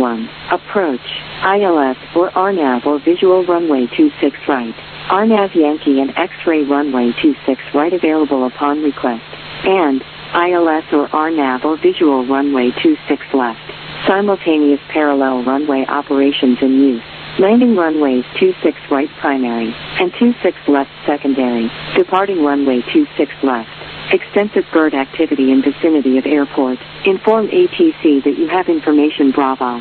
2-1, approach, ILS or RNAV or visual runway 26 right, RNAV Yankee and X-ray runway 26 right available upon request, and ILS or RNAV or visual runway 26 left, simultaneous parallel runway operations in use. Landing runways 26 right primary and 26 left secondary, departing runway 26 left. Extensive bird activity in vicinity of airport. Inform ATC that you have information Bravo.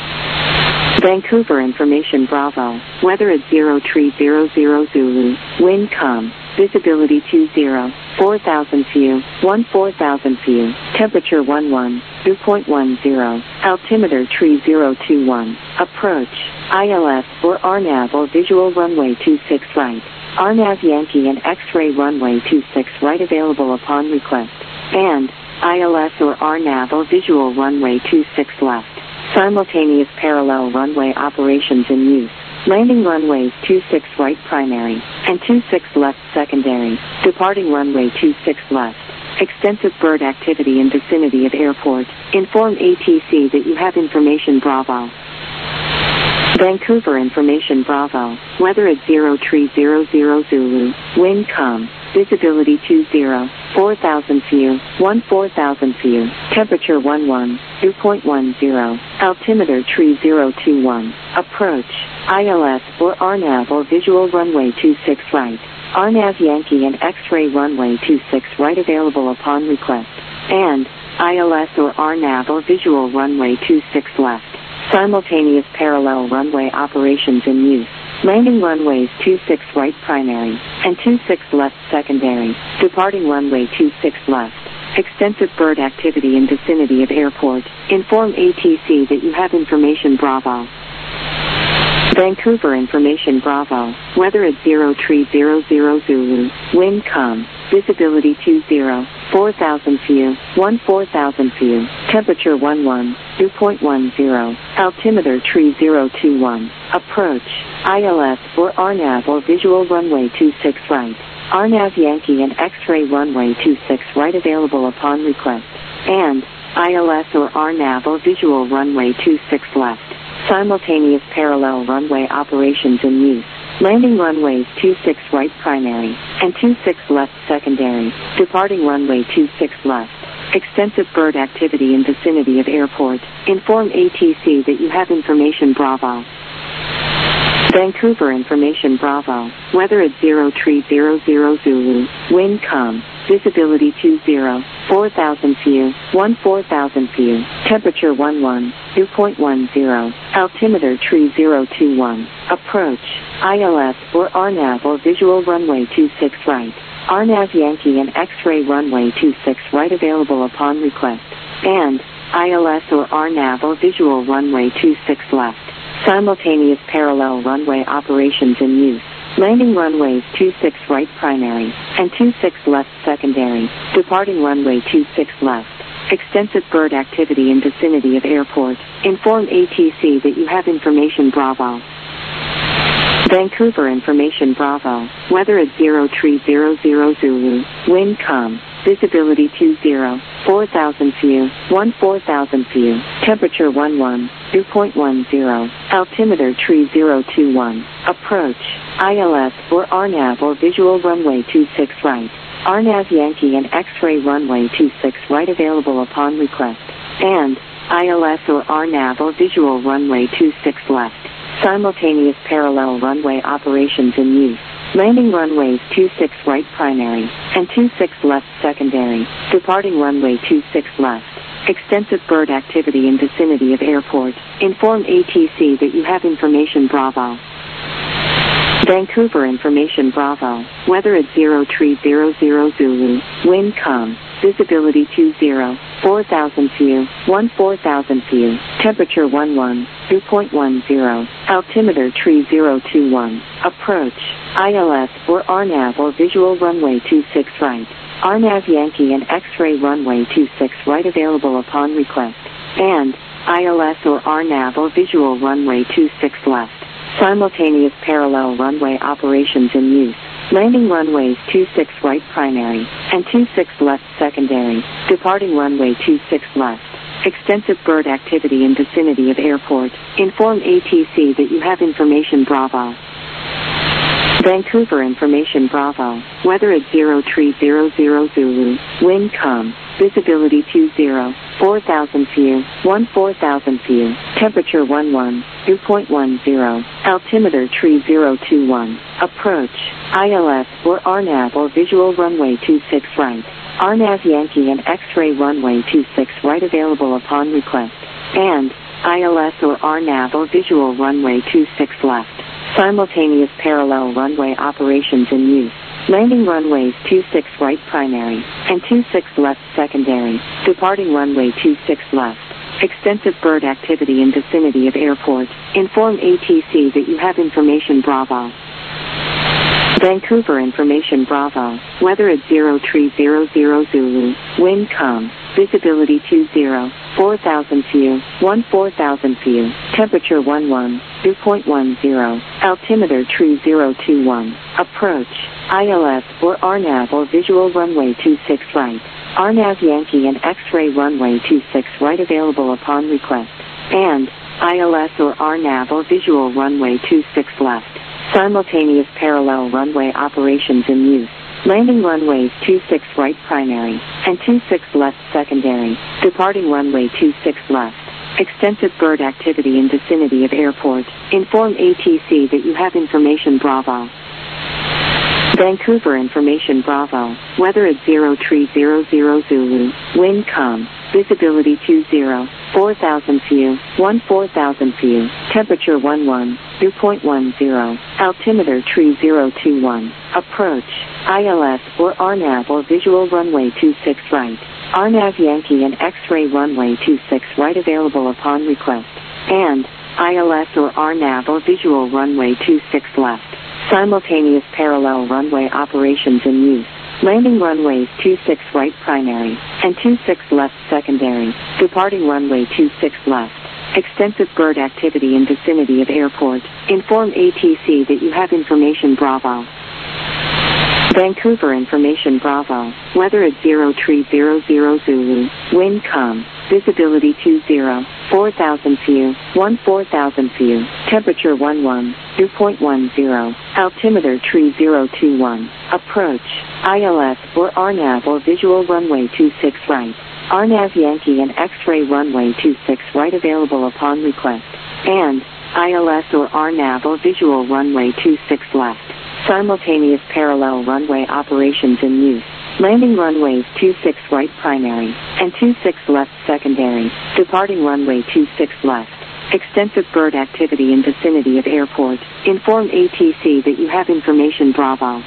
Vancouver information Bravo. Weather at 0300 Zulu. Wind calm. Visibility 20. 4,000 view. 14,000 view. Temperature 11. 2.10. Altimeter 3021. Approach. ILS or RNAV or visual runway 26 right. RNAV Yankee and X-ray runway 26 right available upon request, and ILS or RNAV or visual runway 26 left. Simultaneous parallel runway operations in use. Landing runways 26 right primary and 26 left secondary, departing runway 26 left. Extensive bird activity in vicinity of airport. Inform ATC that you have information Bravo. Vancouver information Bravo. Weather at 0300 Zulu. Wind calm. Visibility 20. 4,000 view. 14,000 view. Temperature 11. 2.10. Altimeter 3021. Approach. ILS or RNAV or visual runway 26 right. RNAV Yankee and X-ray runway 26 right available upon request. And ILS or RNAV or visual runway 26 left. Simultaneous parallel runway operations in use. Landing runways 26 right primary and 26 left secondary, departing runway 26 left. Extensive bird activity in vicinity of airport. Inform ATC that you have information Bravo. Vancouver information Bravo. Weather at 0300 Zulu. Wind calm. Visibility 20. 4,000 view. 14,000 view. Temperature 11. 2.10. Altimeter 3021. Approach. ILS or RNAV or visual runway 26 right. RNAV Yankee and X-ray runway 26 right available upon request. And ILS or RNAV or visual runway 26 left. Simultaneous parallel runway operations in use. Landing runways 26 right primary and 26 left secondary, departing runway 26 left. Extensive bird activity in vicinity of airport. Inform ATC that you have information Bravo. Vancouver information Bravo. Weather at 0300 Zulu. Wind calm. Visibility 20. 4,000 view. 14,000 view. Temperature 11. 2.10. Altimeter 3021. Approach. ILS or RNAV or visual runway 26 right. RNAV Yankee and X-ray runway 26 right available upon request. And ILS or RNAV or visual runway 26 left. Simultaneous parallel runway operations in use. Landing runways 26 right primary and 26 left secondary, departing runway 26 left. Extensive bird activity in vicinity of airport. Inform ATC that you have information Bravo. Vancouver information Bravo. Weather at 0300 Zulu. Wind calm. Visibility 20. 4,000 view. 14,000 view. Temperature 11. 2.10. Altimeter 3021. Approach. ILS or RNAV or visual runway 26 right. RNAV Yankee and X-ray runway 26 right available upon request. And ILS or RNAV or visual runway 26 left. Simultaneous parallel runway operations in use. Landing runways 26 right primary and 26 left secondary, departing runway 26 left. Extensive bird activity in vicinity of airport. Inform ATC that you have information Bravo. Vancouver information Bravo. Weather at 0300 Zulu. Wind calm. Visibility 20. 4,000 view. 14,000 view. Temperature 11. 2.10. Altimeter 3021. Approach. ILS or RNAV or visual runway 26 right. RNAV Yankee and X-ray runway 26 right available upon request. And ILS or RNAV or visual runway 26 left. Simultaneous parallel runway operations in use. Landing runways 26 right primary and 26 left secondary, departing runway 26 left. Extensive bird activity in vicinity of airport. Inform ATC that you have information Bravo. Vancouver information Bravo. Weather at 0300 Zulu. Wind calm. Visibility 20. 4,000 feet. 14,000 feet. Temperature 11. Dew point 10. Altimeter 3021. Approach. ILS or RNAV or visual runway 26 right. RNAV Yankee and X-ray runway 26 right available upon request. And ILS or RNAV or visual runway 26 left. Simultaneous parallel runway operations in use. Landing runways 26 right primary and 26 left secondary. Departing runway 26 left. Extensive bird activity in vicinity of airport. Inform ATC that you have information Bravo. Vancouver information Bravo. Weather at 0300 Zulu. Wind calm. Visibility 20. 4,000 feet. 14,000 feet. Temperature 11. Dew point 10. Altimeter 3021. Approach. ILS or RNAV or visual runway 26 right. RNAV Yankee and X-ray runway 26 right available upon request. And ILS or RNAV or visual runway 26 left. Simultaneous parallel runway operations in use. Landing runways 26 right primary and 26 left secondary. Departing runway 26 left. Extensive bird activity in vicinity of airport. Inform ATC that you have information Bravo. Vancouver information Bravo. Weather at 0300 Zulu. Wind calm. Visibility 20. 4,000 feet. 14,000 feet. Temperature 11. Dew point 10. Altimeter 3021. Approach. ILS or RNAV or visual runway 26 right. RNAV Yankee and X-ray runway 26 right available upon request. And ILS or RNAV or visual runway 26 left. Simultaneous parallel runway operations in use. Landing runways 26 right primary and 26 left secondary. Departing runway 26 left. Extensive bird activity in vicinity of airport. Inform ATC that you have information Bravo. Vancouver information Bravo. Weather at 0300 Zulu. Wind calm. Visibility 20. 4,000 feet. 14,000 feet. Temperature 11. Dew point 10. Altimeter 3021. Approach. ILS or RNAV or visual runway 26 right. RNAV Yankee and X-ray runway 26 right available upon request. And ILS or RNAV or visual runway 26 left. Simultaneous parallel runway operations in use. Landing runways 26 right primary and 26 left secondary. Departing runway 26 left. Extensive bird activity in vicinity of airport. Inform ATC that you have information Bravo.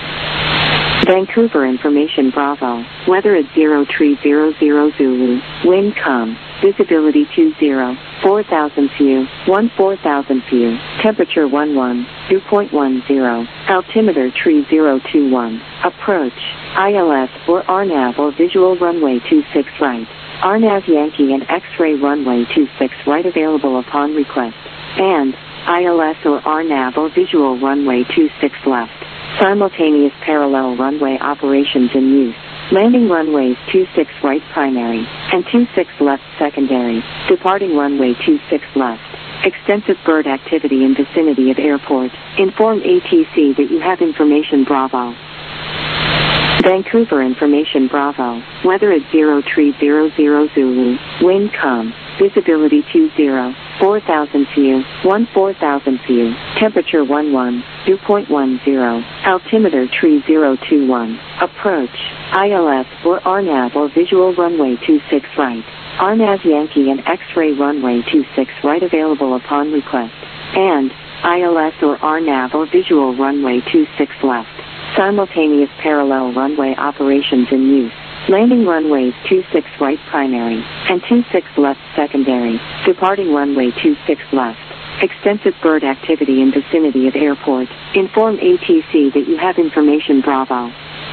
Vancouver information Bravo. Weather at 0300 Zulu. Wind calm. Visibility 20. 4,000 feet. 14,000 feet. Temperature 11. Dew point 10. Altimeter 3021. Approach. ILS or RNAV or visual runway 26 right. RNAV Yankee and X-ray runway 26 right available upon request. And ILS or RNAV or visual runway 26 left. Simultaneous parallel runway operations in use. Landing runways 26 right primary and 26 left secondary. Departing runway 26 left. Extensive bird activity in vicinity of airport. Inform ATC that you have information Bravo. Vancouver information Bravo. Weather at 0300 Zulu. Wind calm. Visibility 20. 4,000 feet. 14,000 feet. Temperature 11. Dew point 10. Altimeter 3021. Approach. ILS or RNAV or visual runway 26 right. RNAV Yankee and X-ray runway 26 right available upon request. And ILS or RNAV or visual runway 26 left. Simultaneous parallel runway operations in use. Landing runways 26 right primary and 26 left secondary. Departing runway 26 left. Extensive bird activity in vicinity of airport. Inform ATC that you have information Bravo.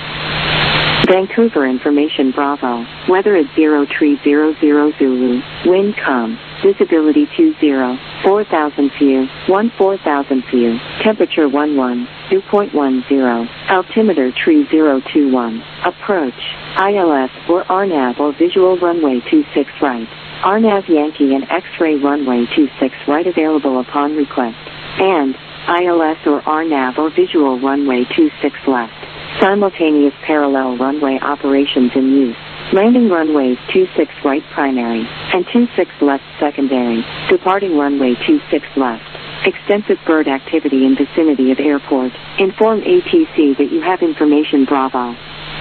Vancouver information Bravo. Weather at 0300 Zulu. Wind calm. Visibility 20. 4,000 feet. 14,000 feet. Temperature 11. Dew point 10. Altimeter 3021. Approach. ILS or RNAV or visual runway 26 right. RNAV Yankee and X-ray runway 26 right available upon request. And ILS or RNAV or visual runway 26 left. Simultaneous parallel runway operations in use. Landing runways 26 right primary and 26 left secondary. Departing runway 26 left. Extensive bird activity in vicinity of airport. Inform ATC that you have information Bravo.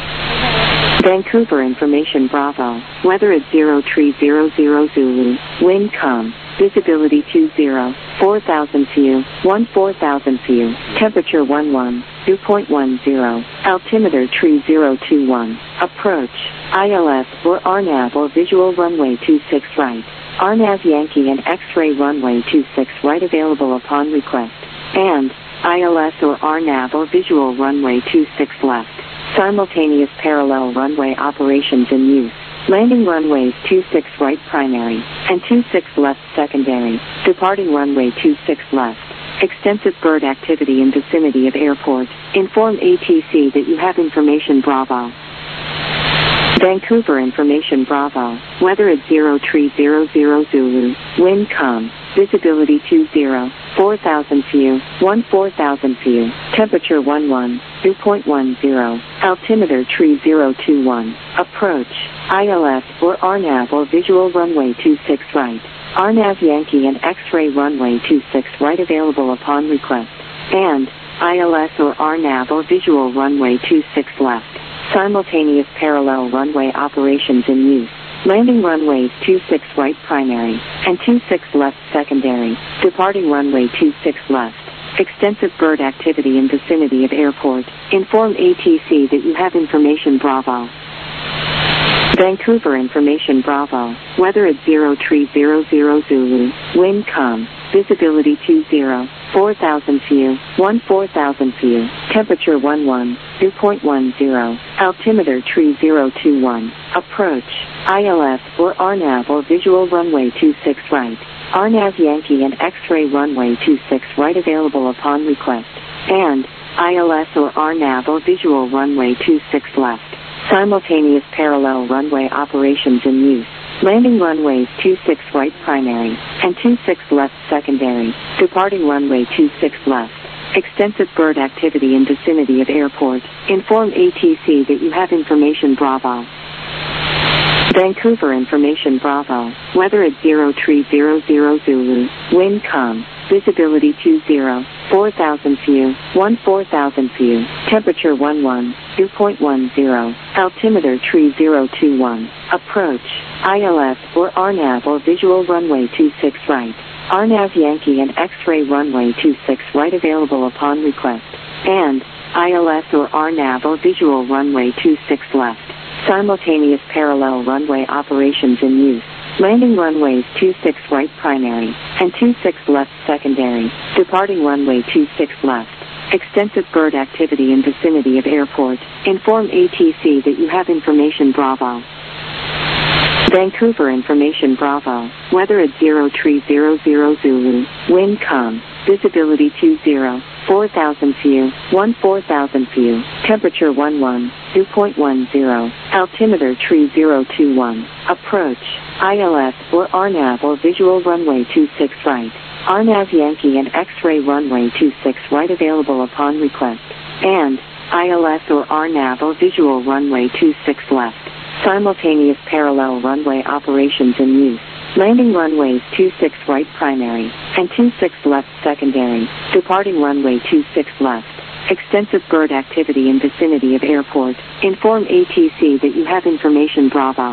Vancouver information Bravo. Weather at 0300 Zulu. Wind calm. Visibility 20. 4,000 view. 14,000 view. Temperature 11. 2.10. Altimeter 3021. Approach. ILS or RNAV or visual runway 26 right. RNAV Yankee and X-ray runway 26 right available upon request. And ILS or RNAV or visual runway 26 left. Simultaneous parallel runway operations in use. Landing runways 26 right primary and 26 left secondary. Departing runway 26 left. Extensive bird activity in vicinity of airport. Inform ATC that you have information Bravo. Vancouver information Bravo. Weather at 0300 Zulu. Wind calm. Visibility 20. 4,000 view. 14,000 view. Temperature 11. 2.10. Altimeter 3021. Approach. ILS or RNAV or visual runway 26 right. RNAV Yankee and X-ray runway 26 right available upon request. And ILS or RNAV or visual runway 26 left. Simultaneous parallel runway operations in use. Landing runways 26 right primary and 26 left secondary. Departing runway 26 left. Extensive bird activity in vicinity of airport. Inform ATC that you have information Bravo. Vancouver information Bravo. Weather at 0300 Zulu. Wind calm. Visibility 20. 4,000 view. 14,000 view. Temperature 11. 2.10. Altimeter 3021. Approach. ILS or RNAV or visual runway 26 right. RNAV Yankee and X-ray runway 26 right available upon request. And ILS or RNAV or visual runway 26 left. Simultaneous parallel runway operations in use. Landing runways 26 right primary and 26 left secondary. Departing runway 26 left. Extensive bird activity in vicinity of airport. Inform ATC that you have information Bravo. Vancouver information Bravo. Weather at 0300 Zulu. Wind calm. Visibility 20. 4,000 view. 14,000 view. Temperature 11. 2.10. Altimeter 3021. Approach. ILS or RNAV or visual runway 26 right. RNAV Yankee and X-ray runway 26 right available upon request. And ILS or RNAV or visual runway 26 left. Simultaneous parallel runway operations in use. Landing runways 26 right primary and 26 left secondary. Departing runway 26 left. Extensive bird activity in vicinity of airport. Inform ATC that you have information Bravo. Vancouver information Bravo. Weather at 0300 Zulu. Wind calm. Visibility 20. 4,000 view. 14,000 view. Temperature 11. 2.10. Altimeter 3021. Approach. ILS or RNAV or visual runway 26 right. RNAV Yankee and X-ray runway 26 right available upon request. And ILS or RNAV or visual runway 26 left. Simultaneous parallel runway operations in use. Landing runways 26 right primary and 26 left secondary. Departing runway 26 left. Extensive bird activity in vicinity of airport. Inform ATC that you have information Bravo.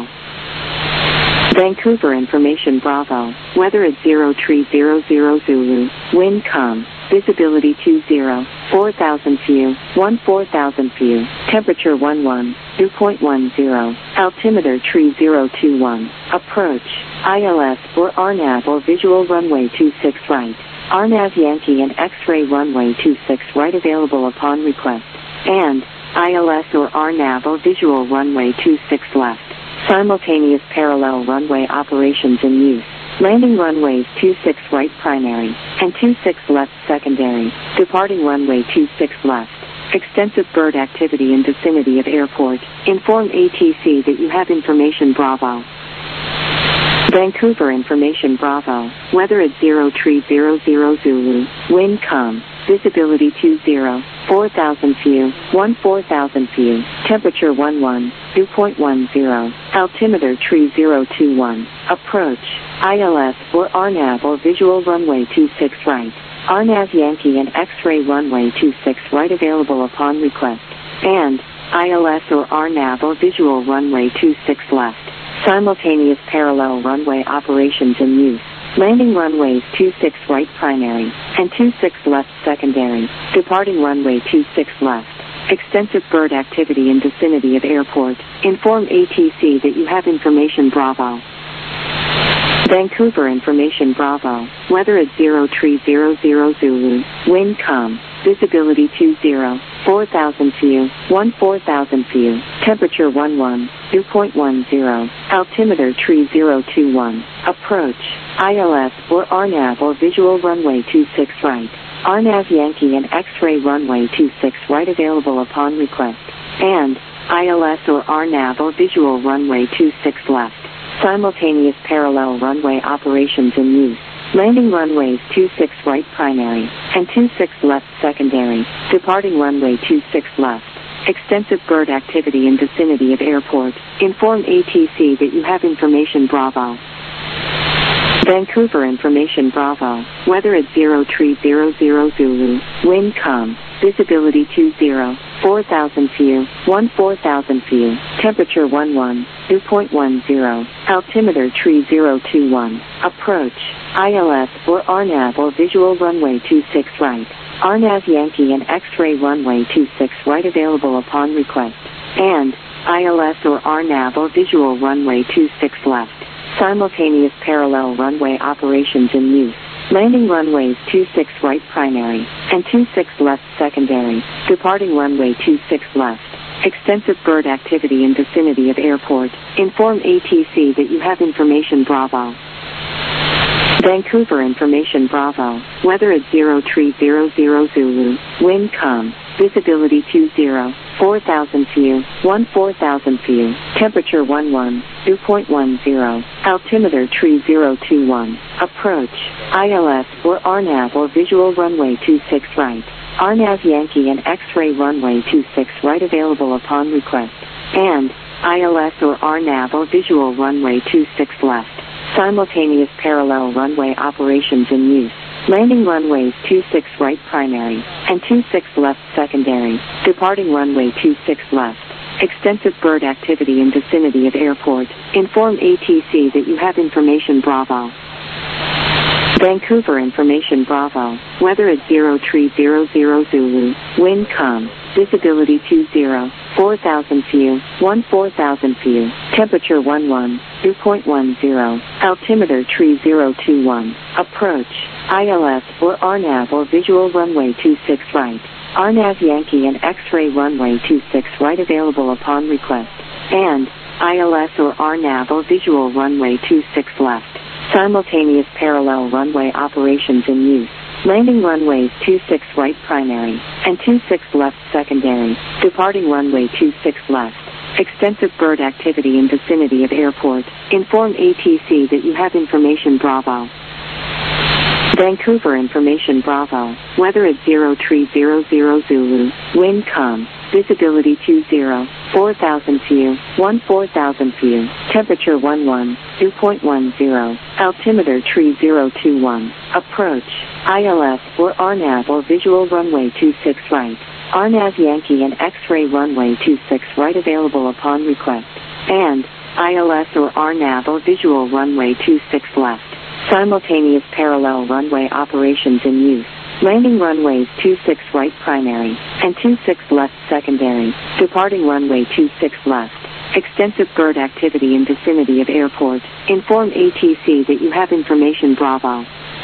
Vancouver information Bravo. Weather at 0300 Zulu. Wind calm. Visibility 20. 4,000 view. 14,000 view. Temperature 11. 2.10. Altimeter 3021. Approach. ILS or RNAV or visual runway 26 right. RNAV Yankee and X-ray runway 26 right available upon request. And ILS or RNAV or visual runway 26 left. Simultaneous parallel runway operations in use. Landing runways 26 right primary and 26 left secondary. Departing runway 26 left. Extensive bird activity in vicinity of airport. Inform ATC that you have information Bravo. Vancouver Information Bravo, weather at 0300 Zulu, wind calm, visibility 20, 4,000 feet, 14,000 feet, temperature 11, dew point 10, altimeter 3021, approach, ILS or RNAV or visual runway 26 right, RNAV Yankee and X-ray runway 26 right available upon request, and ILS or RNAV or visual runway 26 left. Simultaneous parallel runway operations in use. Landing runways 26 right primary and 26 left secondary. Departing runway 26 left. Extensive bird activity in vicinity of airport. Inform ATC that you have information Bravo. Vancouver Information Bravo. Weather at 0300 Zulu. Wind calm. Visibility 20, 4,000 feet, 14,000 feet, temperature 11, dew point 10, altimeter 3021, approach, ILS or RNAV or visual runway 26 right, RNAV Yankee and X-ray runway 26 right available upon request, and ILS or RNAV or visual runway 26 left, simultaneous parallel runway operations in use. Landing runways 26 right primary and 26 left secondary. Departing runway 26 left. Extensive bird activity in vicinity of airport. Inform ATC that you have information Bravo. Vancouver Information Bravo. Weather at 0300 Zulu. Wind calm. Visibility 20, 4,000 feet, 14,000 feet. Temperature 11, dew point 10. Altimeter 3021. Approach. ILS or RNAV or visual runway 26 right. RNAV Yankee and X-ray runway 26 right available upon request. And ILS or RNAV or visual runway 26 left. Simultaneous parallel runway operations in use. Landing runways 26 right primary and 26 left secondary. Departing runway 26 left. Extensive bird activity in vicinity of airport. Inform ATC that you have information Bravo. Vancouver Information Bravo. Weather at 0300 Zulu. Wind calm. Visibility 20, 4,000 feet, 14,000 feet. Temperature 11, dew point 10. Altimeter 3021. Approach. ILS or RNAV or visual runway 26 right. RNAV Yankee and X-ray runway 26 right available upon request. And ILS or RNAV or visual runway 26 left. Simultaneous parallel runway operations in use. Landing runways 26 right primary and 26 left secondary. Departing runway 26 left. Extensive bird activity in vicinity of airport. Inform ATC that you have information Bravo. Vancouver Information Bravo. Weather at 0300 Zulu. Wind calm. Visibility 20, 4,000 feet, 14,000 feet. Temperature 11, dew point 10. Altimeter 3021. Approach. ILS or RNAV or visual runway 26 right. RNAV Yankee and X-ray runway 26 right available upon request. And ILS or RNAV or visual runway 26 left. Simultaneous parallel runway operations in use. Landing runways 26 right primary and 26 left secondary. Departing runway 26 left. Extensive bird activity in vicinity of airport. Inform ATC that you have information Bravo. Vancouver Information Bravo. Weather at 0300 Zulu. Wind calm. Visibility 20, 4,000 feet, 14,000 feet. Temperature 11, dew point 10. Altimeter 3021. Approach. ILS or RNAV or visual runway 26 right. RNAV Yankee and X-ray runway 26 right available upon request. And ILS or RNAV or visual runway 26 left. Simultaneous parallel runway operations in use. Landing runways 26 right primary and 26 left secondary. Departing runway 26 left. Extensive bird activity in vicinity of airport. Inform ATC that you have information Bravo.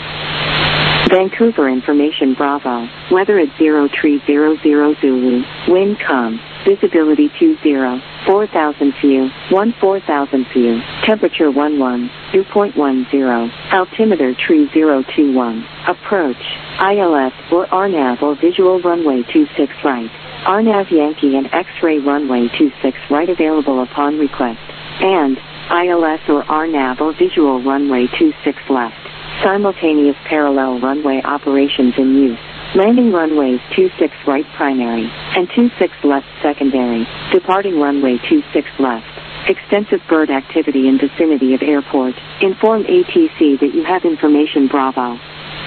Vancouver Information Bravo. Weather at 0300 Zulu. Wind calm. Visibility 20, 4,000 feet, 14,000 feet. Temperature 11, dew point 10. Altimeter 3021. Approach. ILS or RNAV or visual runway 26 right. RNAV Yankee and X-ray runway 26 right available upon request. And ILS or RNAV or visual runway 26 left. Simultaneous parallel runway operations in use. Landing runways 26 right primary and 26 left secondary. Departing runway 26 left. Extensive bird activity in vicinity of airport. Inform ATC that you have information Bravo.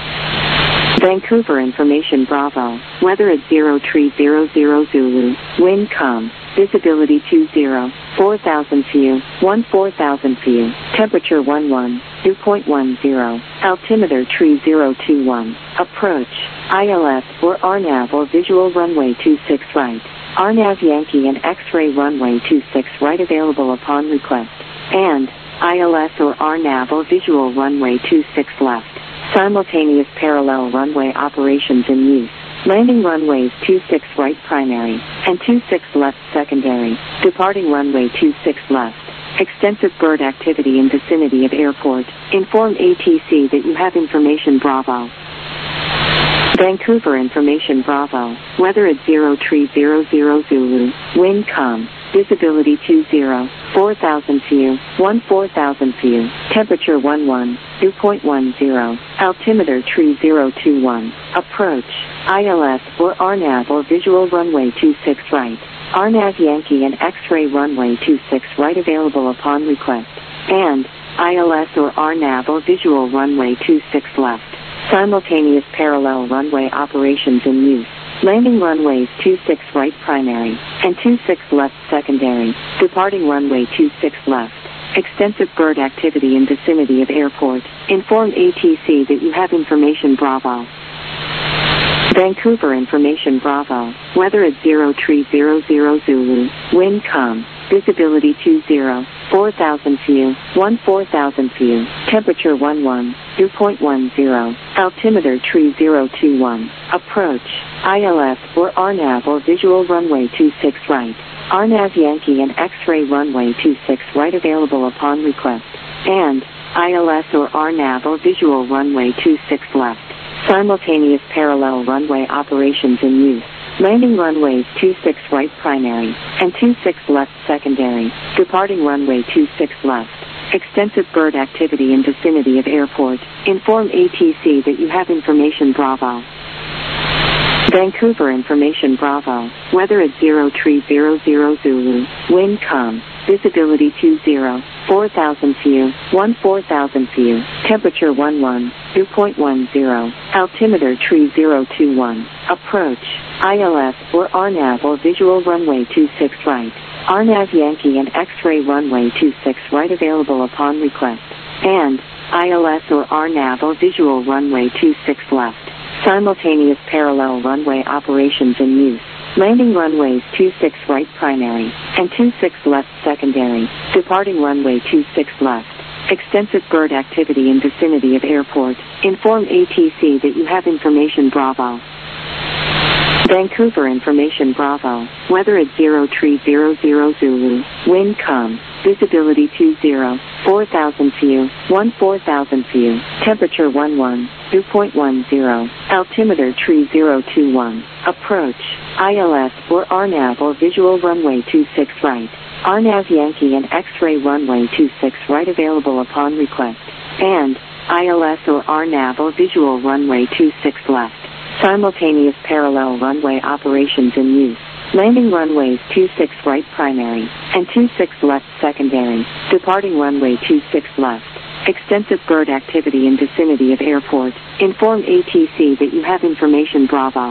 Vancouver information Bravo. Weather at 0300 Zulu. Wind calm. Visibility 20. 4,000 view. 14,000 view. Temperature 11. Dew point 10. Altimeter 3021. Approach. ILS or RNAV or visual runway 26 right. RNAV Yankee and X-ray runway 26 right available upon request. And ILS or RNAV or visual runway 26 left. Simultaneous parallel runway operations in use. Landing runways 26 right primary and 26 left secondary. Departing runway 26 left. Extensive bird activity in vicinity of airport. Inform ATC that you have information Bravo. Vancouver information Bravo. Weather at 0300 Zulu. Wind calm. Visibility 20. 4,000 view. 14,000 view. Temperature 11. Dew point 10. Altimeter 3021. Approach. ILS or RNAV or visual runway 26 right. RNAV Yankee and X-ray runway 26 right available upon request. And ILS or RNAV or visual runway 26 left. Simultaneous parallel runway operations in use. Landing runways 26 right primary and 26 left secondary. Departing runway 26 left. Extensive bird activity in vicinity of airport. Inform ATC that you have information Bravo. Vancouver information Bravo. Weather at 0300 Zulu. Wind calm. Visibility 20. 4,000 view. 14,000 view. Temperature 11. Dew point 10. Altimeter 3021. Approach. ILS or RNAV or visual runway 26 right. RNAV Yankee and X-ray runway 26 right available upon request. And ILS or RNAV or visual runway 26 left. Simultaneous parallel runway operations in use. Landing runways 26 right primary and 26 left secondary. Departing runway 26 left. Extensive bird activity in vicinity of airport. Inform ATC that you have information Bravo. Vancouver information Bravo. Weather at 0300 Zulu. Wind calm. Visibility 20. 4,000 view. 14,000 view. Temperature 11. Dew point 10. Altimeter 3021. Approach. ILS or RNAV or visual runway 26 right. RNAV Yankee and X-ray runway 26 right available upon request. And ILS or RNAV or visual runway 26 left. Simultaneous parallel runway operations in use. Landing runways 26 right primary and 26 left secondary. Departing runway 26 left. Extensive bird activity in vicinity of airport. Inform ATC that you have information Bravo. Vancouver information Bravo. Weather at 0300 Zulu. Wind calm. Visibility 20. 4,000 view. 14,000 view. Temperature 11. Dew point 10. Altimeter 3021. Approach. ILS or RNAV or visual runway 26 right. RNAV Yankee and X-ray runway 26 right available upon request. And ILS or RNAV or visual runway 26 left. Simultaneous parallel runway operations in use. Landing runways 26 right primary and 26 left secondary. Departing runway 26 left. Extensive bird activity in vicinity of airport. Inform ATC that you have information Bravo.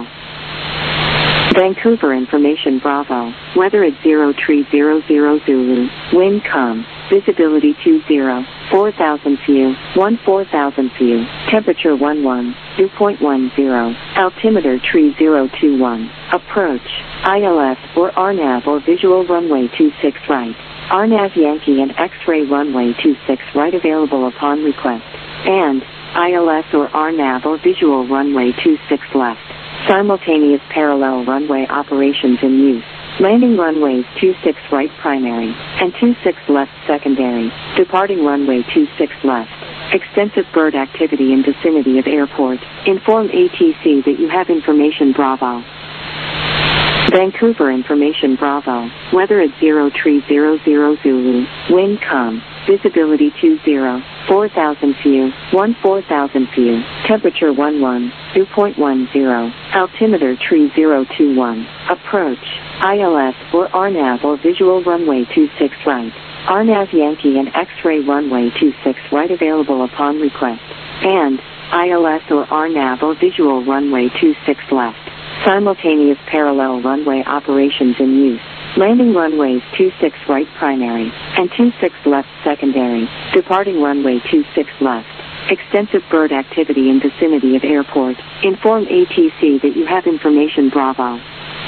Vancouver information Bravo. Weather at 0300 Zulu. Wind calm. Visibility 20. 4,000 view. 14,000 view. Temperature 11. Dew point 10. Altimeter 3021. Approach. ILS or RNAV or visual runway 26 right. RNAV Yankee and X-ray runway 26 right available upon request. And ILS or RNAV or visual runway 26 left. Simultaneous parallel runway operations in use. Landing runways 26 right primary and 26 left secondary. Departing runway 26 left. Extensive bird activity in vicinity of airport. Inform ATC that you have information Bravo. Vancouver information Bravo. Weather at 0300 Zulu. Wind calm. visibility 20, 4,000 view, 14,000 view, temperature 11, dew point 10, altimeter tree 021, approach, ILS or RNAV or visual runway 26 right, RNAV Yankee and X-ray runway 26 right available upon request, and ILS or RNAV or visual runway 26 left, simultaneous parallel runway operations in use. Landing runways 26 right primary and 26 left secondary, departing runway 26 left. Extensive bird activity in vicinity of airport. Inform ATC that you have information Bravo.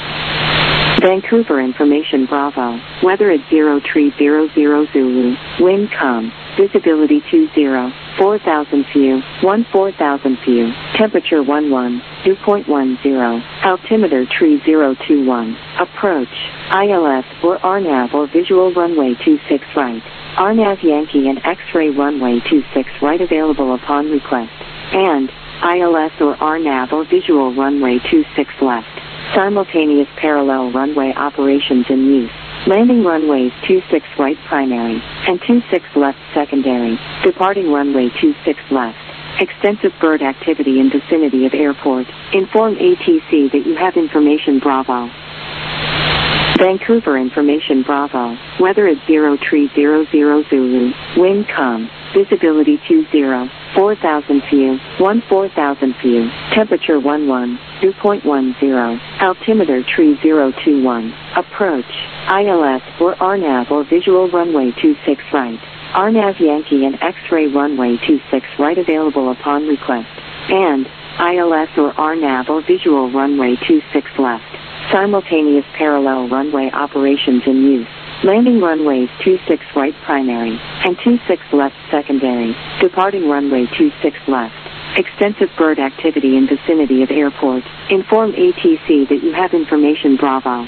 Vancouver information Bravo. Weather at 0300 Zulu. Wind calm. Visibility 20, 4,000 view, 14,000 view. Temperature 11, dew point 10. Altimeter tree 021. Approach. ILS or RNAV or visual runway 26 right. RNAV Yankee and X-ray runway 26 right available upon request. And ILS or RNAV or visual runway 26 left. Simultaneous parallel runway operations in use. Landing runways 26 right primary and 26 left secondary. Departing runway 26 left. Extensive bird activity in vicinity of airport. Inform ATC that you have information Bravo. Vancouver information Bravo. Weather at 0300 Zulu. Wind calm. Visibility 20, 4,000 view, 14,000 view. Temperature 11, dew point 10. Altimeter tree 021. Approach. ILS or RNAV or visual runway 26 right. RNAV Yankee and X-ray runway 26 right available upon request. And ILS or RNAV or visual runway 26 left. Simultaneous parallel runway operations in use. Landing runways 26 right primary and 26 left secondary. Departing runway 26 left. Extensive bird activity in vicinity of airport. Inform ATC that you have information Bravo.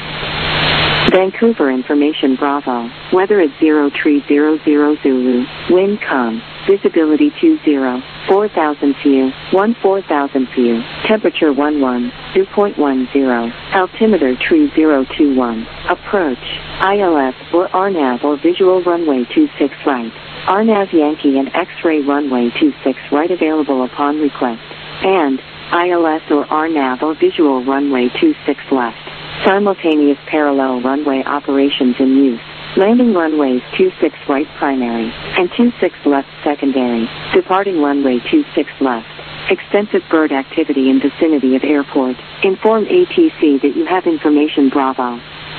Vancouver information Bravo. Weather at 0300 Zulu. Wind calm. Visibility 20, 4,000 view, 14,000 view. Temperature 11, dew point 10. Altimeter tree 021. Approach. ILS or RNAV or visual runway 26 right. RNAV Yankee and X-ray runway 26 right available upon request. And ILS or RNAV or visual runway 26 left. Simultaneous parallel runway operations in use. Landing runways 26 right primary and 26 left secondary. Departing runway 26 left. Extensive bird activity in vicinity of airport. Inform ATC that you have information Bravo.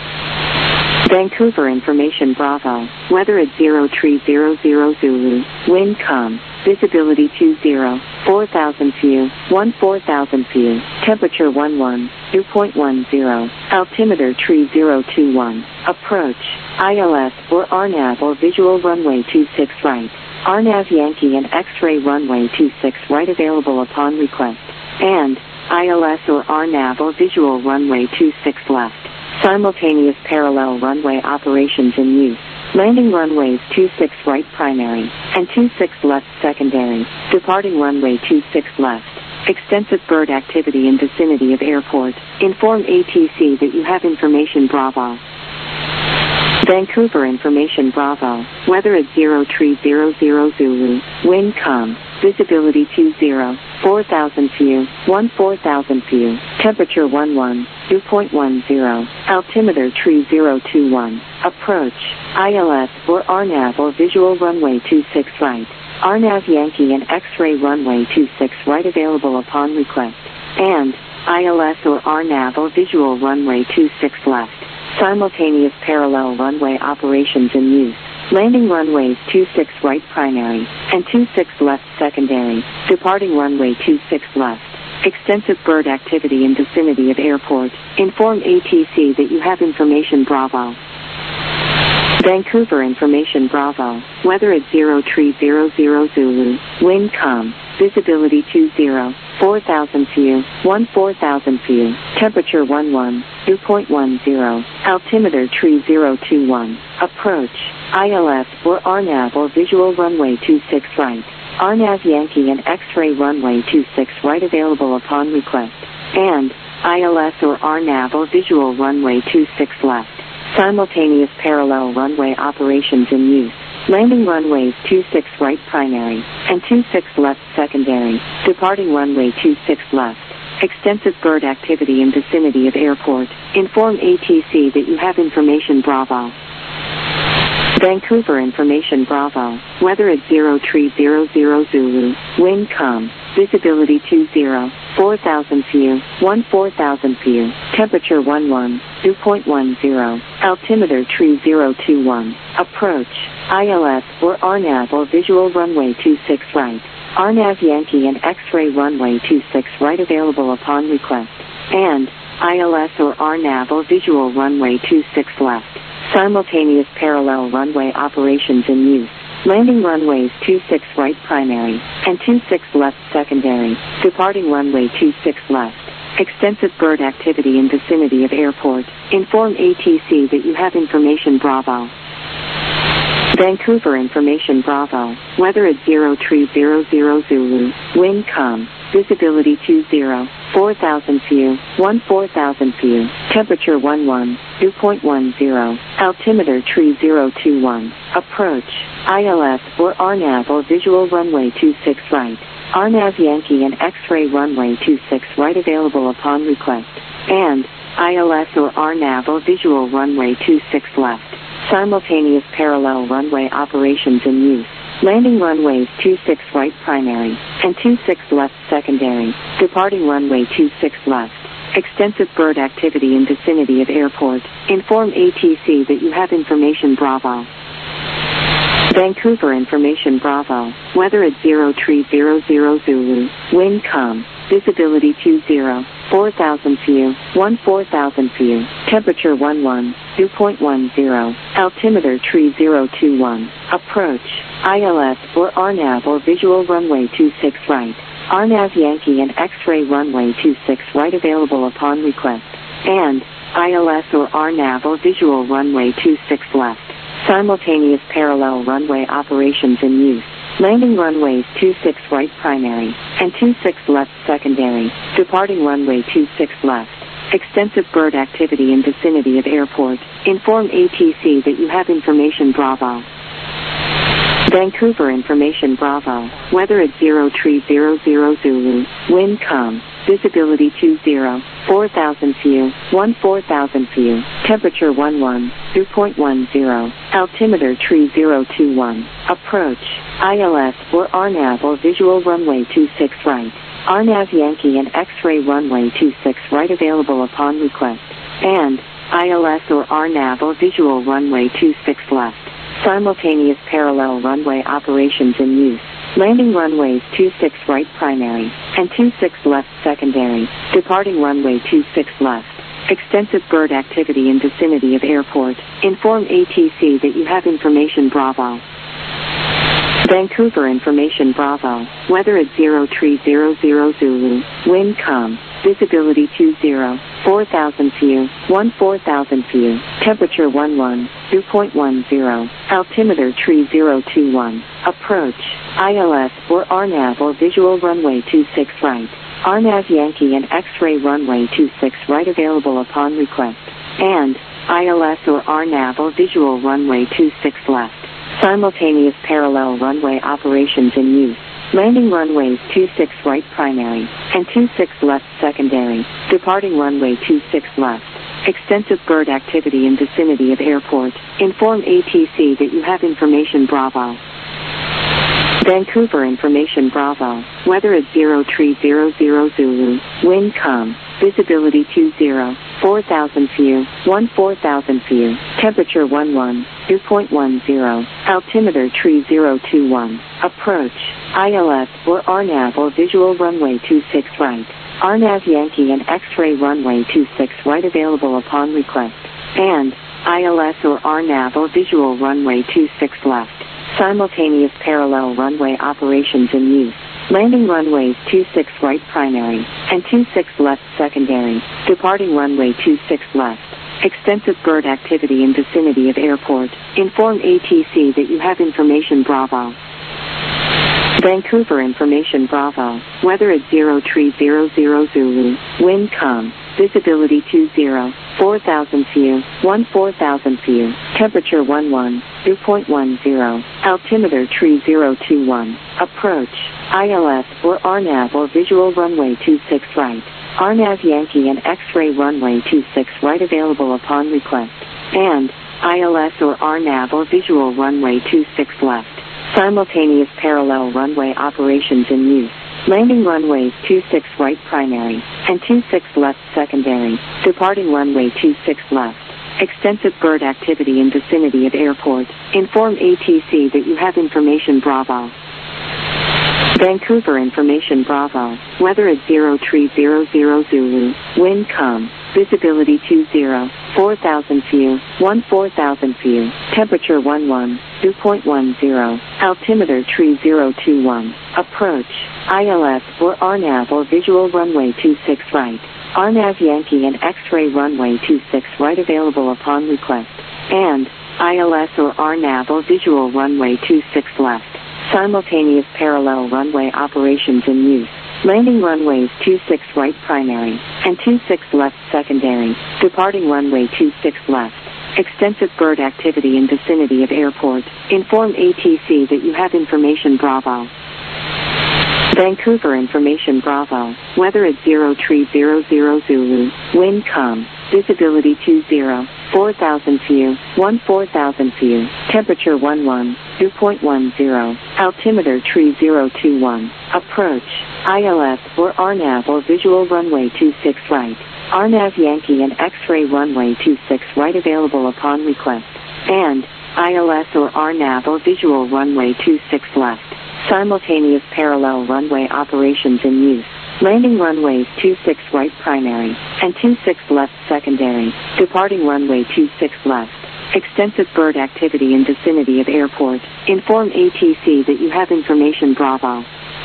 Vancouver information Bravo. Weather at 0300 Zulu. Wind calm. Visibility 20, 4,000 view, 14,000 view. Temperature 11, dew point 10. Altimeter tree 021. Approach. ILS or RNAV or visual runway 26 right. RNAV Yankee and X-ray runway 26 right available upon request. And ILS or RNAV or visual runway 26 left. Simultaneous parallel runway operations in use. Landing runways 26 right primary and 26 left secondary. Departing runway 26 left. Extensive bird activity in vicinity of airport. Inform ATC that you have information Bravo. Vancouver information Bravo. Weather at 0300 Zulu. Wind calm. Visibility 20, 4,000 view, 14,000 view. Temperature 11, dew point 10. Altimeter tree 021. Approach. ILS or RNAV or visual runway 26 right. RNAV Yankee and X-ray runway 26 right available upon request. And ILS or RNAV or visual runway 26 left. Simultaneous parallel runway operations in use. Landing runways 26 right primary and 26 left secondary. Departing runway 26 left. Extensive bird activity in vicinity of airport. Inform ATC that you have information Bravo. Vancouver information Bravo. Weather at 0300 Zulu. Wind calm. Visibility 20, 4,000 view, 14,000 view. Temperature 11, dew point 10. Altimeter tree 021. Approach. ILS or RNAV or visual runway 26 right. RNAV Yankee and X-ray runway 26 right available upon request. And ILS or RNAV or visual runway 26 left. Simultaneous parallel runway operations in use. Landing runways 26 right primary and 26 left secondary. Departing runway 26 left. Extensive bird activity in vicinity of airport. Inform ATC that you have information Bravo. Vancouver information Bravo. Weather at 0300 Zulu. Wind calm. Visibility 20. 4,000 feet. 14,000 feet. Temperature 11. Dew point 10. Altimeter 3021. Approach. ILS or RNAV or visual runway 26 right. RNAV Yankee and X-ray runway 26 right available upon request. And ILS or RNAV or visual runway 26 left. Simultaneous parallel runway operations in use. Landing runways 26 right primary and 26 left secondary. Departing runway 26 left. Extensive bird activity in vicinity of airport. Inform ATC that you have information Bravo. Vancouver information Bravo. Weather at 0300 Zulu. Wind calm. Visibility 20. 4,000 feet. 14,000 feet. Temperature 11. Dew point 10. Altimeter 3021. Approach. ILS or RNAV or visual runway 26 right. RNAV Yankee and X-ray runway 26 right available upon request. And ILS or RNAV or visual runway 26 left. Simultaneous parallel runway operations in use. Landing runways 26 right primary and 26 left secondary. Departing runway 26 left. Extensive bird activity in vicinity of airport. Inform ATC that you have information Bravo. Vancouver information Bravo. Weather at 0300 Zulu. Wind calm. Visibility 20. 4,000 feet. 14,000 feet. Temperature 11. Dew point 10. Altimeter 3021. Approach. ILS or RNAV or visual runway 26 right. RNAV Yankee and X-ray runway 26 right available upon request. And ILS or RNAV or visual runway 26 left. Simultaneous parallel runway operations in use. Landing runways 26 right primary and 26 left secondary. Departing runway 26 left. Extensive bird activity in vicinity of airport. Inform ATC that you have information Bravo. Vancouver information Bravo. Weather at 0300 Zulu. Wind calm. Visibility 20. 4,000 feet. 14,000 feet. Temperature 11. Dew point 10. Altimeter 3021. Approach. ILS or RNAV or visual runway 26 right. RNAV Yankee and X-ray runway 26 right available upon request. And ILS or RNAV or visual runway 26 left. Simultaneous parallel runway operations in use. Landing runways 26 right primary and 26 left secondary. Departing runway 26 left. Extensive bird activity in vicinity of airport. Inform ATC that you have information Bravo. Vancouver information Bravo. Weather at 0300 Zulu. Wind calm. Visibility 20. 4,000 feet. 14,000 feet. Temperature 11. Dew point 10. Altimeter 3021. Approach. ILS or RNAV or visual runway 26 right. RNAV Yankee and X-ray runway 26 right available upon request. And ILS or RNAV or visual runway 26 left. Simultaneous parallel runway operations in use. Landing runways 26 right primary and 26 left secondary. Departing runway 26 left. Extensive bird activity in vicinity of airport. Inform ATC that you have information Bravo. Vancouver information Bravo. Weather at 0300 Zulu. Wind calm. Visibility 20. 4,000 feet. 14,000 feet. Temperature 11. Dew point 10. Altimeter 3021. Approach. ILS or RNAV or visual runway 26 right. RNAV Yankee and X-ray runway 26 right available upon request. And ILS or RNAV or visual runway 26 left. Simultaneous parallel runway operations in use. Landing runways 26 right primary and 26 left secondary. Departing runway 26 left. Extensive bird activity in vicinity of airport. Inform ATC that you have information Bravo. Vancouver information Bravo. Weather at 0300 Zulu. Wind calm. visibility 20, 4,000 view, 14,000 view, temperature 11, dew point 10, altimeter tree 021, approach, ILS or RNAV or visual runway 26 right, RNAV Yankee and X-ray runway 26 right available upon request, and ILS or RNAV or visual runway 26 left, simultaneous parallel runway operations in use. Landing runways 26 right primary and 26 left secondary, departing runway 26 left. Extensive bird activity in vicinity of airport. Inform ATC that you have information Bravo. Vancouver information Bravo. Weather at 0300 Zulu. Wind calm. Visibility 20, 4,000 view, 14,000 view. Temperature 11, dew point 10. Altimeter tree 021. Approach. ILS or RNAV or visual runway 26 right. RNAV Yankee and X-ray runway 26 right available upon request. And ILS or RNAV or visual runway 26 left. Simultaneous parallel runway operations in use. Landing runways 26 right primary and 26 left secondary. Departing runway 26 left. Extensive bird activity in vicinity of airport. Inform ATC that you have information Bravo. Vancouver information Bravo. Weather at 0300 Zulu. Wind calm. Visibility 20, 4,000 view, 14,000 view. Temperature 11, dew point 10. Altimeter tree 021. Approach. ILS or RNAV or visual runway 26 right. RNAV Yankee and X-ray runway 26 right available upon request. And ILS or RNAV or visual runway 26 left. Simultaneous parallel runway operations in use. Landing runways 26 right primary and 26 left secondary. Departing runway 26 left. Extensive bird activity in vicinity of airport. Inform ATC that you have information Bravo.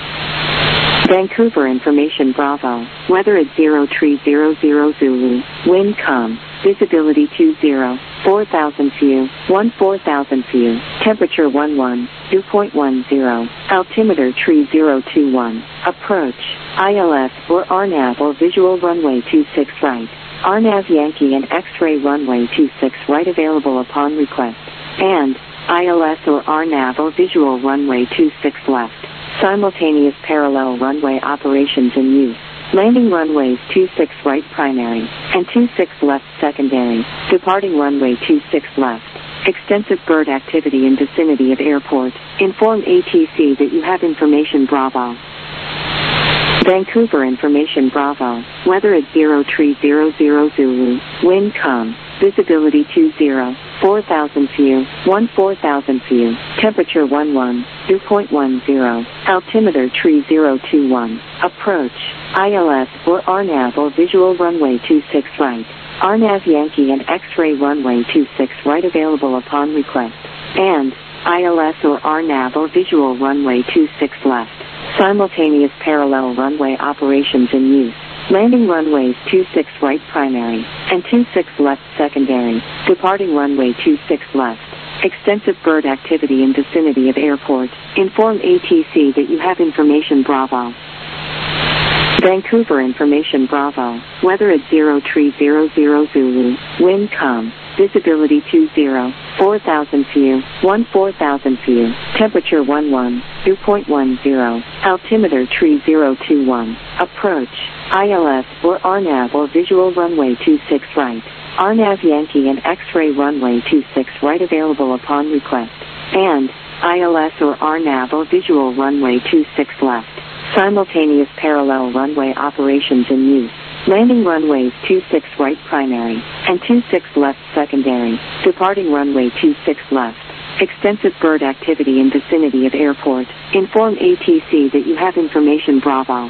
Vancouver information Bravo. Weather at 0300 Zulu. Wind calm. Visibility 20, 4,000 view, 14,000 view. Temperature 11, dew point 10. Altimeter tree 021. Approach. ILS or RNAV or visual runway 26 right. RNAV Yankee and X-ray runway 26 right available upon request. And ILS or RNAV or visual runway 26 left. Simultaneous parallel runway operations in use. Landing runways 26 right primary and 26 left secondary. Departing runway 26 left. Extensive bird activity in vicinity of airport. Inform ATC that you have information Bravo. Vancouver information Bravo. Weather at 0300 Zulu. Wind calm. Visibility 20, 4,000 view, 14,000 view. Temperature 11, dew point 10. Altimeter tree 021. Approach. ILS or RNAV or visual runway 26 right. RNAV Yankee and X-ray runway 26 right available upon request. And ILS or RNAV or visual runway 26 left. Simultaneous parallel runway operations in use. Landing runways 26 right primary and 26 left secondary. Departing runway 26 left. Extensive bird activity in vicinity of airport. Inform ATC that you have information Bravo. Vancouver information Bravo. Weather at 0300 Zulu. Wind calm. Visibility 20, 4,000 view, 14,000 view. Temperature 11, dew point 10. Altimeter tree 021. Approach. ILS or RNAV or visual runway 26 right. RNAV Yankee and X-ray runway 26 right available upon request. And ILS or RNAV or visual runway 26 left. Simultaneous parallel runway operations in use. Landing runways 26 right primary and 26 left secondary. Departing runway 26 left. Extensive bird activity in vicinity of airport. Inform ATC that you have information Bravo.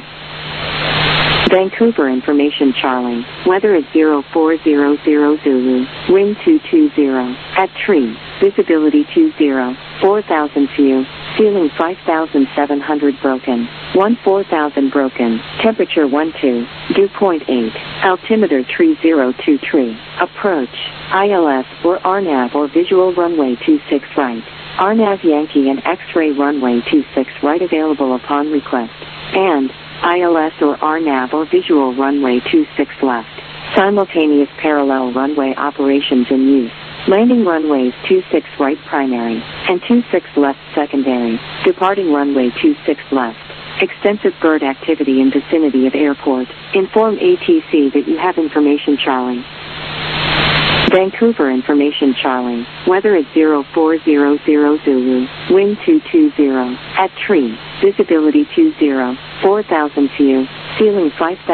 Vancouver information Charlie. Weather at 0400 Zulu. Wind 220. At tree. Visibility 20. 4,000 view. Ceiling 5,700 broken. 14,000 broken. Temperature 12. Dew point 8. Altimeter tree 023. Approach. ILS or RNAV or visual runway 26 right. RNAV Yankee and X-ray runway 26 right available upon request. And ILS or RNAV or visual runway 26 left. Simultaneous parallel runway operations in use. Landing runways 26 right primary and 26 left secondary. Departing runway 26 left. Extensive bird activity in vicinity of airport. Inform ATC that you have information Charlie. Vancouver information Charlie. Weather is 0400 Zulu. Wind 220. At tree. Visibility 20. 4,000 view. Ceiling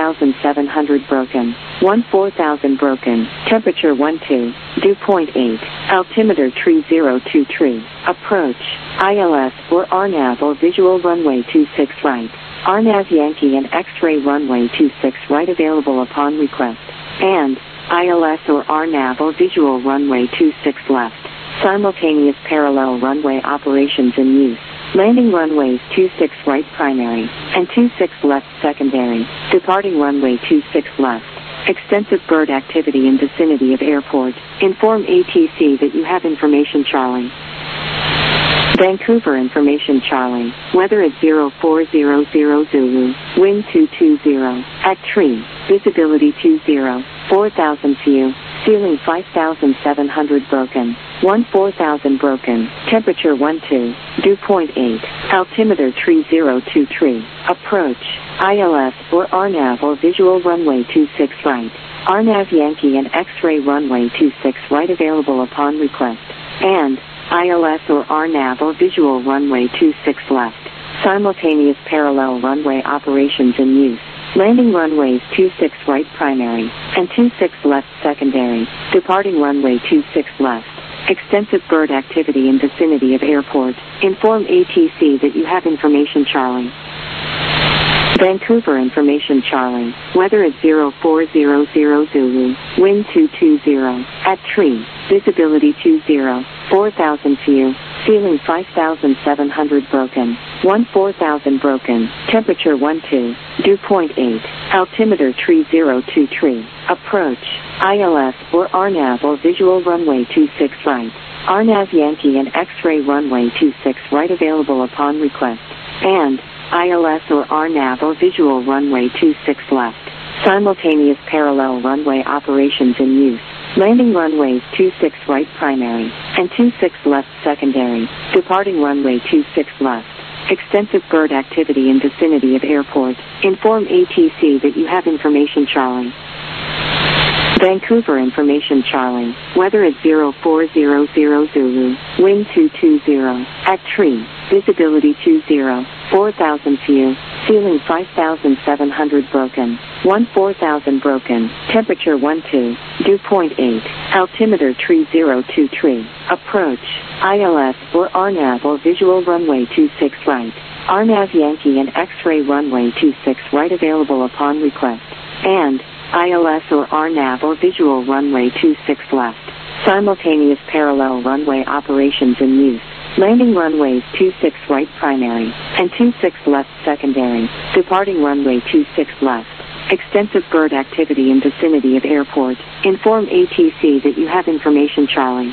5,700 broken. 14,000 broken. Temperature 12. Dew point 8. Altimeter tree 02 tree. Approach. ILS or RNAV or visual runway 26 right. RNAV Yankee and X-ray runway 26 right available upon request. And ILS or RNAV or visual runway 26 left. Simultaneous parallel runway operations in use. Landing runways 26 right primary and 26 left secondary. Departing runway 26 left. Extensive bird activity in vicinity of airport. Inform ATC that you have information Charlie. Vancouver information Charlie. Weather is 0400 Zulu. Wind 220. At tree. Visibility 20. 4,000 view. Ceiling 5,700 broken. 14,000 broken. Temperature 12. Dew point 8. Altimeter tree 02 tree. Approach. ILS or RNAV or visual runway 26 right. RNAV Yankee and X-ray runway 26 right available upon request. And ILS or RNAV or visual runway 26 left. Simultaneous parallel runway operations in use. Landing runways 26 right primary and 26 left secondary. Departing runway 26 left. Extensive bird activity in vicinity of airport. Inform ATC that you have information Charlie. Vancouver information Charlie. Weather is 0400 Zulu. Wind 220. At tree. Visibility 20. 4,000 view. Ceiling 5,700 broken. 14,000 broken. Temperature 12. Dew point 8. Altimeter tree 02 tree. Approach. ILS or RNAV or visual runway 26 right. RNAV Yankee and X-ray runway 26 right available upon request. And ILS or RNAV or visual runway 26 left. Simultaneous parallel runway operations in use. Landing runways 26 right primary and 26 left secondary. Departing runway 26 left. Extensive bird activity in vicinity of airport. Inform ATC that you have information Charlie. Vancouver information Charlie. Weather is 0400 Zulu. Wind 220. At tree. Visibility 20. 4,000 view. Ceiling 5,700 broken. 14,000 broken. Temperature 12. Dew point 8. Altimeter tree 02 tree. Approach. ILS or RNAV or visual runway 26 right. RNAV Yankee and X-ray runway 26 right available upon request. And ILS or RNAV or visual runway 26 left. Simultaneous parallel runway operations in use. Landing runways 26 right primary and 26 left secondary. Departing runway 26 left. Extensive bird activity in vicinity of airport. Inform ATC that you have information Charlie.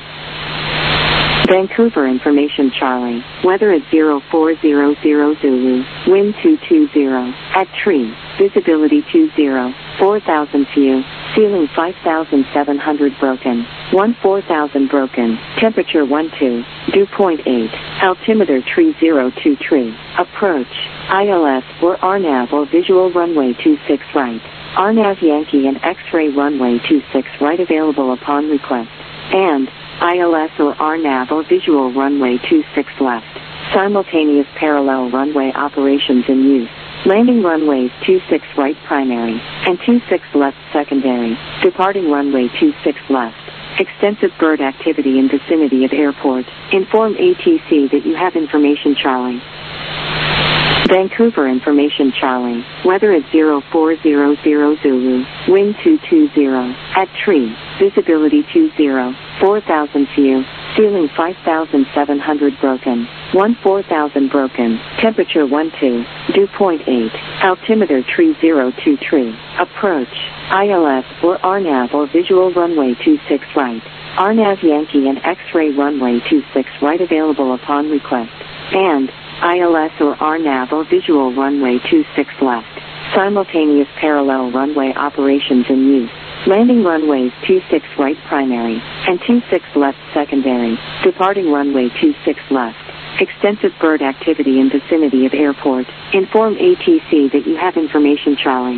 Vancouver information Charlie. Weather is 0400 Zulu. Wind 220. At tree. Visibility 20. 4,000 view. Ceiling 5,700 broken. 14,000 broken. Temperature 12. Dew point 8. Altimeter tree 02 tree. Approach. ILS or RNAV or visual runway 26 right. RNAV Yankee and X-ray runway 26 right available upon request. And ILS or RNAV or visual runway 26 left. Simultaneous parallel runway operations in use. Landing runways 26 right primary and 26 left secondary. Departing runway 26 left. Extensive bird activity in vicinity of airport. Inform ATC that you have information Charlie. Vancouver information Charlie. Weather is 0400 Zulu. Wind 220. At tree. Visibility 20. 4,000 view. Ceiling 5,700 broken. 14,000 broken. Temperature 12. Dew point 8. Altimeter tree 02 tree. Approach. ILS or RNAV or visual runway 26 right. RNAV Yankee and X-ray runway 26 right available upon request. And ILS or RNAV or visual runway 26 left. Simultaneous parallel runway operations in use. Landing runways 26 right primary and 26 left secondary. Departing runway 26 left. Extensive bird activity in vicinity of airport. Inform ATC that you have information Charlie.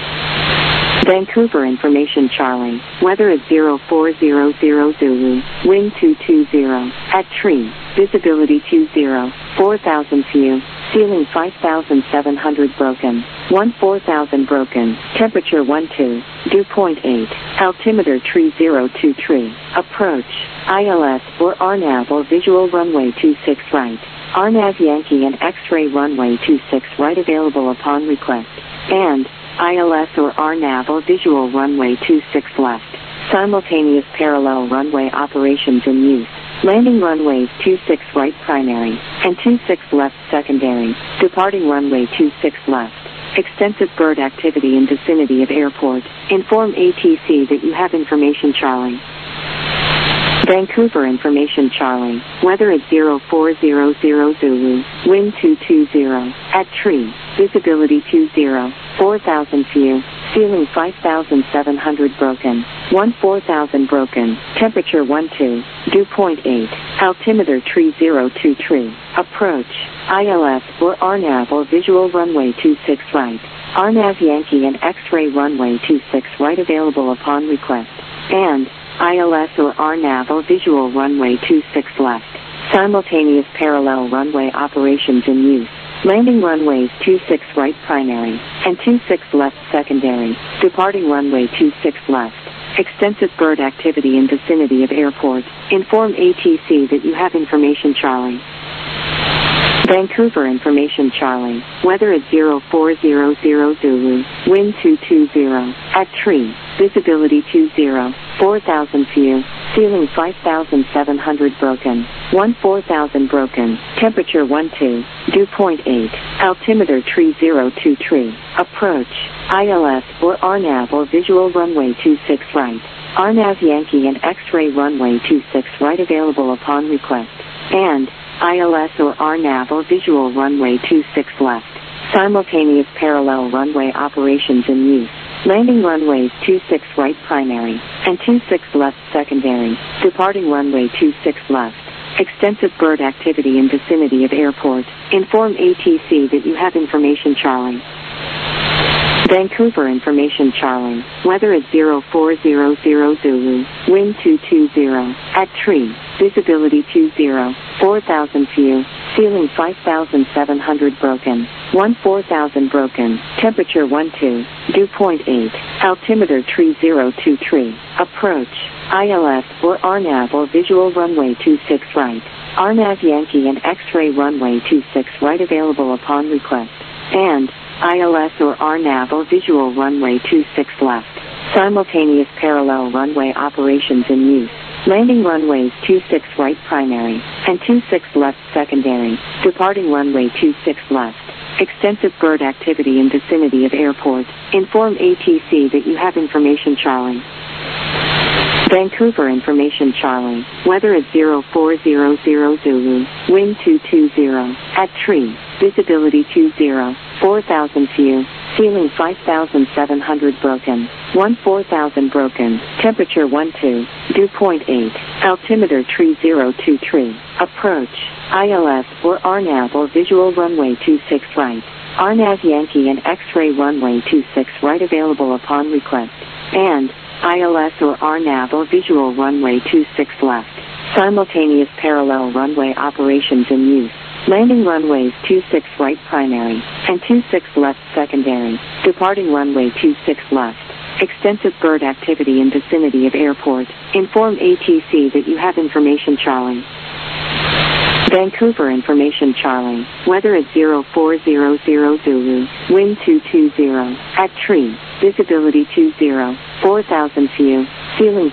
Vancouver information Charlie. Weather is 0400 Zulu. Wind 220. At tree. Visibility 20. 4,000 few. Ceiling 5,700 broken. 14,000 broken. Temperature 12. Dew point 8. Altimeter tree 02 tree. Approach. ILS or RNAV or visual runway 26 right. RNAV Yankee and X-ray runway 26 right available upon request. And ILS or RNAV or visual runway 26 left. Simultaneous parallel runway operations in use. Landing runways 26 right primary and 26 left secondary. Departing runway 26 left. Extensive bird activity in vicinity of airport. Inform ATC that you have information Charlie. Vancouver information Charlie. Weather is 0400 Zulu. Wind 220. At tree. Visibility 20. 4,000 few. Ceiling 5,700 broken. 14,000 broken. Temperature 12. Dew point 8. Altimeter tree 02 tree. Approach. ILS or RNAV or visual runway 26 right. RNAV Yankee and X-ray runway 26 right available upon request. And ILS or RNAV or visual runway 26 left. Simultaneous parallel runway operations in use. Landing runways 26 right primary and 26 left secondary. Departing runway 26 left. Extensive bird activity in vicinity of airport. Inform ATC that you have information Charlie. Vancouver information Charlie. Weather is 0400 Zulu. Wind 220. At tree. Visibility 20. 4,000 few. Ceiling 5,700 broken. 14,000 broken. Temperature 12. Dew point 8. Altimeter tree 02 tree. Approach. ILS or RNAV or visual runway 26 right. RNAV Yankee and X-ray runway 26 right available upon request. And ILS or RNAV or visual runway 26 left. Simultaneous parallel runway operations in use. Landing runways 26 right primary and 26 left secondary. Departing runway 26 left. Extensive bird activity in vicinity of airport. Inform ATC that you have information Charlie. Vancouver information Charlie. Weather is 0400 Zulu. Wind 220. At tree. Visibility 20. 4,000 few. Ceiling 5,700 broken. 14,000 broken. Temperature 12. Dew point 8. Altimeter tree 02 tree. Approach. ILS or RNAV or visual runway 26 right. RNAV Yankee and X-ray runway 26 right available upon request. And ILS or RNAV or visual runway 26 left. Simultaneous parallel runway operations in use. Landing runways 26 right primary and 26 left secondary. Departing runway 26 left. Extensive bird activity in vicinity of airport. Inform ATC that you have information Charlie. Vancouver information Charlie. Weather is 0400 Zulu. Wind 220. At tree. Visibility 20. 4,000 few. Ceiling 5,700 broken. 14,000 broken. Temperature 12. Dew point 8. Altimeter tree 02 tree. Approach. ILS or RNAV or visual runway 26 right. RNAV Yankee and X-ray runway 26 right available upon request. And ILS or RNAV or visual runway 26 left. Simultaneous parallel runway operations in use. Landing runways 26 right primary and 26 left secondary. Departing runway 26 left. Extensive bird activity in vicinity of airport. Inform ATC that you have information Charlie. Vancouver information Charlie. Weather is 0400 Zulu. Wind 220. At tree. Visibility 20. 4,000 few. Ceiling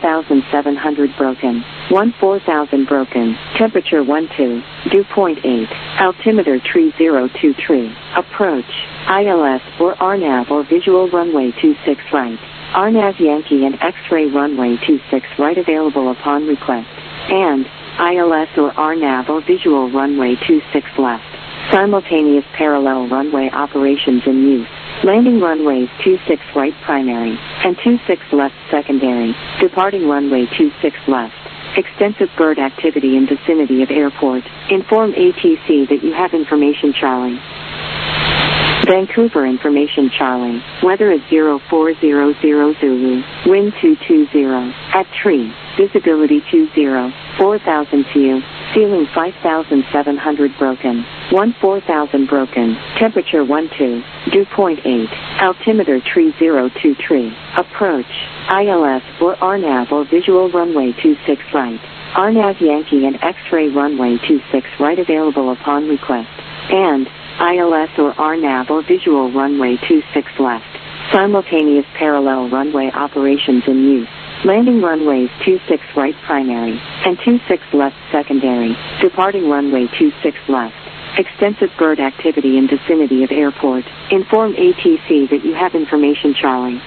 5,700 broken. 14,000 broken. Temperature 12. Dew point 8. Altimeter tree 02 tree. Approach. ILS or RNAV or visual runway 26 right. RNAV Yankee and X-ray runway 26 right available upon request. And ILS or RNAV or visual runway 26 left. Simultaneous parallel runway operations in use. Landing runways 26 right primary and 26 left secondary, departing runway 26 left. Extensive bird activity in vicinity of airport. Inform ATC that you have information Charlie. Vancouver information Charlie. Weather is 0400 Zulu. Wind 220. At tree. Visibility 20. 4,000 few. Ceiling 5,700 broken. 14,000 broken. Temperature 12. Dew point 8. Altimeter tree 02 tree. Approach. ILS or RNAV or visual runway 26 right. RNAV Yankee and X-ray runway 26 right available upon request. And ILS or RNAV or visual runway 26 left. Simultaneous parallel runway operations in use. Landing runways 26 right primary and 26 left secondary. Departing runway 26 left. Extensive bird activity in vicinity of airport. Inform ATC that you have information Charlie.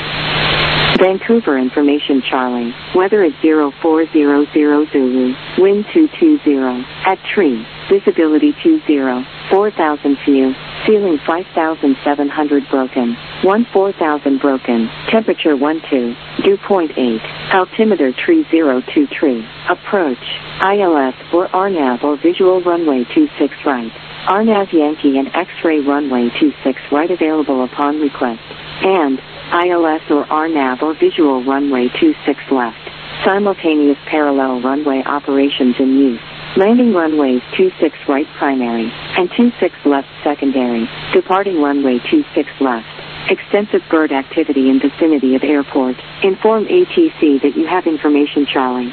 Vancouver information Charlie. Weather is 0400 Zulu. Wind 220. At tree. Visibility 20. 4,000 few. Ceiling 5,700 broken. 14,000 broken. Temperature 12. Dew point 8. Altimeter tree 02 tree. Approach. ILS or RNAV or visual runway 26 right. RNAV Yankee and X-ray runway 26 right available upon request. And ILS or RNAV or visual runway 26 left. Simultaneous parallel runway operations in use. Landing runways 26 right primary and 26 left secondary. Departing runway 26 left. Extensive bird activity in vicinity of airport. Inform ATC that you have information Charlie.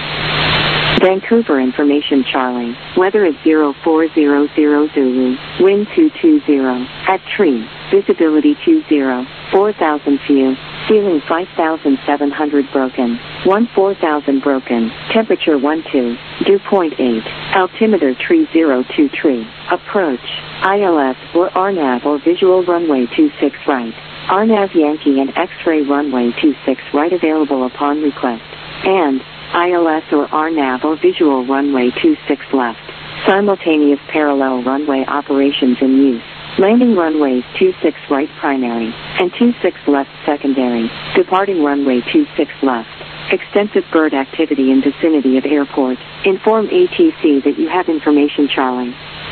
Vancouver information Charlie. Weather is 0400 Zulu. Wind 220. At tree. Visibility 20. 4,000 few. Ceiling 5,700 broken. 14,000 broken. Temperature 12. Dew point 8. Altimeter tree 02 tree. Approach. ILS or RNAV or visual runway 26 right. RNAV Yankee and X-ray runway 26 right available upon request. And ILS or RNAV or visual runway 26 left. Simultaneous parallel runway operations in use. Landing runways 26 right primary and 26 left secondary. Departing runway 26 left. Extensive bird activity in vicinity of airport. Inform ATC that you have information Charlie.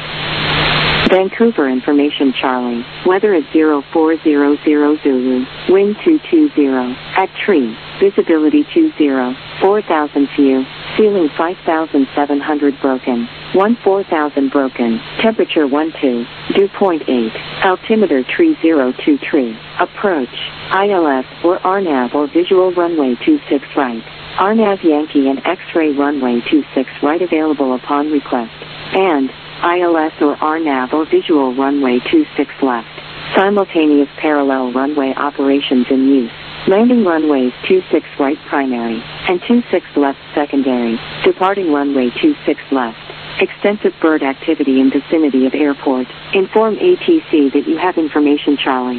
Vancouver information Charlie. Weather is 0400 Zulu. Wind 220. At tree. Visibility 20. 4,000 few. Ceiling 5,700 broken. 14,000 broken. Temperature 12. Dew point 8. Altimeter tree 02 tree. Approach. ILS or RNAV or visual runway 26 right. RNAV Yankee and X-ray runway 26 right available upon request. And ILS or RNAV or visual runway 26 left. Simultaneous parallel runway operations in use. Landing runways 26 right primary and 26 left secondary. Departing runway 26 left. Extensive bird activity in vicinity of airport. Inform ATC that you have information Charlie.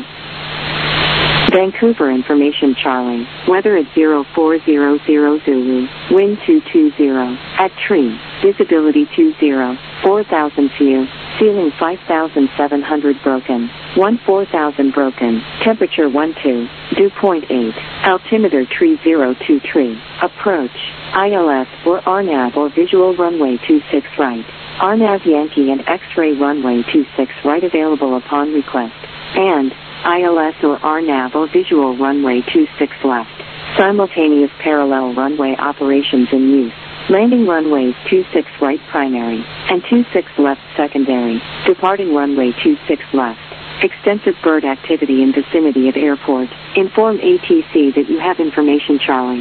Vancouver information Charlie. Weather is 0400 Zulu. Wind 220. At tree. Visibility 20. 4,000 few. Ceiling 5,700 broken. 14,000 broken. Temperature 12. Dew point 8. Altimeter tree 02 tree. Approach. ILS or RNAV or visual runway 26 right. RNAV Yankee and X-ray runway 26 right available upon request. And ILS or RNAV or visual runway 26 left. Simultaneous parallel runway operations in use. Landing runways 26 right primary and 26 left secondary. Departing runway 26 left. Extensive bird activity in vicinity of airport. Inform ATC that you have information Charlie.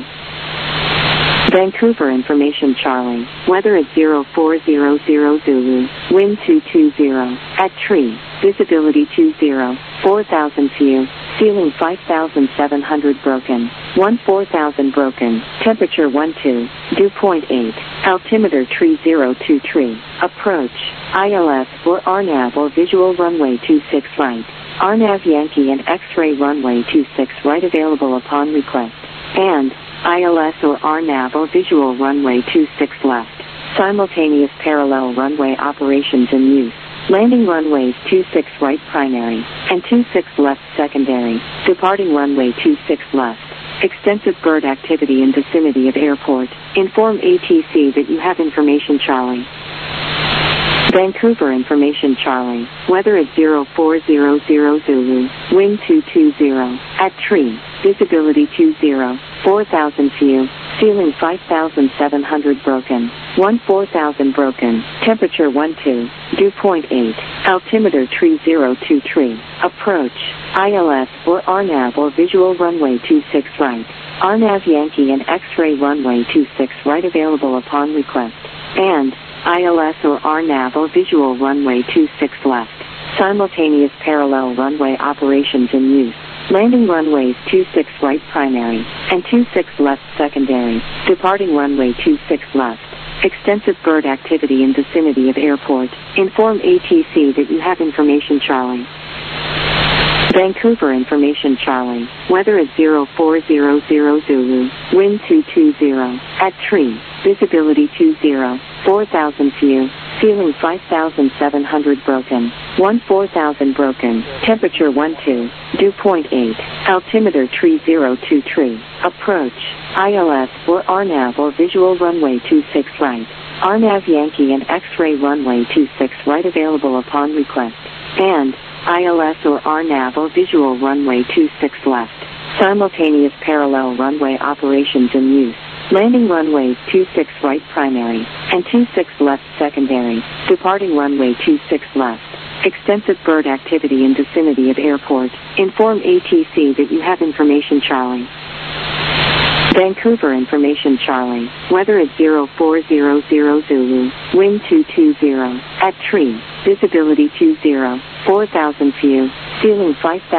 Vancouver information Charlie. Weather is 0400 Zulu. Wind 220. At tree. Visibility 20. 4,000 few. Ceiling 5,700 broken. 14,000 broken. Temperature 12. Dew point 8. Altimeter tree 02 tree. Approach. ILS or RNAV or visual runway 26 right. RNAV Yankee and X-ray runway 26 right available upon request. And ILS or RNAV or visual runway 26 left. Simultaneous parallel runway operations in use. Landing runways 26 right primary and 26 left secondary. Departing runway 26 left. Extensive bird activity in vicinity of airport. Inform ATC that you have information Charlie. Vancouver information Charlie. Weather at 0400 Zulu. Wind 220. At tree. Visibility 20. 4,000 view. Ceiling 5,700 broken. 14,000 broken. Temperature 12. Dew point 8. Altimeter 302 Approach. ILS or RNAV or visual runway 26 right. RNAV Yankee and X-ray runway 26 right available upon request. And ILS or RNAV or visual runway 26 left. Simultaneous parallel runway operations in use. Landing runways 26 right primary and 26 left secondary. Departing runway 26 left. Extensive bird activity in vicinity of airport. Inform ATC that you have information Charlie. Vancouver information Charlie. Weather at 0400 Zulu. Wind 220. At tree. Visibility 20. 4,000 view. Ceiling 5,700 broken. 14,000 broken. Temperature 12. Dew point 8. Altimeter 3023. Approach. ILS or RNAV or visual runway 26 right. RNAV Yankee and X-ray runway 26 right available upon request. And ILS or RNAV or visual runway 26 left. Simultaneous parallel runway operations in use. Landing runways 26 right primary and 26 left secondary. Departing runway 26 left. Extensive bird activity in vicinity of airport. Inform ATC that you have information Charlie. Vancouver information Charlie. Weather at 0400 Zulu. Wind 220. At tree. Visibility 20. 4,000 view. Ceiling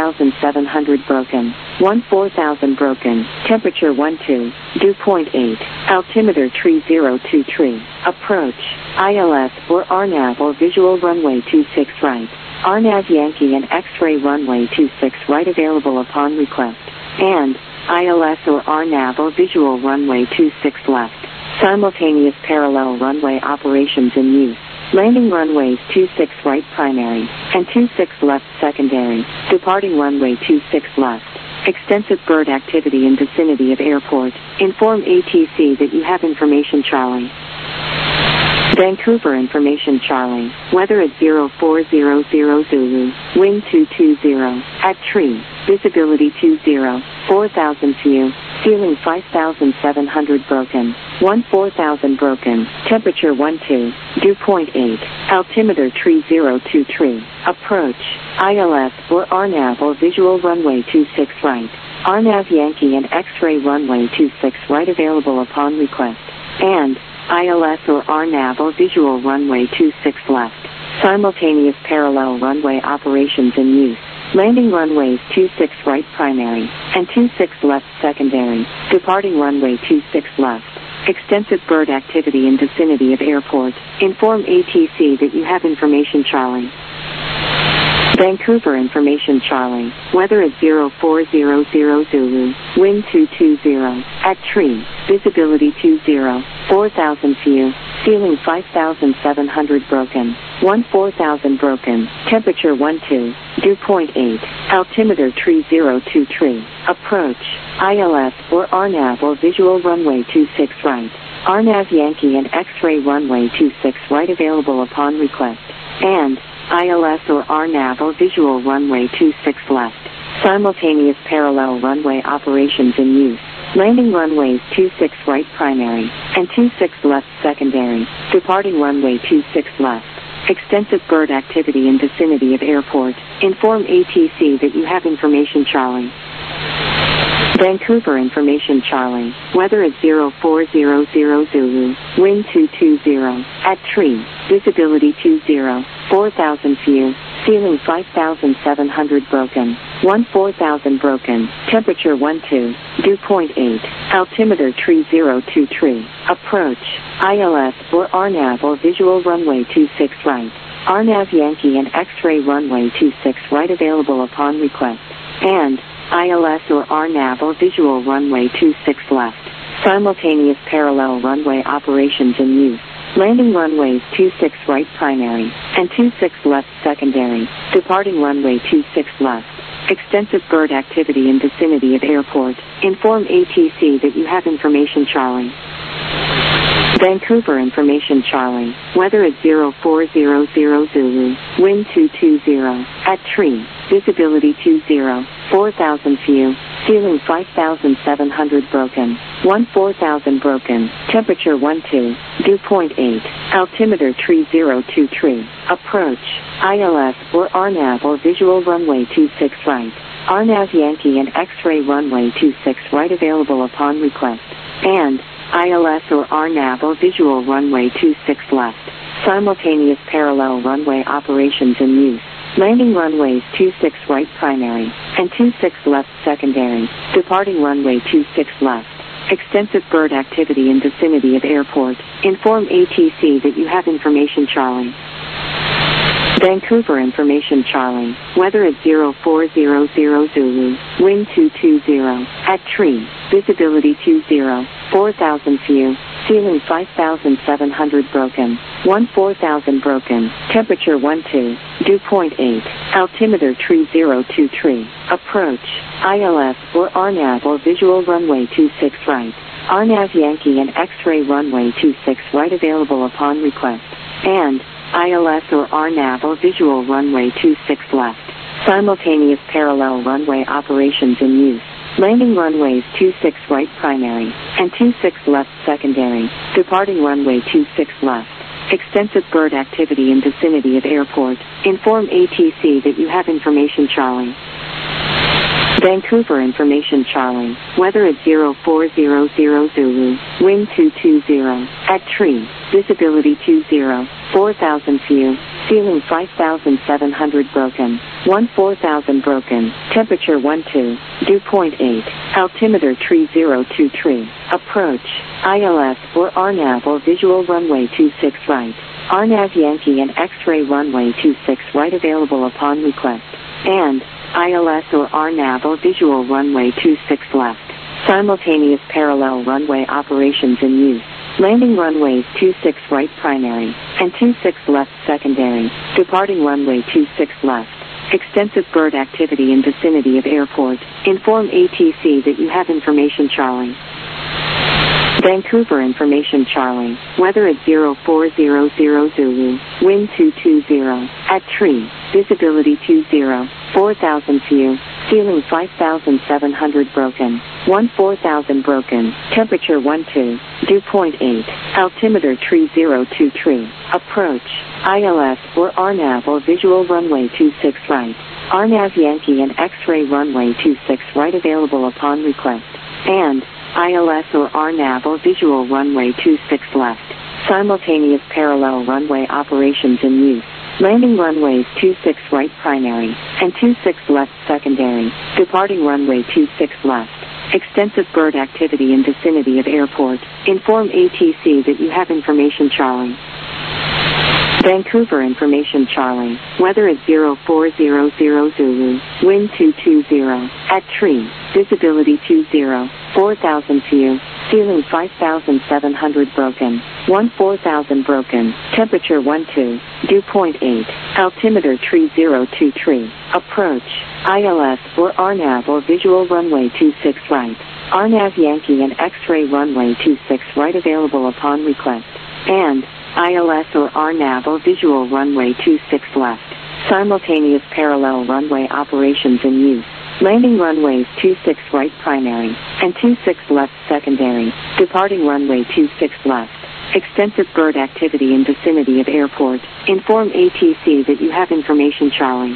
5,700 broken. 14,000 broken. Temperature 12. Dew point 8. Altimeter 3023. Approach. ILS or RNAV or visual runway 26 right. RNAV Yankee and X-ray runway 26 right available upon request. And ILS or RNAV or visual runway 26 left. Simultaneous parallel runway operations in use. Landing runways 26 right primary and 26 left secondary. Departing runway 26 left. Extensive bird activity in vicinity of airport. Inform ATC that you have information Charlie. Vancouver information Charlie. Weather at 0400 Zulu. Wind 220. At tree. Visibility 20. 4,000 view. Ceiling 5,700 broken. 14,000 broken. Temperature 12. Dew point 8. Altimeter 3023. Approach. ILS or RNAV or visual runway 26 right. RNAV Yankee and X-ray runway 26 right available upon request. And ILS or RNAV or visual runway 26 left. Simultaneous parallel runway operations in use. Landing runways 26 right primary and 26 left secondary. Departing runway 26 left. Extensive bird activity in vicinity of airport. Inform ATC that you have information Charlie. Vancouver information Charlie. Weather at 0400 Zulu. Wind 220. At tree. Visibility 20. 4,000 view. Ceiling 5,700 broken. 14,000 broken. Temperature 12. Dew point 8. Altimeter 3023. Approach. ILS or RNAV or visual runway 26 right. RNAV Yankee and X-ray runway 26 right available upon request. And ILS or RNAV or visual runway 26 left. Simultaneous parallel runway operations in use. Landing runways 26 right primary and 26 left secondary. Departing runway 26 left. Extensive bird activity in vicinity of airport. Inform ATC that you have information Charlie. Vancouver information Charlie. Weather at 0400 Zulu. Wind 220. At tree. Visibility 20. 4,000 view. Ceiling 5,700 broken. 14,000 broken. Temperature 12. Dew point 8. Altimeter 3023. Approach. ILS or RNAV or visual runway 26 right. RNAV Yankee and X-ray runway 26 right available upon request. And ILS or RNAV or visual runway 26 left. Simultaneous parallel runway operations in use. Landing runways 26 right primary and 26 left secondary. Departing runway 26 left. Extensive bird activity in vicinity of airport. Inform ATC that you have information Charlie. Vancouver information Charlie. Weather at 0400 Zulu. Wind 220. At tree. Visibility 20. 4,000 view. Ceiling 5,700 broken. 14,000 broken. Temperature 12. Dew point 8. Altimeter 302 Approach. ILS or RNAV or visual runway 26 right. RNAV Yankee and X-ray runway 26 right available upon request. And ILS or RNAV or visual runway 26 left. Simultaneous parallel runway operations in use. Landing runways 26 right primary and 26 left secondary. Departing runway 26 left. Extensive bird activity in vicinity of airport. Inform ATC that you have information Charlie. Vancouver information Charlie. Weather at 0400 Zulu. Wind 220. At tree. Visibility 20. 4,000 view. Ceiling 5,700 broken. 14,000 broken. Temperature 12. Dew point 8. Altimeter 302 Approach. ILS or RNAV or visual runway 26 right. RNAV Yankee and X-ray runway 26 right available upon request. And ILS or RNAV or visual runway 26 left. Simultaneous parallel runway operations in use. Landing runways 26 right primary and 26 left secondary. Departing runway 26 left. Extensive bird activity in vicinity of airport. Inform ATC that you have information Charlie. Vancouver information Charlie. Weather at 0400 Zulu. Wind 220. At tree. Visibility 20. 4,000 view. Ceiling 5,700 broken. 14,000 broken. Temperature 12. Dew point 8. Altimeter 302 Approach. ILS or RNAV or visual runway 26 right. RNAV Yankee and X-ray runway 26 right available upon request. And ILS or RNAV or visual runway 26 left. Simultaneous parallel runway operations in use. Landing runways 26 right primary and 26 left secondary. Departing runway 26 left. Extensive bird activity in vicinity of airport. Inform ATC that you have information Charlie. Vancouver information Charlie. Weather at 0400 Zulu. Wind 220. At tree. Visibility 20. 4,000 view. Ceiling 5,700 broken. 14,000 broken. Temperature 12. Dew point 8. Altimeter 302 Approach. ILS or RNAV or visual runway 26 right. RNAV Yankee and X-ray runway 26 right available upon request. And ILS or RNAV or visual runway 26 left. Simultaneous parallel runway operations in use. Landing runways 26 right primary and 26 left secondary. Departing runway 26 left. Extensive bird activity in vicinity of airport. Inform ATC that you have information Charlie. Vancouver information Charlie. Weather at 0400 Zulu. Wind 220. At tree. Visibility 20. 4,000 view. Ceiling 5,700 broken. 14,000 broken. Temperature 12. Dew point 8. Altimeter 302 Approach. ILS or RNAV or visual runway 26 right. RNAV Yankee and X-ray runway 26 right available upon request. And ILS or RNAV or visual runway 26 left. Simultaneous parallel runway operations in use. Landing runways 26 right primary and 26 left secondary. Departing runway 26 left. Extensive bird activity in vicinity of airport. Inform ATC that you have information Charlie.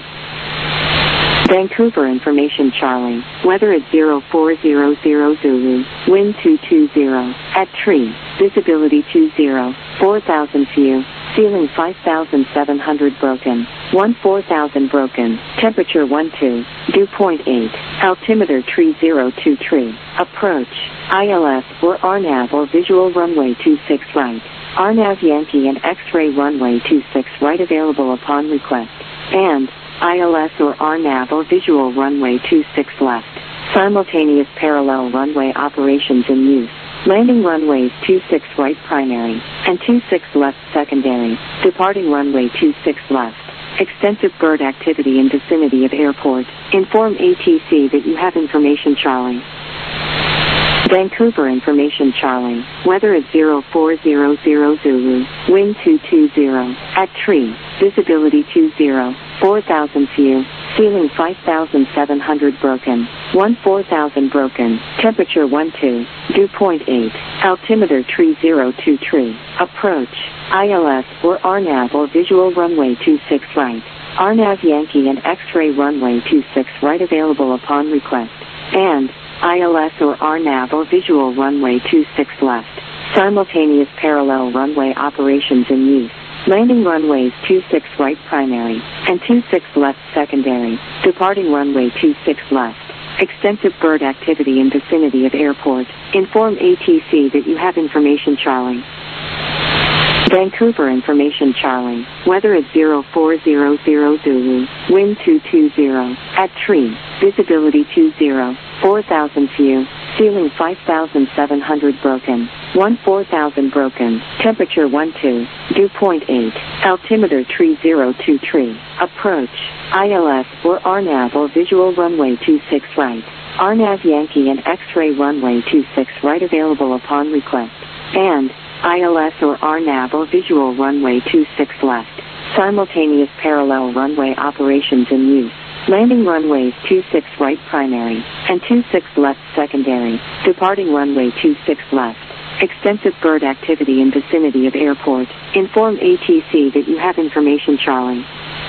Vancouver information Charlie. Weather at 0400 Zulu. Wind 220. At tree. Visibility 20. 4,000 view. Ceiling 5,700 broken. 14,000 broken. Temperature 12. Dew point 8. Altimeter 302 Approach. ILS or RNAV or visual runway 26 right. RNAV Yankee and X-ray runway 26 right available upon request. And ILS or RNAV or visual runway 26 left. Simultaneous parallel runway operations in use. Landing runways 26 right primary, and 26 left secondary, departing runway 26 left. Extensive bird activity in vicinity of airport. Inform ATC that you have information Charlie. Vancouver information Charlie. Weather is 0400 Zulu. Wind 220. At tree. Visibility 20. 4,000 few. Ceiling 5,700 broken. 14,000 broken. Temperature 12. Dew point 8. Altimeter tree 02 tree. Approach. ILS or RNAV or visual runway 26 right. RNAV Yankee and X-ray runway 26 right available upon request. And ILS or RNAV or visual runway 26 left. Simultaneous parallel runway operations in use. Landing runways 26 right primary and 26 left secondary. Departing runway 26 left. Extensive bird activity in vicinity of airport. Inform ATC that you have information Charlie. Vancouver information Charlie. Weather is 0400 Zulu. Wind 220. At tree. Visibility 20. 4,000 few. Ceiling 5,700 broken. 14,000 broken. Temperature 12. Dew point 8. Altimeter tree 02 tree. Approach. ILS or RNAV or visual runway 26 right. RNAV Yankee and X-ray runway 26 right available upon request. And ILS or RNAV or visual runway 26 left. Simultaneous parallel runway operations in use. Landing runways 26 right primary and 26 left secondary. Departing runway 26 left. Extensive bird activity in vicinity of airport. Inform ATC that you have information Charlie.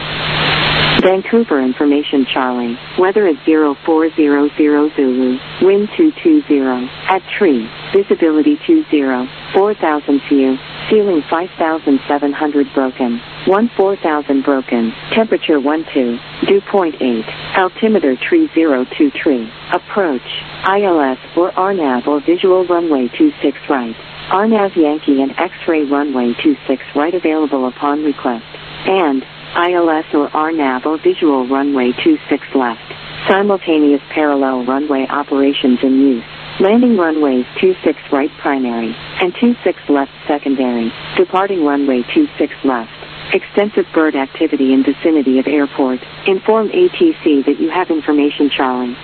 Vancouver information Charlie. Weather is 0400 Zulu. Wind 220. At tree. Visibility 20. 4,000 few. Ceiling 5,700 broken. 14,000 broken. Temperature 12. Dew point 8. Altimeter tree 02 tree. Approach. ILS or RNAV or visual runway 26 right. RNAV Yankee and X-ray runway 26 right available upon request. And ILS or RNAV or visual runway 26 left. Simultaneous parallel runway operations in use. Landing runways 26 right primary and 26 left secondary. Departing runway 26 left. Extensive bird activity in vicinity of airport. Inform ATC that you have information Charlie.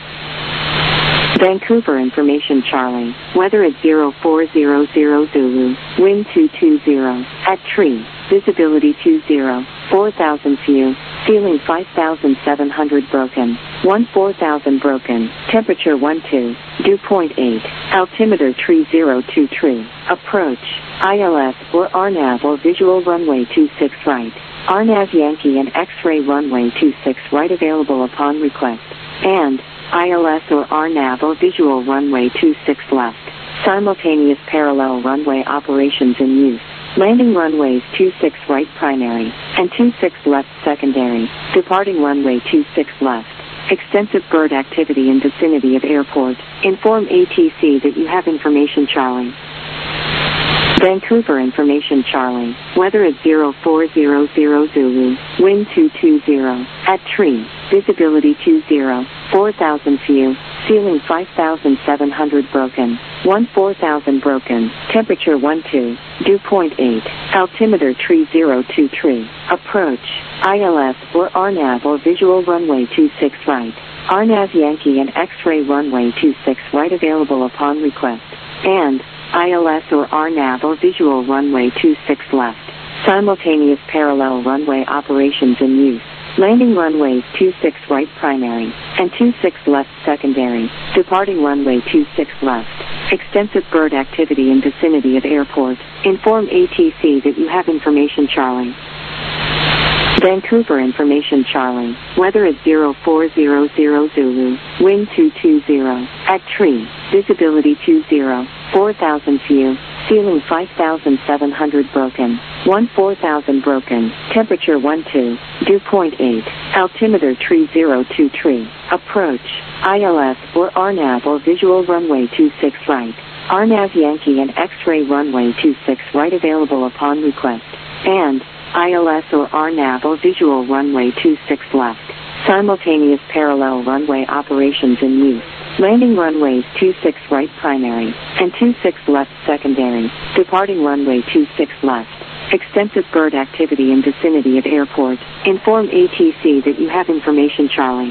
Vancouver information Charlie. Weather is 0400 Zulu. Wind 220. At tree. Visibility 20. 4,000 few. Ceiling 5,700 broken. 14,000 broken. Temperature 12. Dew point 8. Altimeter tree 02 tree. Approach. ILS or RNAV or visual runway 26 right. RNAV Yankee and X-ray runway 26 right available upon request. And ILS or RNAV or visual runway 26 left. Simultaneous parallel runway operations in use. Landing runways 26 right primary and 26 left secondary. Departing runway 26 left. Extensive bird activity in vicinity of airport. Inform ATC that you have information Charlie. Vancouver information Charlie. Weather is 0400 Zulu. Wind 220. At tree. Visibility 20. 4,000 few. Ceiling 5,700 broken. 14,000 broken. Temperature 12. Dew point 8. Altimeter tree 02 tree. Approach. ILS or RNAV or visual runway 26 right. RNAV Yankee and X-ray runway 26 right available upon request. And ILS or RNAV or visual runway 26 left. Simultaneous parallel runway operations in use. Landing runways 26 right primary and 26 left secondary. Departing runway 26 left. Extensive bird activity in vicinity of airport. Inform ATC that you have information Charlie. Vancouver information Charlie. Weather is 0400 Zulu. Wind 220. At tree. Visibility 20. 4,000 few. Ceiling 5,700 broken. 14,000 broken. Temperature 12. Dew point 8. Altimeter tree 02 tree. Approach. ILS or RNAV or visual runway 26 right. RNAV Yankee and X-ray runway 26 right available upon request. And ILS or RNAV or visual runway 26 left. Simultaneous parallel runway operations in use. Landing runways 26 right primary and 26 left secondary. Departing runway 26 left. Extensive bird activity in vicinity of airport. Inform ATC that you have information Charlie.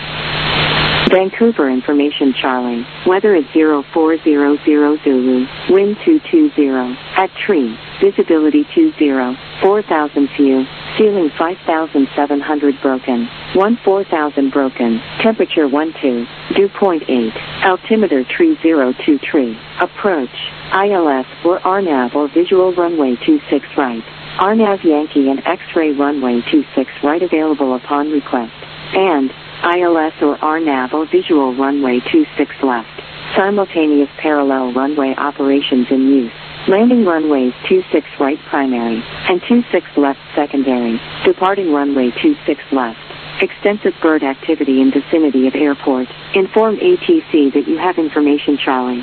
Vancouver information Charlie. Weather is 0400 Zulu. Wind 220. At tree. Visibility 20. 4,000 view. Ceiling 5,700 broken. 14,000 broken. Temperature 12. Dew point 8. Altimeter 302 tree. Approach. ILS or RNAV or visual runway 26 right. RNAV Yankee and X-ray runway 26 right available upon request. And ILS or RNAV or visual runway 26 left. Simultaneous parallel runway operations in use. Landing runways 26 right primary and 26 left secondary. Departing runway 26 left. Extensive bird activity in vicinity of airport. Inform ATC that you have information Charlie.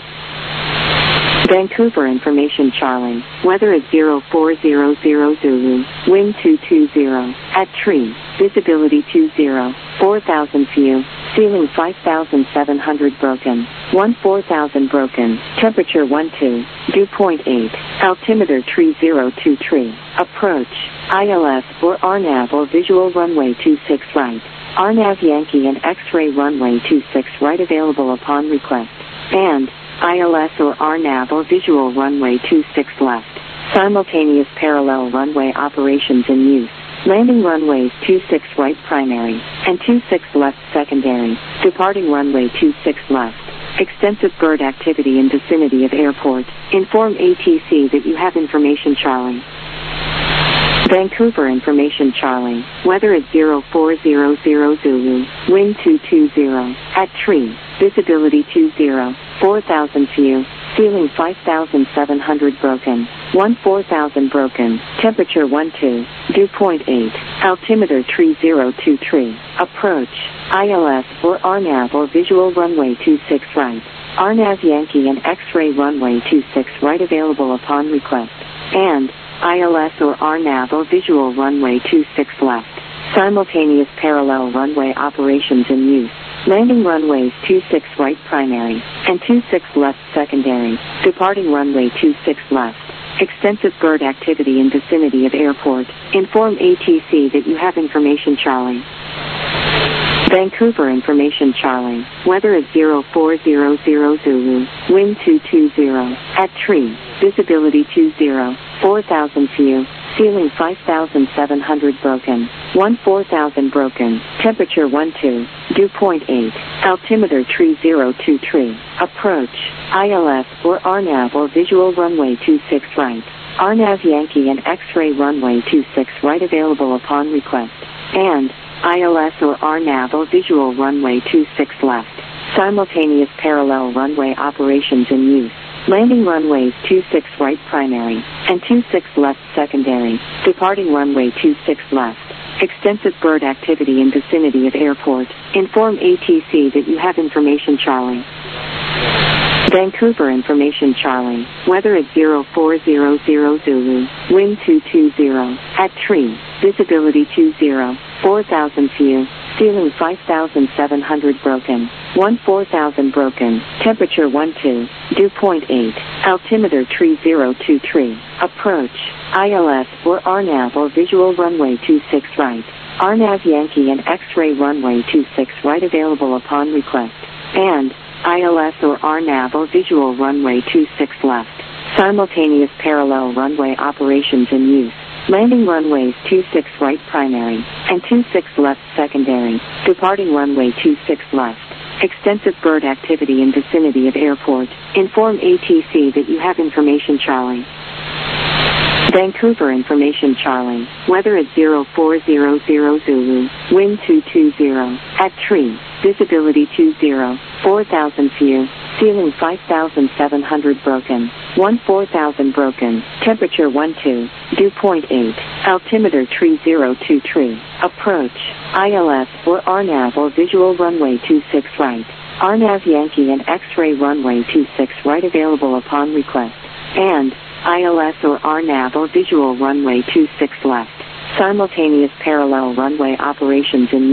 Vancouver information Charlie. Weather is 0400 Zulu. Wind 220. At tree. Visibility 20. 4,000 view. Ceiling 5,700 broken. 14,000 broken. Temperature 12. Dew point 8. Altimeter 302 tree. Approach. ILS or RNAV or visual runway 26 right. RNAV Yankee and X-ray runway 26 right available upon request. And ILS or RNAV or visual runway 26 left. Simultaneous parallel runway operations in use. Landing runways 26 right primary and 26 left secondary. Departing runway 26 left. Extensive bird activity in vicinity of airport. Inform ATC that you have information Charlie. Vancouver information Charlie. Weather is 0400 Zulu. Wind 220. At tree. Visibility 20. 4,000 view. Ceiling 5,700 broken. 14,000 broken. Temperature 12. Dew point 8. Altimeter 302 tree. Approach. ILS or RNAV or visual runway 26 right. RNAV Yankee and X-ray runway 26 right available upon request. And ILS or RNAV or visual runway 26 left. Simultaneous parallel runway operations in use. Landing runways 26 right primary and 26 left secondary. Departing runway 26 left. Extensive bird activity in vicinity of airport. Inform ATC that you have information Charlie. Vancouver information Charlie. Weather is 0400 Zulu. Wind 220. At tree. Visibility 20. 4,000 view. Ceiling 5,700 broken. 14,000 broken. Temperature 12. Dew point 8. Altimeter 302 tree. Approach. ILS or RNAV or visual runway 26 right. RNAV Yankee and X-ray runway 26 right available upon request. And ILS or RNAV or visual runway 26 left. Simultaneous parallel runway operations in use. Landing runways 26 right primary and 26 left secondary. Departing runway 26 left. Extensive bird activity in vicinity of airport. Inform ATC that you have information Charlie. Vancouver information Charlie. Weather is 0400 Zulu. Wind 220. At tree. Visibility 20. 4,000 view. Ceiling 5,700 broken. 14,000 broken. Temperature 12. Dew point 8. Altimeter 302 tree. Approach. ILS or RNAV or visual runway 26 right. RNAV Yankee and X-ray runway 26 right available upon request. And ILS or RNAV or visual runway 26 left. Simultaneous parallel runway operations in use. Landing runways 26 right primary and 26 left secondary. Departing runway 26 left. Extensive bird activity in vicinity of airport. Inform ATC that you have information Charlie. Vancouver information Charlie. Weather is 0400 Zulu. Wind 220. At tree. Visibility 20. 4,000 view. Ceiling 5,700 broken. 14,000 broken. Temperature 12. Dew point 8. Altimeter 302 tree. Approach. ILS or RNAV or visual runway 26 right. RNAV Yankee and X-ray runway 26 right available upon request. And ILS or RNAV or visual runway 26 left. Simultaneous parallel runway operations in use.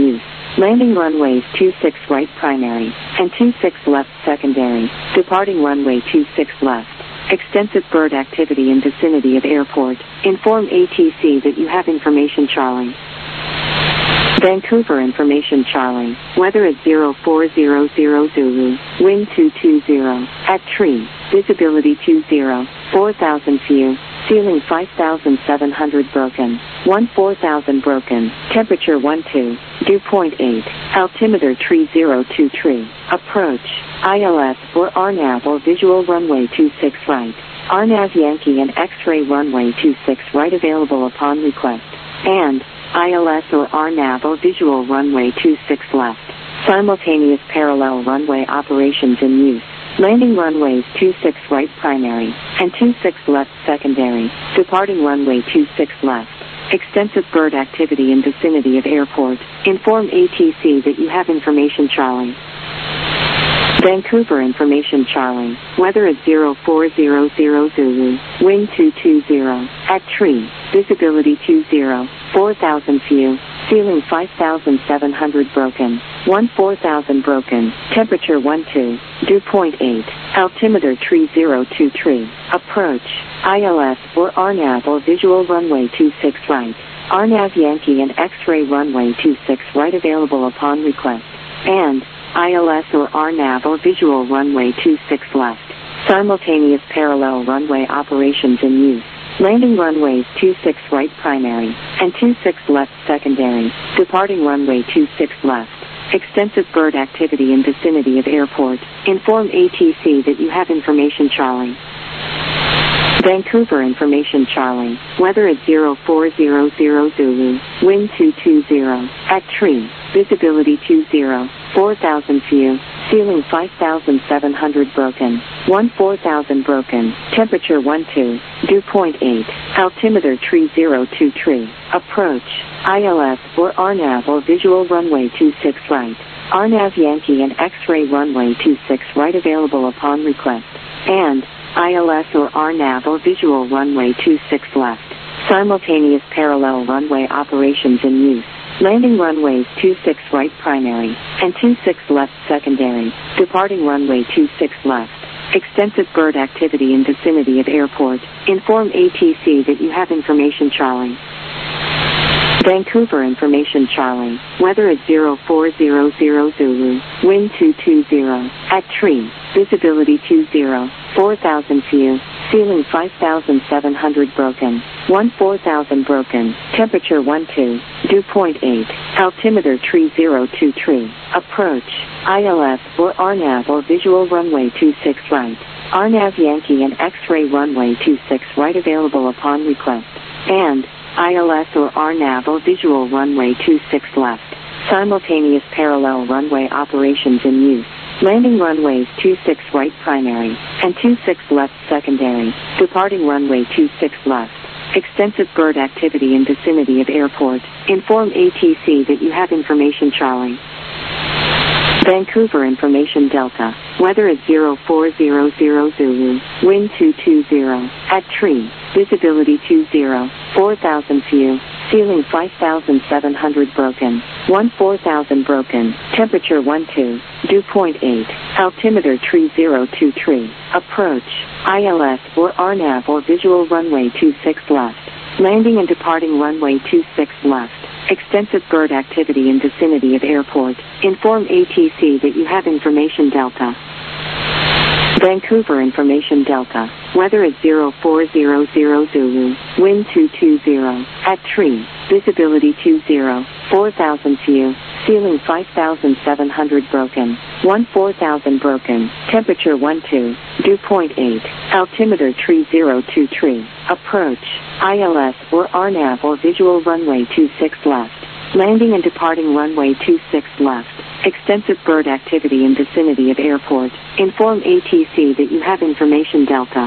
Landing runways 26 right primary and 26 left secondary. Departing runway 26 left. Extensive bird activity in vicinity of airport. Inform ATC that you have information Charlie. Vancouver information Charlie. Weather at 0400 Zulu. Wind 220. At tree. Visibility 20. 4,000 few. Ceiling 5,700 broken. 14,000 broken. Temperature 12. Dew point 8. Altimeter tree 02 tree. Approach. ILS or RNAV or visual runway 26 right. RNAV Yankee and X-ray runway 26 right available upon request. And ILS or RNAV or visual runway 26 left. Simultaneous parallel runway operations in use. Landing runways 26 right primary and 26 left secondary. Departing runway 26 left. Extensive bird activity in vicinity of airport. Inform ATC that you have information Charlie. Vancouver information Charlie. Weather at 0400 Zulu. Wind 220. At tree. Visibility 20. 4,000 few. Ceiling 5,700 broken. 14,000 broken. Temperature 12. Dew point 8. Altimeter tree 02 tree. Approach. ILS or RNAV or visual runway 26 right. RNAV Yankee and X-ray runway 26 right available upon request. And ILS or RNAV or visual runway 26 left. Simultaneous parallel runway operations in use. Landing runways 26 right primary and 26 left secondary. Departing runway 26 left. Extensive bird activity in vicinity of airport. Inform ATC that you have information Charlie. Vancouver information Charlie. Weather at 0400 Zulu. Wind 220. At tree. Visibility 20. 4,000 few. Ceiling 5,700 broken. 14,000 broken. Temperature 12. Dew point 8. Altimeter tree 02 tree. Approach. ILS or RNAV or visual runway 26 right. RNAV Yankee and X-ray runway 26 right available upon request. And ILS or RNAV or visual runway 26 left. Simultaneous parallel runway operations in use. Landing runways 26 right primary and 26 left secondary. Departing runway 26 left. Extensive bird activity in vicinity of airport. Inform ATC that you have information Charlie. Vancouver information Charlie. Weather at 0400 Zulu. Wind 220. At tree. Visibility 20. 4,000 few. Ceiling 5,700 broken. 14,000 broken. Temperature 12. Dew point 8. Altimeter tree 02 tree. Approach. ILS or RNAV or visual runway 26 right. RNAV Yankee and X-ray runway 26 right available upon request. And ILS or RNAV or visual runway 26 left. Simultaneous parallel runway operations in use. Landing runways 26 right primary and 26 left secondary. Departing runway 26 left. Extensive bird activity in vicinity of airport. Inform ATC that you have information Charlie. Vancouver information Delta. Weather at 0400 Zulu. Wind 220. At tree. Visibility 20. 4,000 few. Ceiling 5,700 broken. 14,000 broken. Temperature 12. Dew point 8. Altimeter tree 02 tree. Approach. ILS or RNAV or visual runway 26 left. Landing and departing runway 26 left. Extensive bird activity in vicinity of airport. Inform ATC that you have information Delta. Vancouver information Delta. Weather at 0400 Zulu. Wind 220. At tree. Visibility 20. 4,000 few. Ceiling 5,700 broken. 14,000 broken. Temperature 12. Dew point 8. Altimeter tree 02 tree. Approach. ILS or RNAV or visual runway 26 left. Landing and departing runway 26 left. Extensive bird activity in vicinity of airport. Inform ATC that you have information Delta.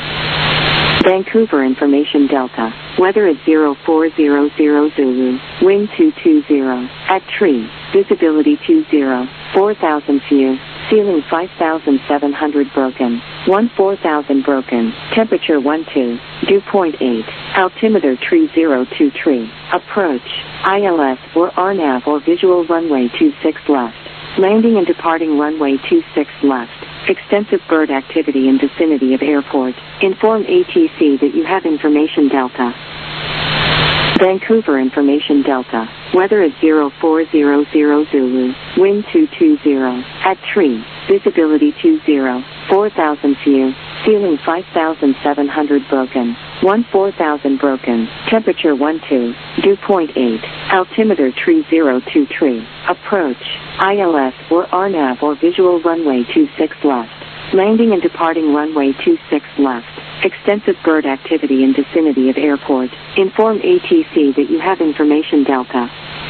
Vancouver information Delta. Weather at 0400 Zulu. Wind 220. At tree. Visibility 20. 4,000 few. Ceiling 5,700 broken. 14,000 broken, temperature 12, dew point 8, altimeter tree 02 tree, approach, ILS or RNAV or visual runway 26 left, landing and departing runway 26 left, extensive bird activity in vicinity of airport, inform ATC that you have information Delta. Vancouver information Delta, weather is 0400 Zulu, wind 220, at tree, visibility 20, 4,000 view, ceiling 5,700 broken, 14,000 broken, temperature 12, dew point 8, altimeter tree 02 tree, approach, ILS or RNAV or visual runway 26 left, landing and departing runway 26 left, extensive bird activity in vicinity of airport, inform ATC that you have information Delta.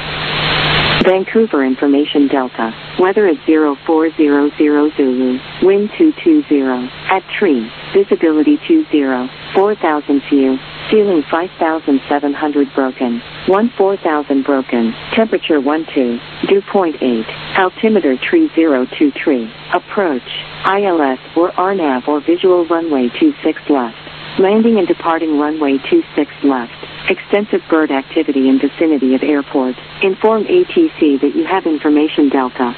Vancouver information Delta, weather is 0400 Zulu, wind 220, at tree, visibility 20, 4,000 view, ceiling 5,700 broken, 14,000 broken, temperature 12, dew point 8, altimeter tree 02 tree, approach, ILS or RNAV or visual runway 26 left, landing and departing runway 26 left, extensive bird activity in vicinity of airport, inform ATC that you have information Delta.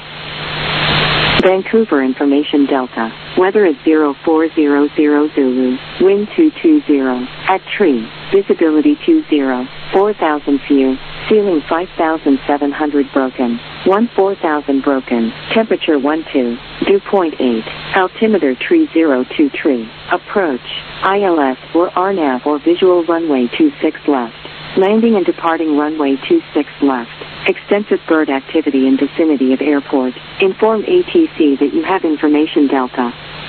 Vancouver information Delta, weather is 0400 Zulu, wind 220, at tree, visibility 20, 4,000 view, ceiling 5,700 broken, 14,000 broken, temperature 12, dew point 8, altimeter tree 02 tree, approach, ILS or RNAV or visual runway 26 left, landing and departing runway 26 left, extensive bird activity in vicinity of airport, inform ATC that you have information Delta.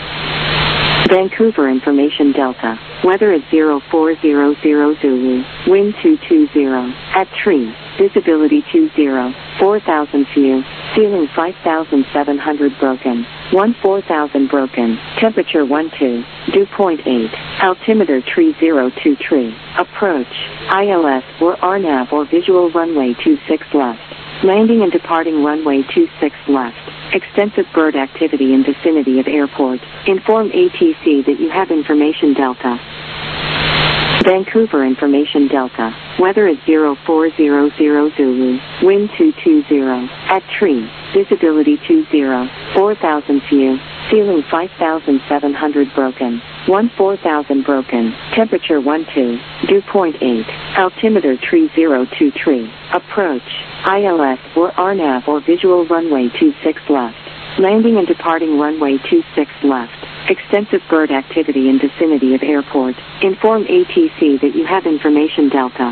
Vancouver information Delta, weather is 0400 Zulu, wind 220, at tree, visibility 20, 4,000 view, ceiling 5,700 broken, 14,000 broken, temperature 12, dew point 8, altimeter tree 02 tree, approach, ILS or RNAV or visual runway 26 left, landing and departing runway 26 left, extensive bird activity in vicinity of airport, inform ATC that you have information Delta. Vancouver information Delta, weather is 0400 Zulu, wind 220, at tree, visibility 20, 4,000 view, ceiling 5,700 broken, 14,000 broken, temperature 12, dew point 8, altimeter tree 02 tree, approach, ILS or RNAV or visual runway 26 left, landing and departing runway 26 left, extensive bird activity in vicinity of airport, inform ATC that you have information Delta.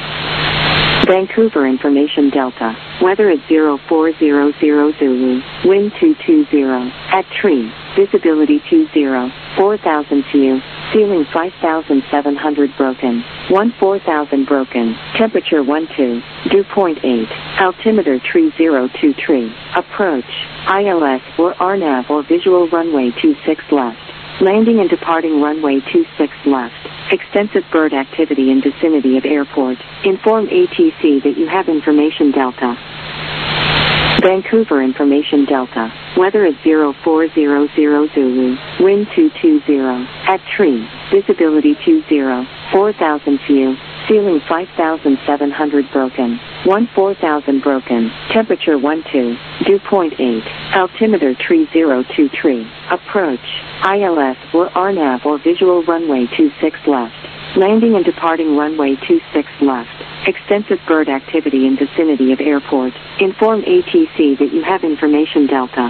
Vancouver information Delta, weather is 0400 Zulu, wind 220, at tree, visibility 20, 4,000 view, ceiling 5,700 broken, 14,000 broken, temperature 12, dew point 8, altimeter tree 02 tree, approach, ILS or RNAV or visual runway 26 left, landing and departing runway 26 left, extensive bird activity in vicinity of airport, inform ATC that you have information Delta. Vancouver information Delta, weather is 0400 Zulu, wind 220, at tree, visibility 20, 4,000 view, ceiling 5,700 broken, 14,000 broken, temperature 12, dew point 8, altimeter tree 02 tree, approach, ILS or RNAV or visual runway 26 left, landing and departing runway 26 left, extensive bird activity in vicinity of airport, inform ATC that you have information Delta.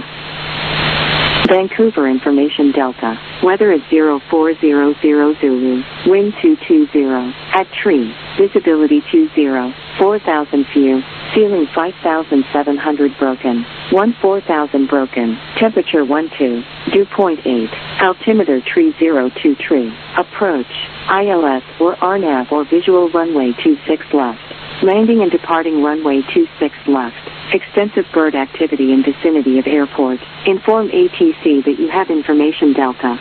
Vancouver information Delta, weather is 0400 Zulu, wind 220, at tree, visibility 20, 4,000 view, ceiling 5,700 broken, 14,000 broken, temperature 12, dew point 8, altimeter tree 02 tree, approach, ILS or RNAV or visual runway 26 left, landing and departing runway 26 left, extensive bird activity in vicinity of airport, inform ATC that you have information Delta.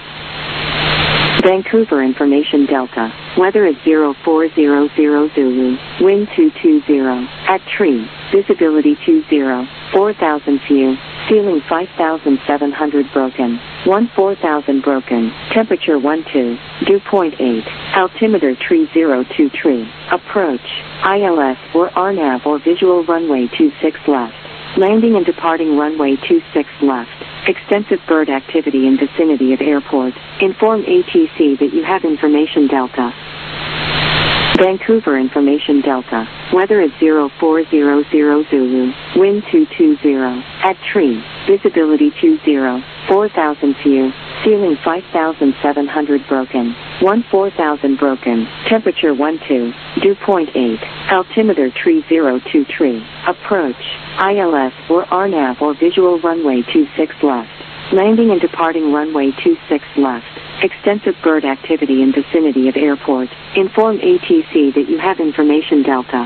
Vancouver information Delta, weather is 0400 Zulu, wind 220, at tree, visibility 20, 4,000 view, ceiling 5,700 broken, 14,000 broken, temperature 12, dew point 8, altimeter tree 02 tree, approach, ILS or RNAV or visual runway 26 left, landing and departing runway 26 left, extensive bird activity in vicinity of airport, inform ATC that you have information Delta. Vancouver information Delta, weather at 0400 Zulu, wind 220, at tree, visibility 20, 4,000 view, ceiling 5,700 broken, 14,000 broken, temperature 12, dew point 8, altimeter tree 02 tree, approach, ILS or RNAV or visual runway 26 left, landing and departing runway 26 left, extensive bird activity in vicinity of airport, inform ATC that you have information Delta.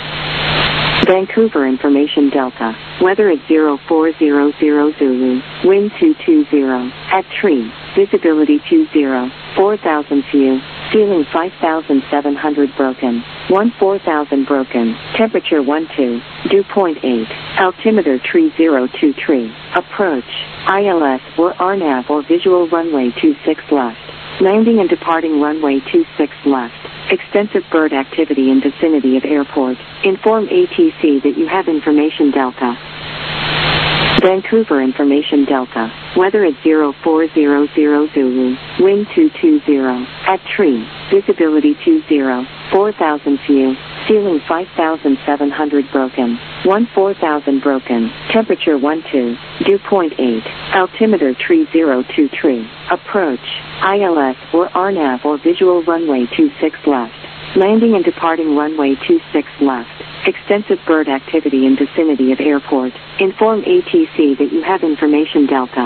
Vancouver information Delta, weather at 0400 Zulu, wind 220, at tree, visibility 20, 4,000 view, ceiling 5,700 broken, 14,000 broken, temperature 12, dew point 8, altimeter tree 02 tree, approach, ILS or RNAV or visual runway 26 left, landing and departing runway 26 left, extensive bird activity in vicinity of airport, inform ATC that you have information Delta. Vancouver information Delta, weather at 0400 Zulu, wind 220, at tree, visibility 20, 4,000 view, ceiling 5,700 broken, 14,000 broken, temperature 12, dew point 8, altimeter tree 02 tree, approach, ILS or RNAV or visual runway 26 left, landing and departing runway 26 left, extensive bird activity in vicinity of airport, inform ATC that you have information Delta.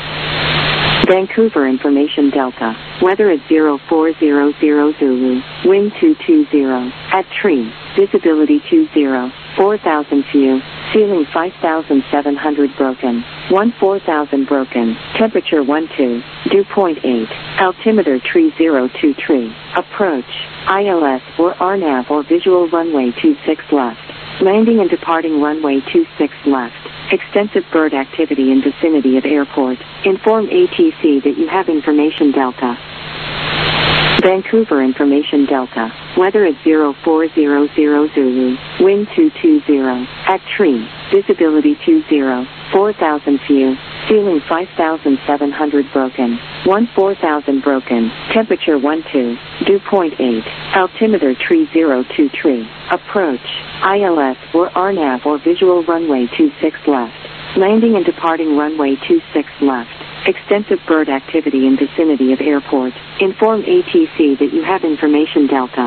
Vancouver information Delta, weather at 0400 Zulu, wind 220, at tree, visibility 20, 4,000 view, ceiling 5,700 broken, 14,000 broken, temperature 12, dew point 8, altimeter tree 02 tree, approach, ILS or RNAV or visual runway 26 left, landing and departing runway 26 left, extensive bird activity in vicinity of airport, inform ATC that you have information Delta. Vancouver information Delta, weather at 0400 Zulu, wind 220, at tree, visibility 20, 4,000 view, ceiling 5,700 broken, 14,000 broken, temperature 12, dew point 8, altimeter tree 02 tree, approach, ILS or RNAV or visual runway 26 left, landing and departing runway 26 left, extensive bird activity in vicinity of airport, inform ATC that you have information Delta.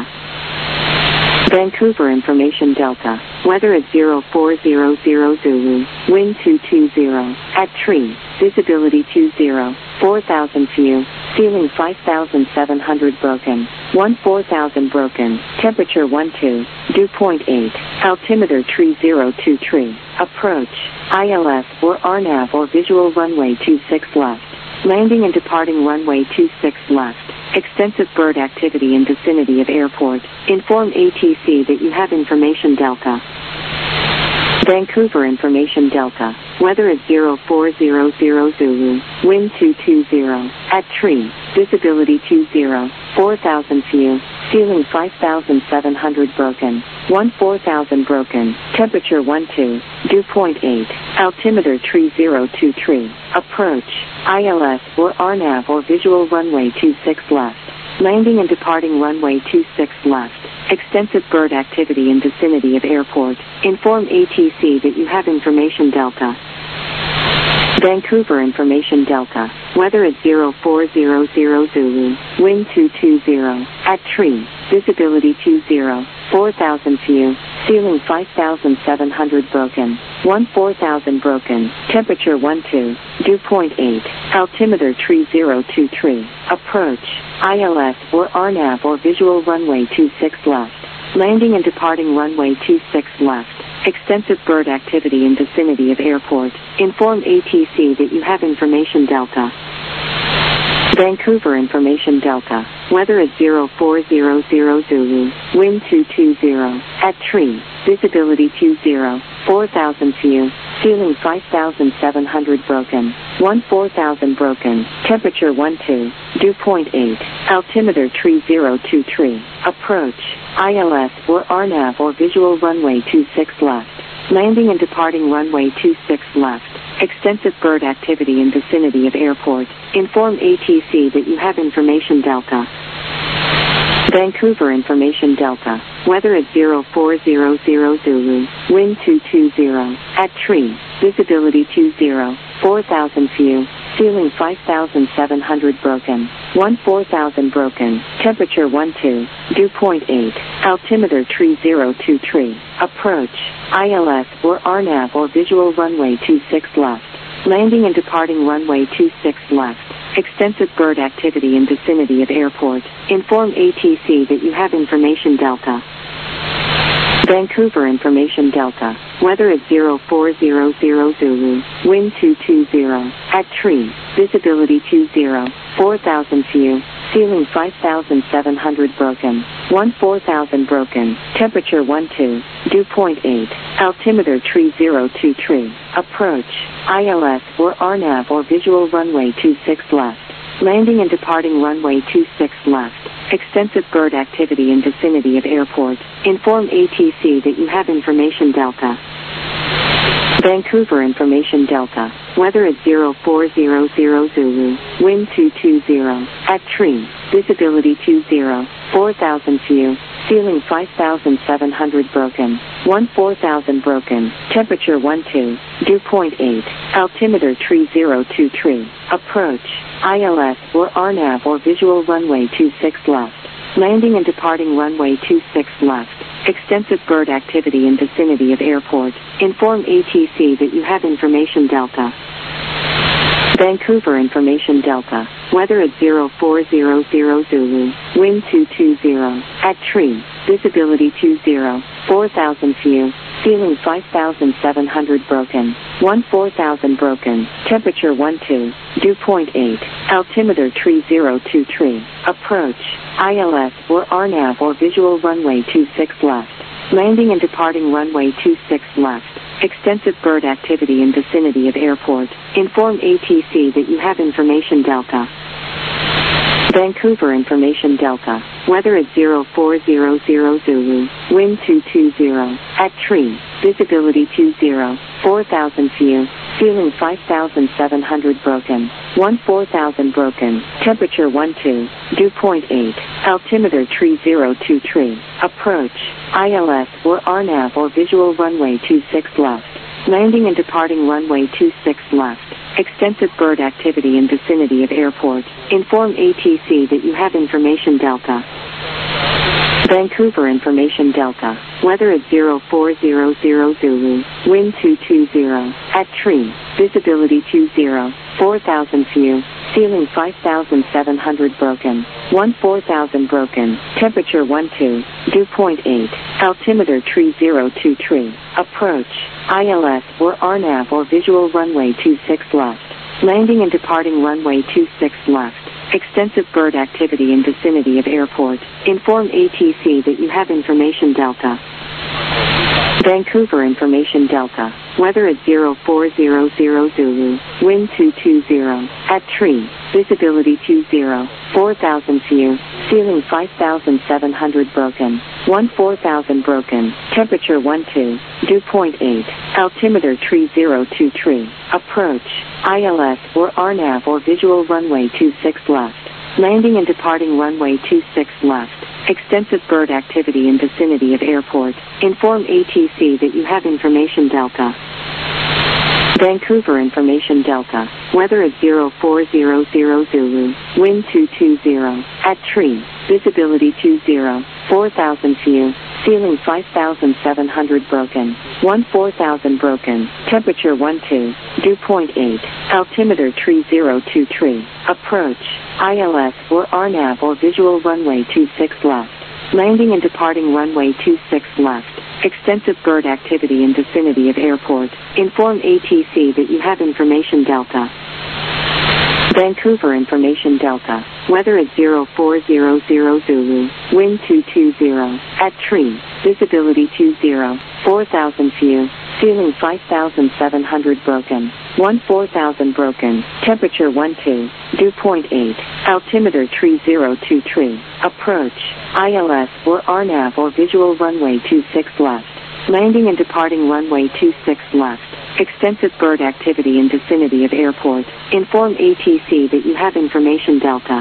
Vancouver information Delta, weather at 0400 Zulu, wind 220, at tree, visibility 20, 4,000 view, ceiling 5,700 broken, 14,000 broken, temperature 12, dew point 8, altimeter tree 02 tree, approach, ILS or RNAV or visual runway 26 left, landing and departing runway 26 left, extensive bird activity in vicinity of airport, inform ATC that you have information Delta. Vancouver information Delta, weather at 0400 Zulu, wind 220, at tree, visibility 20, 4,000 view, ceiling 5,700 broken, 14,000 broken, temperature 12, dew point 8, altimeter tree 02 tree, approach, ILS or RNAV or visual runway 26 left, landing and departing runway 26 left, extensive bird activity in vicinity of airport, inform ATC that you have information Delta. Vancouver information Delta, weather at 0400 Zulu, wind 220, at tree, visibility 20, 4,000 view, ceiling 5,700 broken, 14,000 broken, temperature 12, dew point 8, altimeter tree 02 tree, approach, ILS or RNAV or visual runway 26 left, landing and departing runway 26 left, extensive bird activity in vicinity of airport, inform ATC that you have information Delta. Vancouver information Delta, weather at 0400 Zulu, wind 220, at tree, visibility 20, 4,000 view, ceiling 5,700 broken, 14,000 broken, temperature 12, dew point 8, altimeter tree 02 tree, approach, ILS or RNAV or visual runway 26 left, landing and departing runway 26 left, extensive bird activity in vicinity of airport, inform ATC that you have information Delta. Vancouver information Delta, weather at 0400 Zulu, wind 220, at tree, visibility 20, 4,000 view, ceiling 5,700 broken, 14,000 broken, temperature 12, dew point 8, altimeter tree 02 tree, approach, ILS or RNAV or visual runway 26 left, landing and departing runway 26 left, extensive bird activity in vicinity of airport, inform ATC that you have information Delta. Vancouver information Delta, weather at 0400 Zulu, wind 220, at tree, visibility 20, 4,000 view, ceiling 5,700 broken, 14,000 broken, temperature 12, dew point 8, altimeter tree 02 tree, approach, ILS or RNAV or visual runway 26 left, landing and departing runway 26 left, extensive bird activity in vicinity of airport, inform ATC that you have information Delta. Vancouver information Delta, weather at 0400 Zulu, wind 220, at tree, visibility 20, 4,000 view, ceiling 5,700 broken, 14,000 broken, temperature 12, dew point 8, altimeter tree 02 tree, approach, ILS or RNAV or visual runway 26 left, landing and departing runway 26 left, extensive bird activity in vicinity of airport, inform ATC that you have information Delta. Vancouver information Delta, weather at 0400 Zulu, wind 220, at tree, visibility 20, 4,000 view, ceiling 5,700 broken, 14,000 broken, temperature 12, dew point 8, altimeter tree 02 tree, approach, ILS or RNAV or visual runway 26 left, landing and departing runway 26 left, extensive bird activity in vicinity of airport, inform ATC that you have information Delta. Vancouver information Delta, weather at 0400 Zulu, wind 220, at tree, visibility 20, 4,000 view, ceiling 5,700 broken, 14,000 broken, temperature 12, dew point 8, altimeter tree 02 tree, approach, ILS or RNAV or visual runway 26 left, landing and departing runway 26 left, extensive bird activity in vicinity of airport, inform ATC that you have information Delta. Vancouver information Delta, weather at 0400 Zulu, wind 220, at tree, visibility 20, 4,000 view, ceiling 5,700 broken, 14,000 broken, temperature 12, dew point 8, altimeter tree 02 tree, approach, ILS or RNAV or visual runway 26 left, landing and departing runway 26 left, extensive bird activity in vicinity of airport, inform ATC that you have information Delta. Vancouver information Delta, weather at 0400 Zulu, wind 220, at tree, visibility 20, 4,000 view, ceiling 5,700 broken, 14,000 broken, temperature 12, dew point 8, altimeter tree 02 tree, approach, ILS or RNAV or visual runway 26 left, landing and departing runway 26 left, extensive bird activity in vicinity of airport, inform ATC that you have information Delta. Vancouver information Delta, weather at 0400 Zulu, wind 220, at tree, visibility 20, 4,000 view, ceiling 5,700 broken, 14,000 broken, temperature 12, dew point 8, altimeter tree 02 tree, approach, ILS or RNAV or visual runway 26 left, landing and departing runway 26 left, extensive bird activity in vicinity of airport, inform ATC that you have information Delta. Vancouver information Delta, weather at 0400 Zulu, wind 220, at tree, visibility 20, 4,000 view, ceiling 5,700 broken, 14,000 broken, temperature 12, dew point 8, altimeter 302 tree, approach, ILS or RNAV or visual runway 26 left, landing and departing runway 26 left, extensive bird activity in vicinity of airport, inform ATC that you have information Delta.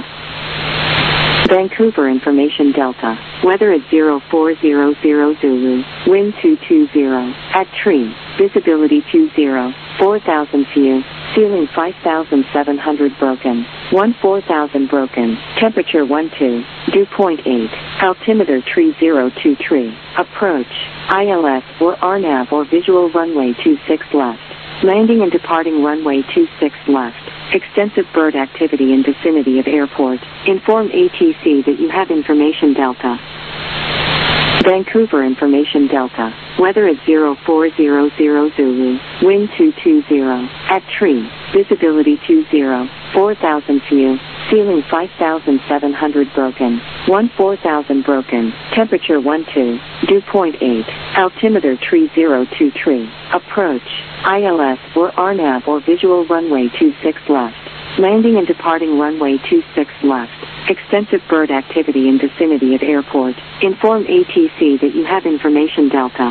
Vancouver information Delta, weather at 0400 Zulu, wind 220, at tree, visibility 20, 4,000 view, ceiling 5,700 broken, 14,000 broken, temperature 12, dew point 8, altimeter 302 tree, approach, ILS or RNAV or visual runway 26 left, landing and departing runway 26 left, extensive bird activity in vicinity of airport, inform ATC that you have information Delta. Vancouver information Delta, weather at 0400 Zulu, wind 220, at tree, visibility 20, 4,000 view, ceiling 5,700 broken, 14,000 broken, temperature 12, dew point 8, altimeter 302 tree, approach, ILS or RNAV or visual runway 26 left, landing and departing runway 26 left, extensive bird activity in vicinity of airport, inform ATC that you have information Delta.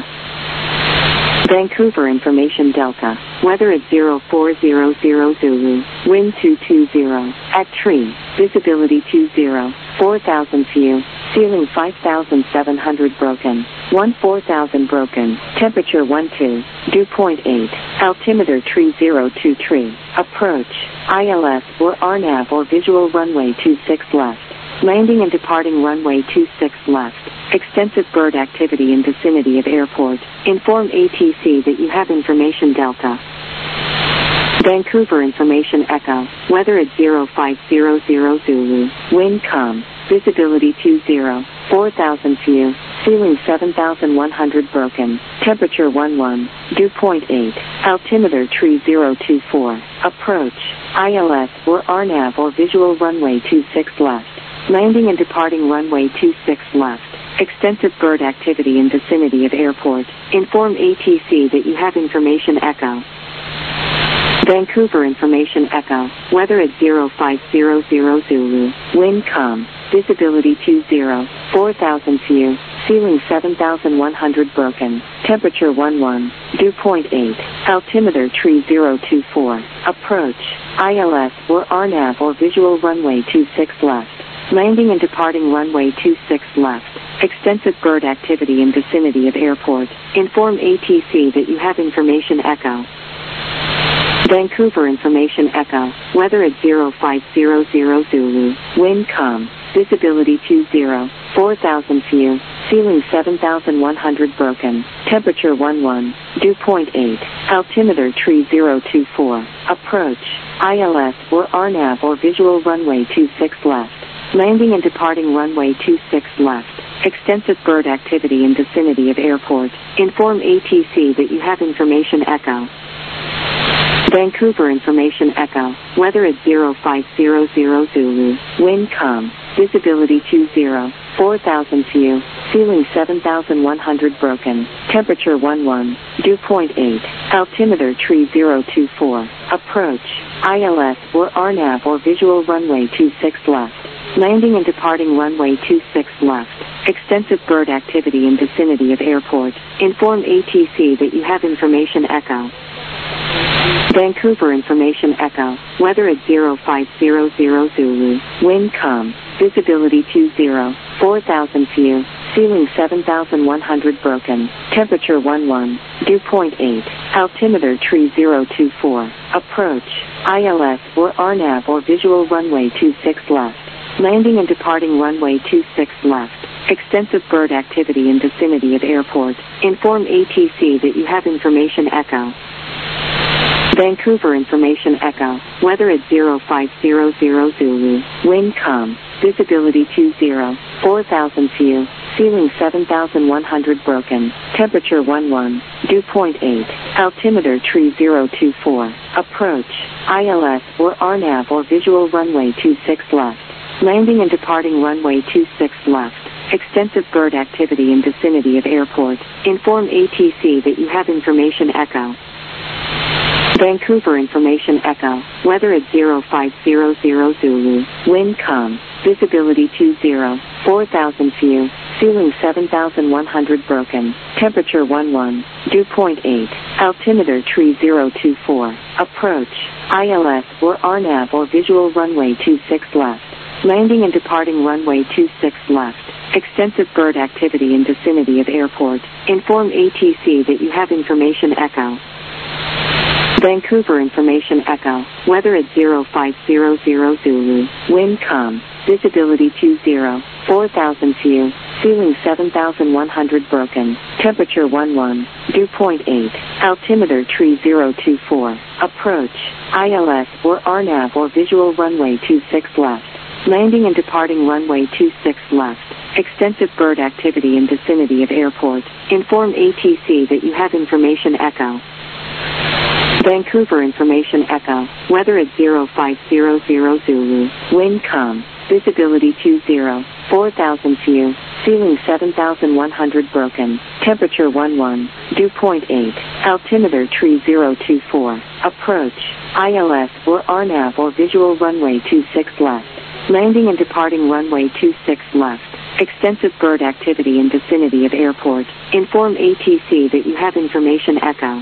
Vancouver information Delta, weather at 0400 Zulu, wind 220, at tree, visibility 20, 4,000 view, ceiling 5,700 broken, 14,000 broken, temperature 12, dew point 8, altimeter 302 tree, approach, ILS or RNAV or visual runway 26 left, landing and departing runway 26 left, extensive bird activity in vicinity of airport, inform ATC that you have information Delta. Vancouver information Echo, weather at 0500 Zulu, wind calm, visibility 20, 4,000 view, ceiling 7,100 broken, temperature 11, dew point 8, altimeter 3024, approach, ILS or RNAV or visual runway 26 left, landing and departing runway 26 left, extensive bird activity in vicinity of airport, inform ATC that you have information Echo. Vancouver information Echo, weather at 0500 Zulu, wind calm, visibility 20, 4,000 view, ceiling 7,100 broken, temperature 11, dew point 8, altimeter 3024, approach, ILS or RNAV or visual runway 26 left, landing and departing runway 26 left, extensive bird activity in vicinity of airport, inform ATC that you have information Echo. Vancouver information Echo, weather at 0500 Zulu, wind calm, visibility 20, 4,000 view, ceiling 7,100 broken, temperature 11, dew point 8, altimeter 3024, approach, ILS or RNAV or visual runway 26 left, landing and departing runway 26 left, extensive bird activity in vicinity of airport, inform ATC that you have information Echo. Vancouver information Echo, weather at 0500 Zulu, wind calm, visibility 20, 4,000 view, ceiling 7,100 broken, temperature 11, dew point 8, altimeter 3024, approach, ILS or RNAV or visual runway 26 left, landing and departing runway 26 left, extensive bird activity in vicinity of airport, inform ATC that you have information Echo. Vancouver information Echo, weather at 0500 Zulu, wind calm, visibility 20, 4,000 view, ceiling 7,100 broken, temperature 11, dew point 8, altimeter 3024, approach, ILS or RNAV or visual runway 26 left, landing and departing runway 26 left, extensive bird activity in vicinity of airport, inform ATC that you have information Echo. Vancouver information Echo, weather at 0500 Zulu, wind calm, visibility 20, 4,000 view, ceiling 7,100 broken, temperature 11, dew point 8, altimeter 3024, approach, ILS or RNAV or visual runway 26 left, landing and departing runway 26 left, Extensive bird activity in vicinity of airport. Inform ATC that you have information echo. Vancouver Information Echo. Weather at 0500 Zulu. Wind calm. Visibility 20. 4,000 few. Ceiling 7,100 broken. Temperature 11. Dew point 8. Altimeter 3024. Approach. ILS or RNAV or visual runway 26 left. Landing and departing runway 26 left. Extensive bird activity in vicinity of airport. Inform ATC that you have information echo. Vancouver Information Echo. Weather at 0500 Zulu. Wind calm. Visibility 20. 4,000 few. Ceiling 7,100 broken. Temperature 11. Dew point 8. Altimeter 3024. Approach. ILS or RNAV or visual runway 26 left. Landing and departing runway 26 left. Extensive bird activity in vicinity of airport. Inform ATC that you have information echo. Vancouver Information Echo. Weather at 0500 Zulu. Wind calm. Visibility 20. 4,000 few. Ceiling 7,100 broken. Temperature 11. Dew point 8. Altimeter 3024. Approach. ILS or RNAV or visual runway 26 left. Landing and departing runway 26 left. Extensive bird activity in vicinity of airport. Inform ATC that you have information echo.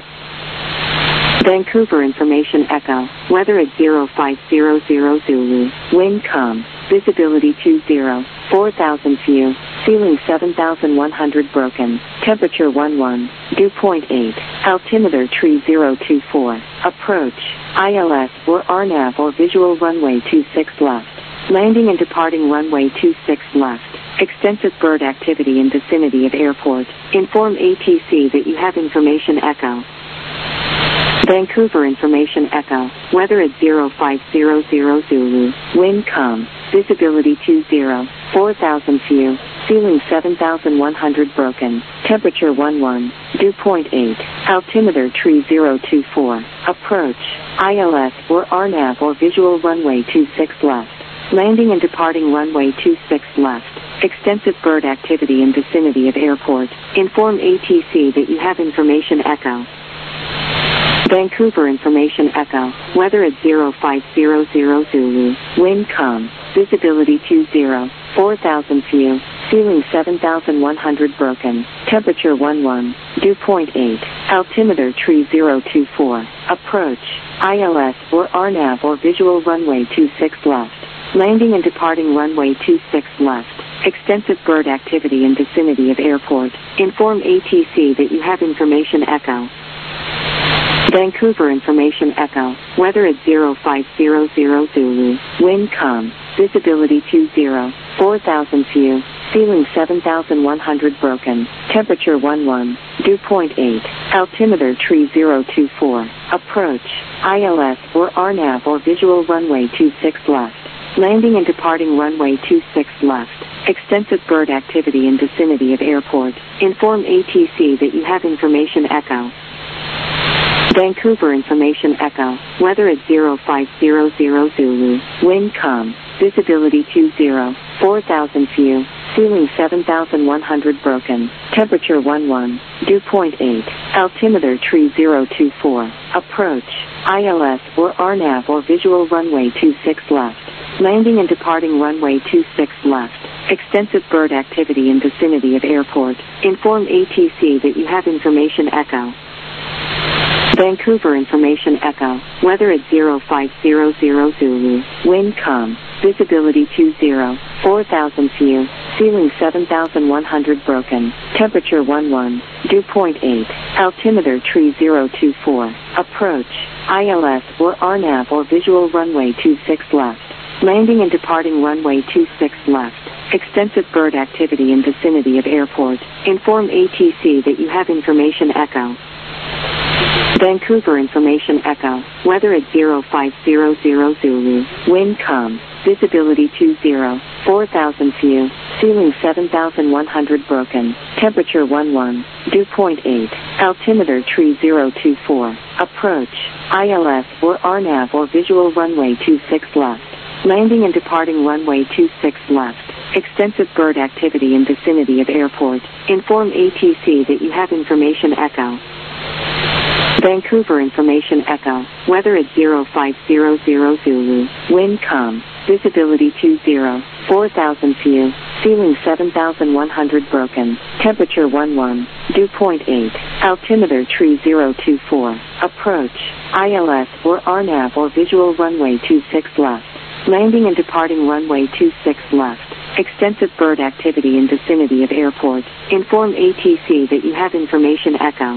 Vancouver Information Echo. Weather at 0500 Zulu. Wind calm. Visibility 20. 4,000 few. Ceiling 7,100 broken. Temperature 11. Dew point 8. Altimeter 3024. Approach. ILS or RNAV or visual runway 26 left. Landing and departing runway 26 left. Extensive bird activity in vicinity of airport. Inform ATC that you have information echo. Vancouver Information Echo. Weather at 0500 Zulu. Wind calm. Visibility 20. 4,000 few. Ceiling 7,100 broken. Temperature 11. Dew point 8. Altimeter 3024. Approach. ILS or RNAV or visual runway 26 left. Landing and departing runway 26 left. Extensive bird activity in vicinity of airport. Inform ATC that you have information echo. Vancouver Information Echo. Weather at 0500 Zulu. Wind calm. Visibility 20. 4,000 few. Ceiling 7,100 broken. Temperature 11. Dew point 8. Altimeter 3024. Approach. ILS or RNAV or visual runway 26 left. Landing and departing runway 26 left. Extensive bird activity in vicinity of airport. Inform ATC that you have information echo. Vancouver Information Echo. Weather at 0500 Zulu. Wind calm. Visibility 20. 4,000 few. Ceiling 7,100 broken. Temperature 11. Dew point 8. Altimeter 3024. Approach. ILS or RNAV or visual runway 26 left. Landing and departing runway 26 left. Extensive bird activity in vicinity of airport. Inform ATC that you have information echo. Vancouver Information Echo. Weather at 0500 Zulu. Wind calm. Visibility 20. 4,000 few. Ceiling 7,100 broken. Temperature 11. Dew point 8. Altimeter 3024. Approach. ILS or RNAV or visual runway 26 left. Landing and departing runway 26 left. Extensive bird activity in vicinity of airport. Inform ATC that you have information echo. Vancouver Information Echo. Weather at 0500 Zulu. Wind calm. Visibility 20. 4,000 few. Ceiling 7,100 broken. Temperature 11. Dew point 8. Altimeter 3024. Approach. ILS or RNAV or visual runway 26 left. Landing and departing runway 26 left. Extensive bird activity in vicinity of airport. Inform ATC that you have information echo. Vancouver Information Echo. Weather at 0500 Zulu. Wind calm. Visibility 20. 4,000 few. Ceiling 7,100 broken. Temperature 11. Dew point 8. Altimeter 3024. Approach. ILS or RNAV or visual runway 26 left. Landing and departing runway 26 left. Extensive bird activity in vicinity of airport. Inform ATC that you have information echo. Vancouver information echo. Weather at 0500 Zulu. Wind calm. Visibility 20. 4,000 few. Ceiling 7,100 broken. Temperature 11. Dew point 8. Altimeter tree 024. Approach. ILS or RNAV or visual runway 26 left. Landing and departing runway 26 left. Extensive bird activity in vicinity of airport. Inform ATC that you have information echo.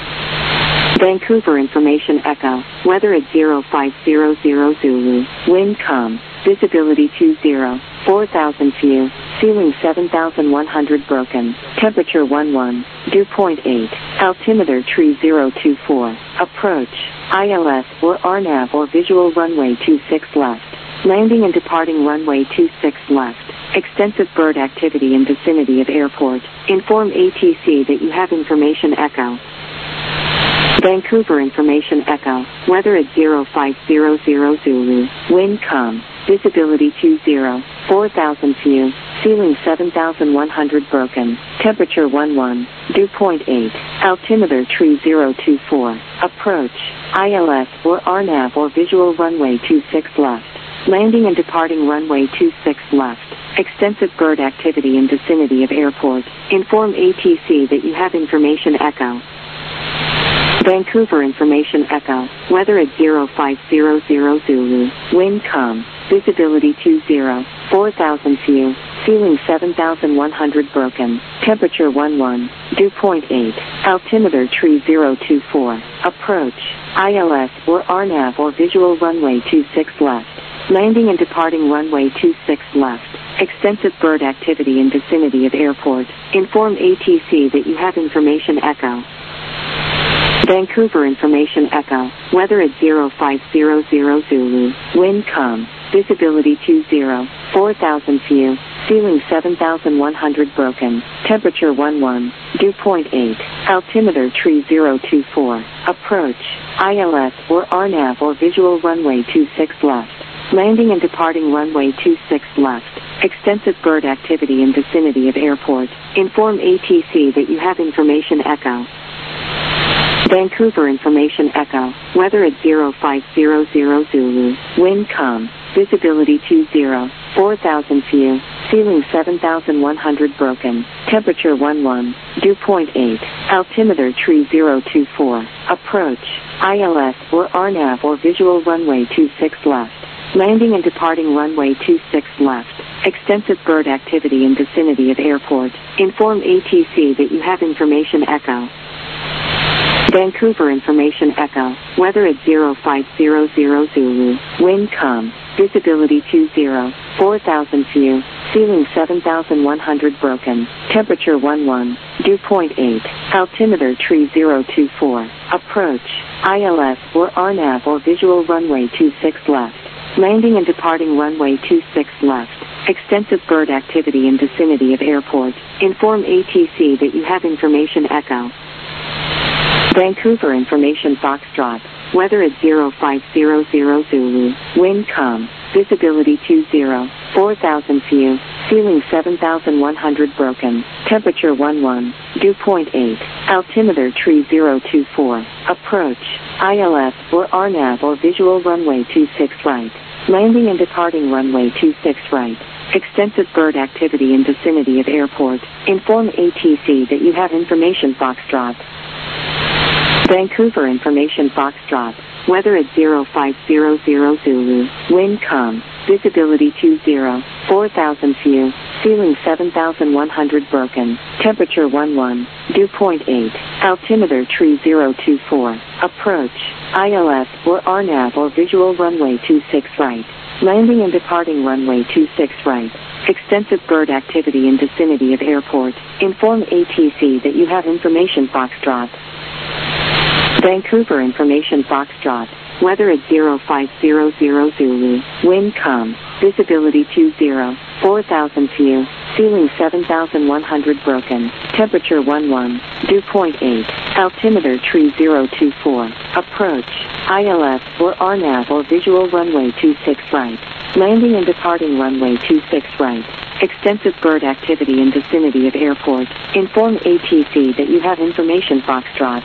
Vancouver information echo. Weather at 0500 Zulu. Wind calm. Visibility 20. 4,000 few. Ceiling 7,100 broken. Temperature 11. Dew point 8. Altimeter tree 024. Approach. ILS or RNAV or visual runway 26 left. Landing and departing runway 26 left. Extensive bird activity in vicinity of airport. Inform ATC that you have information echo. Vancouver information echo. Weather at 0500 Zulu. Wind calm. Visibility 20. 4,000 few. Ceiling 7,100 broken. Temperature 11. Dew point 8. Altimeter tree 024. Approach. ILS or RNAV or visual runway 26 left. Landing and departing runway 26 left. Extensive bird activity in vicinity of airport. Inform ATC that you have information echo. Vancouver information echo. Weather at 0500 Zulu. Wind calm. Visibility 20. 4,000 few. Ceiling 7,100 broken. Temperature 11. Dew point 8. Altimeter tree 024. Approach. ILS or RNAV or visual runway 26 left. Landing and departing runway 26 left. Extensive bird activity in vicinity of airport. Inform ATC that you have information echo. Vancouver information echo. Weather at 0500 Zulu. Wind calm. Visibility 20. 4,000 few. Ceiling 7,100 broken. Temperature 11. Dew point 8. Altimeter tree 024. Approach. ILS or RNAV or visual runway 26 left. Landing and departing runway 26 left. Extensive bird activity in vicinity of airport. Inform ATC that you have information echo. Vancouver information echo. Weather at 0500 Zulu. Wind calm. Visibility 20. 4,000 few. Ceiling 7,100 broken. Temperature 11. Dew point 8. Altimeter tree 024. Approach. ILS or RNAV or visual runway 26 left. Landing and departing runway 26 left. Extensive bird activity in vicinity of airport. Inform ATC that you have information echo. Vancouver information echo. Weather at 0500 Zulu. Wind calm. Visibility 20. 4,000 few. Ceiling 7,100 broken. Temperature 11. Dew point 8. Altimeter tree 024. Approach. ILS or RNAV or visual runway 26 left. Landing and departing runway 26 left. Extensive bird activity in vicinity of airport. Inform ATC that you have information echo. Vancouver information Foxtrot. Weather at 0500 Zulu. Wind calm. Visibility 20. 4,000 few. Ceiling 7,100 broken. Temperature 11. Dew point 8. Altimeter tree 024. Approach. ILS or RNAV or visual runway 26 right. Landing and departing runway 26 right. Extensive bird activity in vicinity of airport. Inform ATC that you have information Foxtrot. Vancouver information Foxtrot. Weather at 0500 Zulu. Wind calm. Visibility 20. 4,000 few. Ceiling 7,100 broken. Temperature 11. Dew point 8. Altimeter tree 024. Approach. ILS or RNAV or visual runway 26 right. Landing and departing runway 26 right. Extensive bird activity in vicinity of airport. Inform ATC that you have information Foxtrot. Vancouver information Foxtrot. Weather at 0500 Zulu. Wind calm. Visibility 20. 4,000 few. Ceiling 7,100 broken. Temperature 11. Dew point 8. Altimeter tree 024. Approach. ILS or RNAV or visual runway 26 right. Landing and departing runway 26 right. Extensive bird activity in vicinity of airport. Inform ATC that you have information Foxtrot.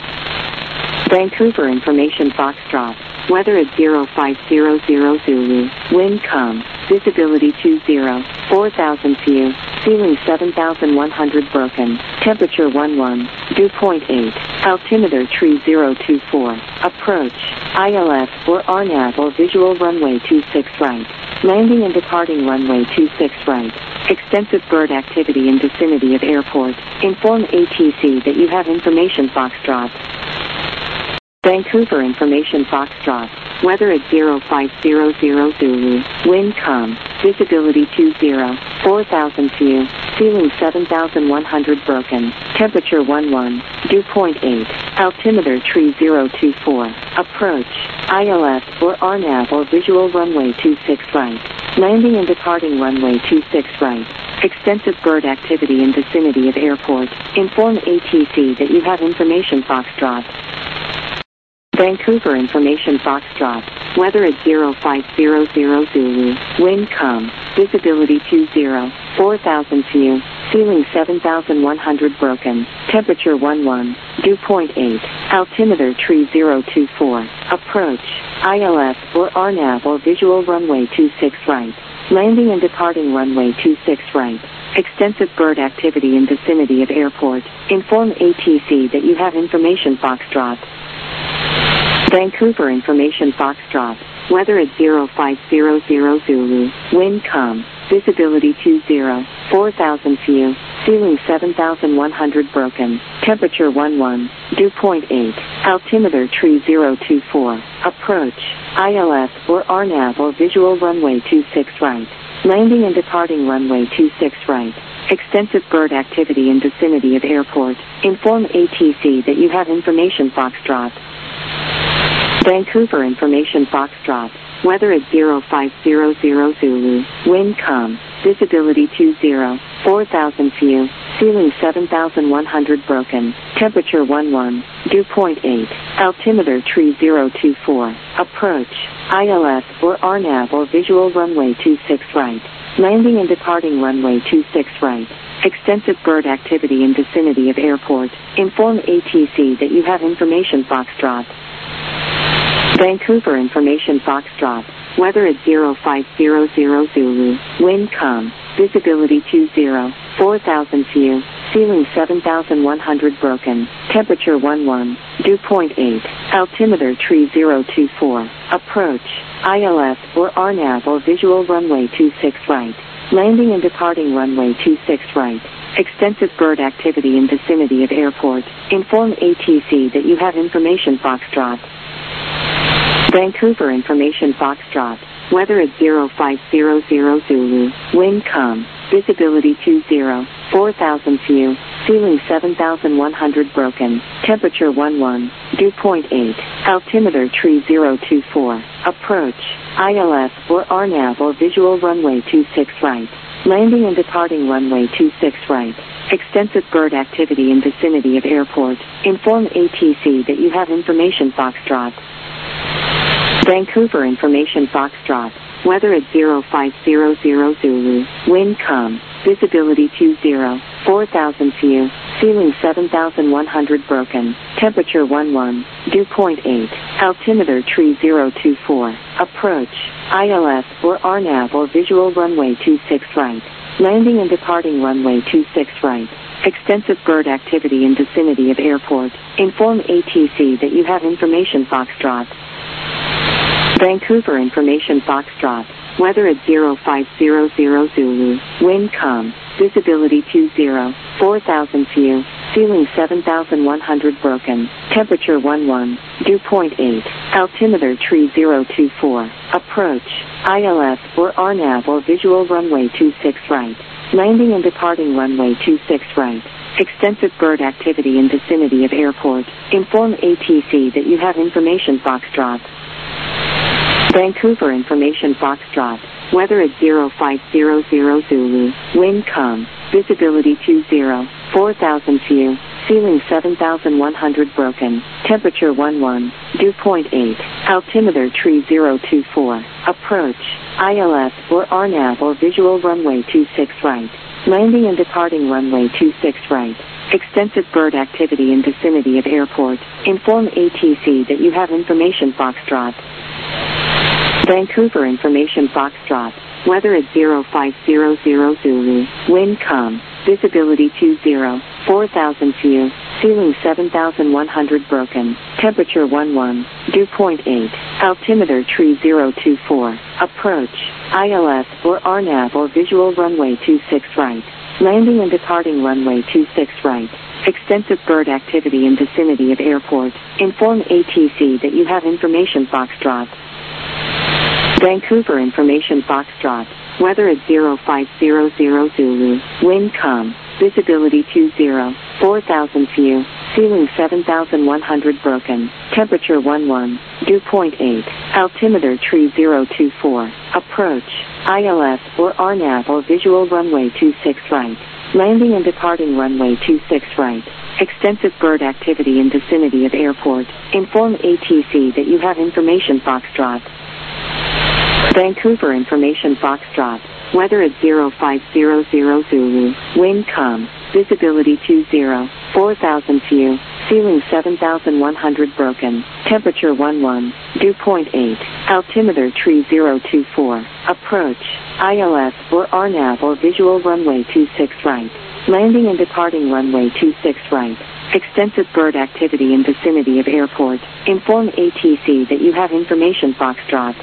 Vancouver information Foxtrot. Weather at 0500 Zulu. Wind calm. Visibility 20. 4,000 feet. Ceiling 7,100 broken. Temperature 11. Dew point 8. Altimeter 3024. Approach. ILS or RNAV or visual runway 26 right. Landing and departing runway 26 right. Extensive bird activity in vicinity of airport. Inform ATC that you have information Foxtrot. Vancouver information Foxtrot. Weather at 0500 Zulu. Wind calm. Visibility 20. 4,000 feet. Ceiling 7,100 broken. Temperature 11. Dew point 8. Altimeter 3024. Approach. ILS or RNAV or visual runway 26 right. Landing and departing runway 26 right. Extensive bird activity in vicinity of airport. Inform ATC that you have information Foxtrot. Vancouver information Foxtrot. Weather at 0500 Zulu. Wind calm. Visibility 20. 4,000 feet. Ceiling 7,100 broken. Temperature 11. Dew point 8. Altimeter 3024. Approach. ILS or RNAV or visual runway 26 right. Landing and departing runway 26 right. Extensive bird activity in vicinity of airport. Inform ATC that you have information Foxtrot. Vancouver information Foxtrot. Weather at 0500 Zulu. Wind calm. Visibility 20. 4,000 feet. Ceiling 7,100 broken. Temperature 11. Dew point 8. Altimeter 3024. Approach. ILS or RNAV or visual runway 26 right. Landing and departing runway 26 right. Extensive bird activity in vicinity of airport. Inform ATC that you have information Foxtrot. Vancouver information Foxtrot. Weather at 0500 Zulu. Wind calm. Visibility 20. 4,000 feet. Ceiling 7,100 broken. Temperature 11. Dew point 8. Altimeter 3024. Approach. ILS or RNAV or visual runway 26 right. Landing and departing runway 26 right. Extensive bird activity in vicinity of airport. Inform ATC that you have information Foxtrot. Vancouver information Foxtrot. Weather at 0500 Zulu. Wind calm. Visibility 20. 4,000 feet. Ceiling 7,100 broken. Temperature 11. Dew point 8. Altimeter 3024. Approach. ILS or RNAV or visual runway 26 right. Landing and departing runway 26 right. Extensive bird activity in vicinity of airport. Inform ATC that you have information Foxtrot. Vancouver information Foxtrot. Weather at 0500 Zulu. Wind calm. Visibility 20. 4,000 feet. Ceiling 7,100 broken. Temperature 11. Dew point 8. Altimeter 3024. Approach. ILS or RNAV or visual runway 26 right. Landing and departing runway 26 right. Extensive bird activity in vicinity of airport. Inform ATC that you have information Foxtrot. Vancouver information Foxtrot. Weather at 0500 Zulu. Wind calm. Visibility 20. 4,000 feet. Ceiling 7,100 broken. Temperature 11. Dew point 8. Altimeter 3024. Approach. ILS or RNAV or visual runway 26 right. Landing and departing runway 26 right. Extensive bird activity in vicinity of airport. Inform ATC that you have information Foxtrot. Vancouver information Foxtrot. Weather at 0500 Zulu. Wind calm. Visibility 20. 4,000 feet. Ceiling 7,100 broken. Temperature 11. Dew point 8. Altimeter 3024. Approach. ILS or RNAV or visual runway 26 right. Landing and departing runway 26 right. Extensive bird activity in vicinity of airport. Inform ATC that you have information Foxtrot. Vancouver information Foxtrot. Weather at 0500 Zulu. Wind calm. Visibility 20. 4,000 feet. Ceiling 7,100 broken. Temperature 11. dew point 8, altimeter tree 024, approach, ILS or RNAV or visual runway 26 right, landing and departing runway 26 right, extensive bird activity in vicinity of airport, inform ATC that you have information Foxtrot. Vancouver information Foxtrot, weather at 0500 Zulu, wind calm, visibility 20, 4,000 few, ceiling 7,100 broken, temperature 11, dew point 8, altimeter tree 024, approach, ILS or RNAV or visual runway 26 right, landing and departing runway 26 right, extensive bird activity in vicinity of airport, inform ATC that you have information Foxtrot. Vancouver information Foxtrot, weather at 0500 Zulu, wind calm, visibility 20, 4,000 few, ceiling 7,100 broken, temperature 11, dew point 8, altimeter tree 024, approach, ILS or RNAV or visual runway 26 right, landing and departing runway 26 right, extensive bird activity in vicinity of airport, inform ATC that you have information Foxtrot. Vancouver information Foxtrot, weather at 0500 Zulu, wind calm, visibility 20, 4,000 few, ceiling 7,100 broken, temperature 11, dew point 8, altimeter tree 024, approach, ILS or RNAV or visual runway 26 right, landing and departing runway 26 right, extensive bird activity in vicinity of airport, inform ATC that you have information Foxtrot.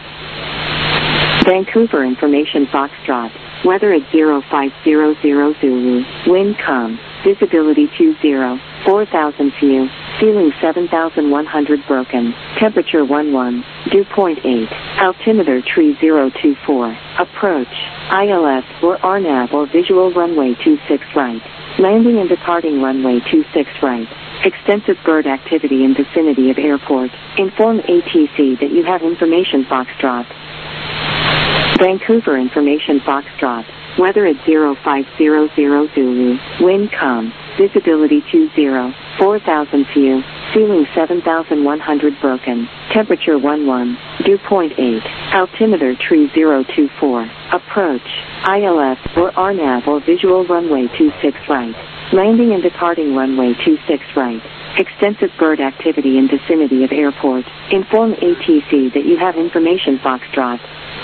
Vancouver information Foxtrot, weather at 0500 Zulu, wind calm, visibility 20, 4,000 few, ceiling 7,100 broken, temperature 11, dew point 8, altimeter tree 024, approach, ILS or RNAV or visual runway 26 right, landing and departing runway 26 right, extensive bird activity in vicinity of airport, inform ATC that you have information Foxtrot. Vancouver information Foxtrot, weather at 0500 Zulu, wind calm, visibility 20, 4,000 few, ceiling 7,100 broken, temperature 11, dew point 8, altimeter tree 024, approach, ILS or RNAV or visual runway 26 right, landing and departing runway 26 right, extensive bird activity in vicinity of airport, inform ATC that you have information Foxtrot.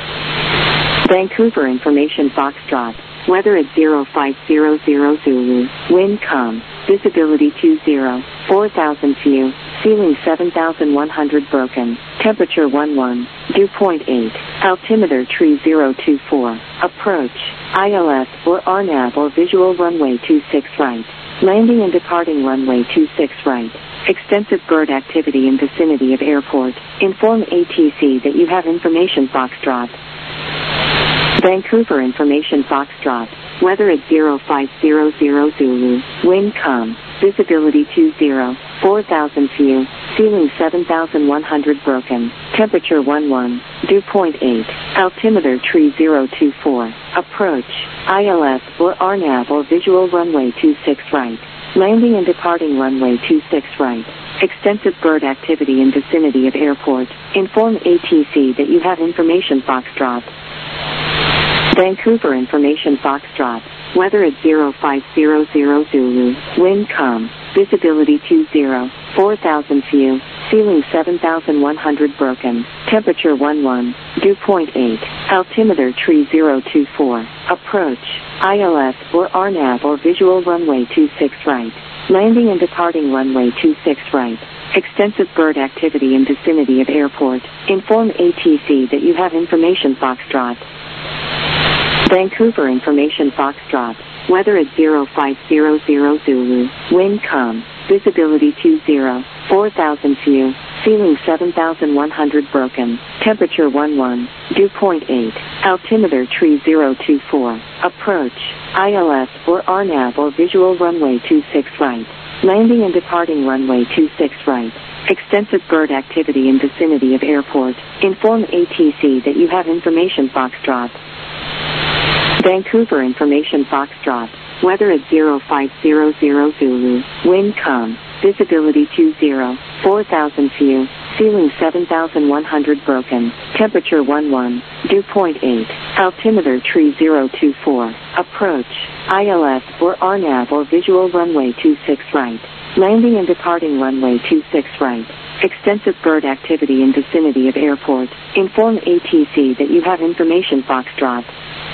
Vancouver information Foxtrot, weather at 0500 Zulu, wind calm, visibility 20, 4,000 few, ceiling 7,100 broken, temperature 11, dew point 8, altimeter tree 024, approach, ILS or RNAV or visual runway 26 right, landing and departing runway 26 right, extensive bird activity in vicinity of airport, inform ATC that you have information Foxtrot. Vancouver information Foxtrot, weather at 0500 Zulu, wind calm, visibility 20, 4,000 few, ceiling 7,100 broken, temperature 11, dew point 8, altimeter tree 024, approach, ILS or RNAV or visual runway 26 right, landing and departing runway 26 right, extensive bird activity in vicinity of airport, inform ATC that you have information Foxtrot. Vancouver information Foxtrot, weather at 0500 Zulu, wind calm, visibility 20, 4,000 few, ceiling 7,100 broken, temperature 11, dew point 8, altimeter tree 024, approach, ILS or RNAV or visual runway 26 right, landing and departing runway 26 right, extensive bird activity in vicinity of airport, inform ATC that you have information Foxtrot. Vancouver information Foxtrot, weather at 0500 Zulu, wind calm, visibility 20, 4,000 few, ceiling 7,100 broken, temperature 11, dew point 8, altimeter tree 024, approach, ILS or RNAV or visual runway 26 right, landing and departing runway 26 right, extensive bird activity in vicinity of airport, inform ATC that you have information Foxtrot. Vancouver information Foxtrot, weather at 0500 Zulu, wind calm, visibility 20, 4,000 few, ceiling 7,100 broken, temperature 11, dew point 8, altimeter tree 024, approach, ILS or RNAV or visual runway 26 right, landing and departing runway 26 right, extensive bird activity in vicinity of airport, inform ATC that you have information Foxtrot.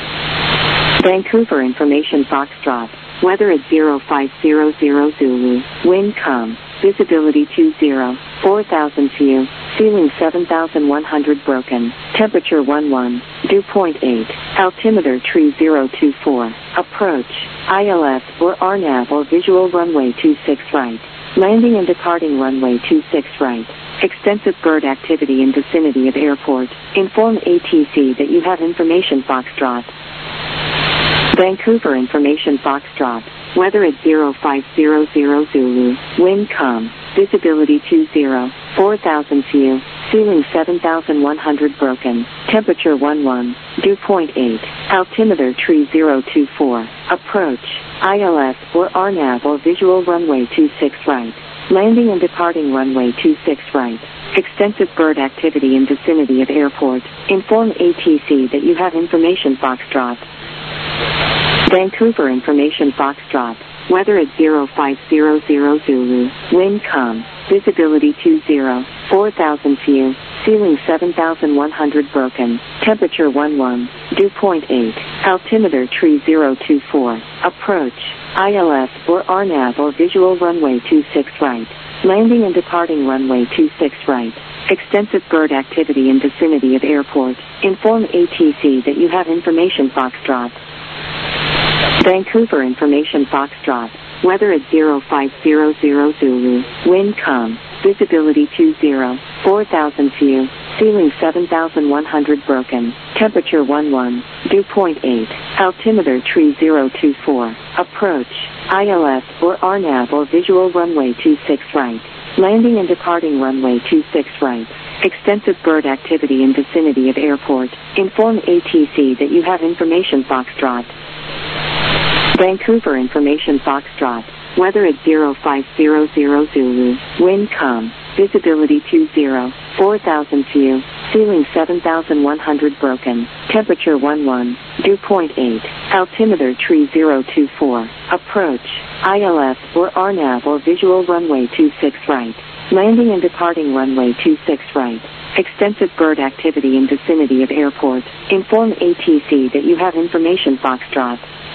Vancouver information Foxtrot, weather at 0500 Zulu, wind calm, visibility 20, 4,000 few, ceiling 7,100 broken, temperature 11, dew point 8, altimeter tree 024, approach, ILS or RNAV or visual runway 26 right, landing and departing runway 26 right, extensive bird activity in vicinity of airport, inform ATC that you have information Foxtrot. Vancouver information Foxtrot, weather at 0500 Zulu, wind calm, visibility 20, 4,000 few, ceiling 7,100 broken, temperature 11, dew point 8, altimeter tree 024, approach, ILS or RNAV or visual runway 26 right, landing and departing runway 26 right, extensive bird activity in vicinity of airport, inform ATC that you have information Foxtrot. Vancouver information Foxtrot, weather at 0500 Zulu, wind calm, visibility 20, 4,000 few, ceiling 7,100 broken, temperature 11, dew point 8, altimeter tree 024, approach, ILS or RNAV or visual runway 26 right, landing and departing runway 26 right, extensive bird activity in vicinity of airport, inform ATC that you have information Foxtrot. Vancouver information Foxtrot, weather at 0500 Zulu, wind calm, visibility 20, 4,000 few, ceiling 7,100 broken, temperature 11, dew point 8, altimeter tree 024, approach, ILS or RNAV or visual runway 26 right, landing and departing runway 26 right, extensive bird activity in vicinity of airport, inform ATC that you have information Foxtrot. Vancouver information Foxtrot, weather at 0500 Zulu, wind calm, visibility 20, 4,000 few, ceiling 7,100 broken, temperature 11, dew point 8, altimeter tree 024, approach, ILS or RNAV or visual runway 26 right, landing and departing runway 26 right, extensive bird activity in vicinity of airport, inform ATC that you have information Foxtrot.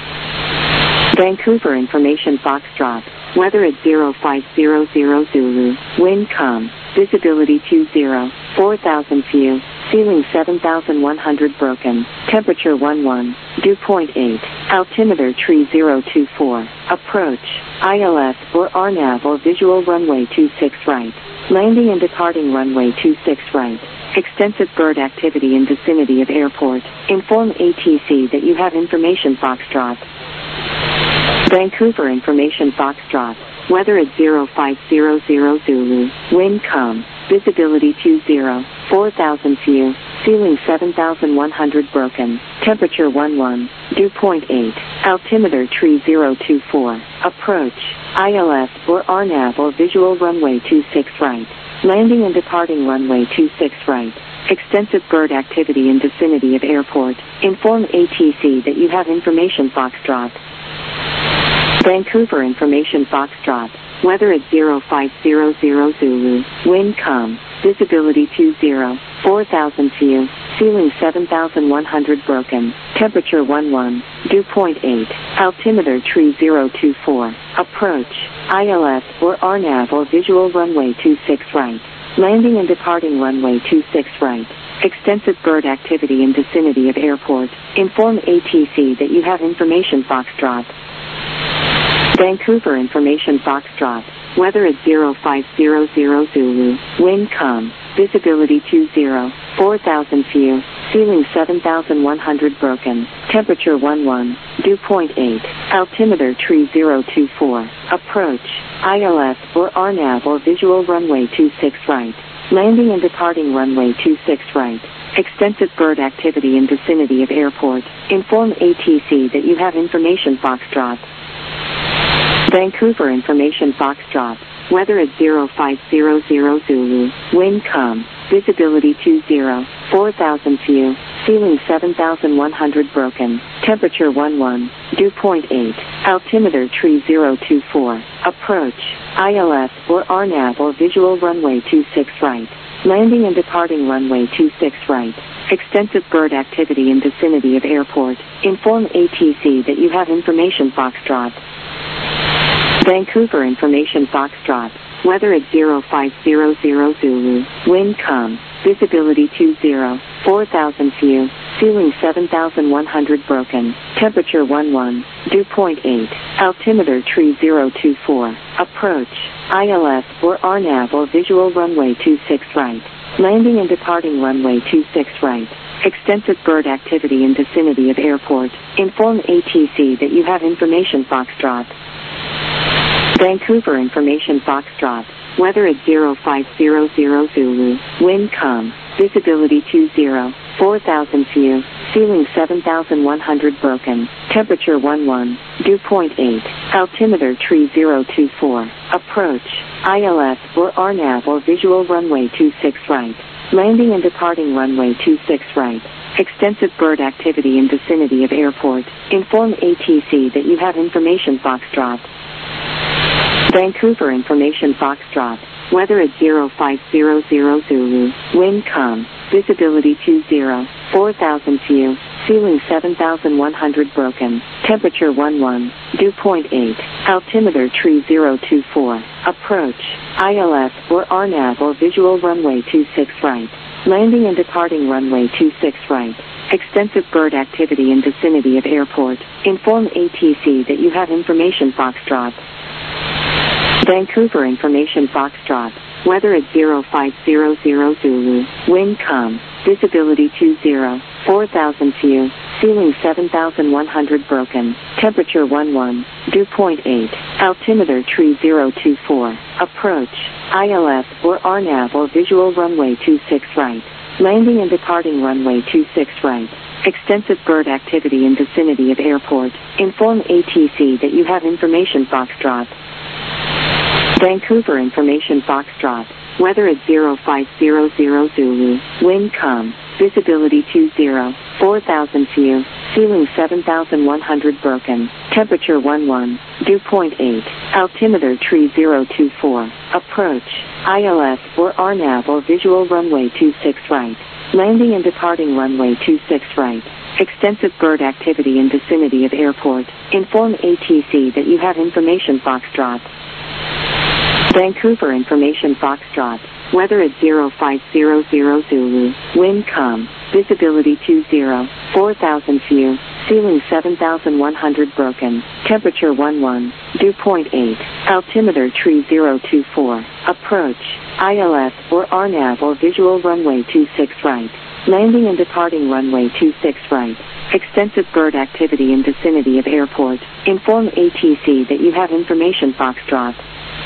Vancouver information Foxtrot, weather at 0500 Zulu, wind calm, visibility 20, 4,000 few, ceiling 7,100 broken, temperature 11, dew point 8, altimeter tree 024, approach, ILS or RNAV or visual runway 26 right, landing and departing runway 26 right, extensive bird activity in vicinity of airport, inform ATC that you have information Foxtrot. Vancouver information Foxtrot, weather at 0500 Zulu, wind calm, visibility 20, 4,000 few, ceiling 7,100 broken, temperature 11, dew point 8, altimeter tree 024, approach, ILS or RNAV or visual runway 26 right, landing and departing runway 26 right, extensive bird activity in vicinity of airport, inform ATC that you have information Foxtrot. Vancouver information Foxtrot, weather at 0500 Zulu, wind calm, visibility 20, 4,000 few, ceiling 7,100 broken, temperature 11, dew point 8, altimeter tree 024, approach, ILS or RNAV or visual runway 26 right, landing and departing runway 26 right, extensive bird activity in vicinity of airport, inform ATC that you have information Foxtrot. Vancouver information Foxtrot, weather at 0500 Zulu, wind calm, visibility 20, 4,000 few, ceiling 7,100 broken, temperature 11, dew point 8, altimeter tree 024, approach, ILS or RNAV or visual runway 26 right, landing and departing runway 26 right, extensive bird activity in vicinity of airport, inform ATC that you have information Foxtrot. Vancouver information Foxtrot, weather at 0500 Zulu, wind calm, visibility 20, 4,000 few, ceiling 7,100 broken, temperature 11, dew point 8, altimeter tree 024, approach, ILS or RNAV or visual runway 26 right, landing and departing runway 26 right. Extensive bird activity in vicinity of airport. Inform ATC that you have information Foxtrot. Vancouver information Foxtrot. Weather at 0500 Zulu. Wind calm. Visibility 20. 4,000 few. Ceiling 7,100 broken. Temperature 11. Dew point 8. Altimeter tree 024. Approach. ILS or RNAV or visual runway 26 right. Landing and departing runway 26 right. Extensive bird activity in vicinity of airport. Inform ATC that you have information Foxtrot. Vancouver information Foxtrot. Weather at 0500 Zulu. Wind calm. Visibility 20. 4,000 few. Ceiling 7,100 broken. Temperature 11. Dew point 8. Altimeter tree 024. Approach. ILS or RNAV or visual runway 26 right. Landing and departing runway 26 right. Extensive bird activity in vicinity of airport. Inform ATC that you have information Foxtrot. Vancouver information Foxtrot. Weather at 0500 Zulu. Wind calm. Visibility 20. 4,000 few. Ceiling 7,100 broken. Temperature 11. Dew point 8. Altimeter tree 024. Approach. ILS or RNAV or visual runway 26 right. Landing and departing runway 26 right. Extensive bird activity in vicinity of airport. Inform ATC that you have information Foxtrot. Vancouver information Foxtrot. Weather at 0500 Zulu. Wind calm. Visibility 20. 4,000 few. Ceiling 7,100 broken. Temperature 11. Dew point 8. Altimeter tree 024. Approach. ILS or RNAV or visual runway 26 right. Landing and departing runway 26 right. Extensive bird activity in vicinity of airport. Inform ATC that you have information Foxtrot. Vancouver information Foxtrot. Weather at 0500 Zulu. Wind calm. Visibility 20. 4,000 few. Ceiling 7,100 broken. Temperature 11. Dew point 8. Altimeter tree 024. Approach. ILS or RNAV or visual runway 26 right. Landing and departing runway 26 right. Extensive bird activity in vicinity of airport. Inform ATC that you have information Foxtrot. Vancouver information Foxtrot. Weather at 0500 Zulu. Wind calm. Visibility 20. 4,000 few. Ceiling 7,100 broken. Temperature 11. Dew point 8. Altimeter tree 024. Approach. ILS or RNAV or visual runway 26 right. Landing and departing runway 26 right. Extensive bird activity in vicinity of airport. Inform ATC that you have information Foxtrot.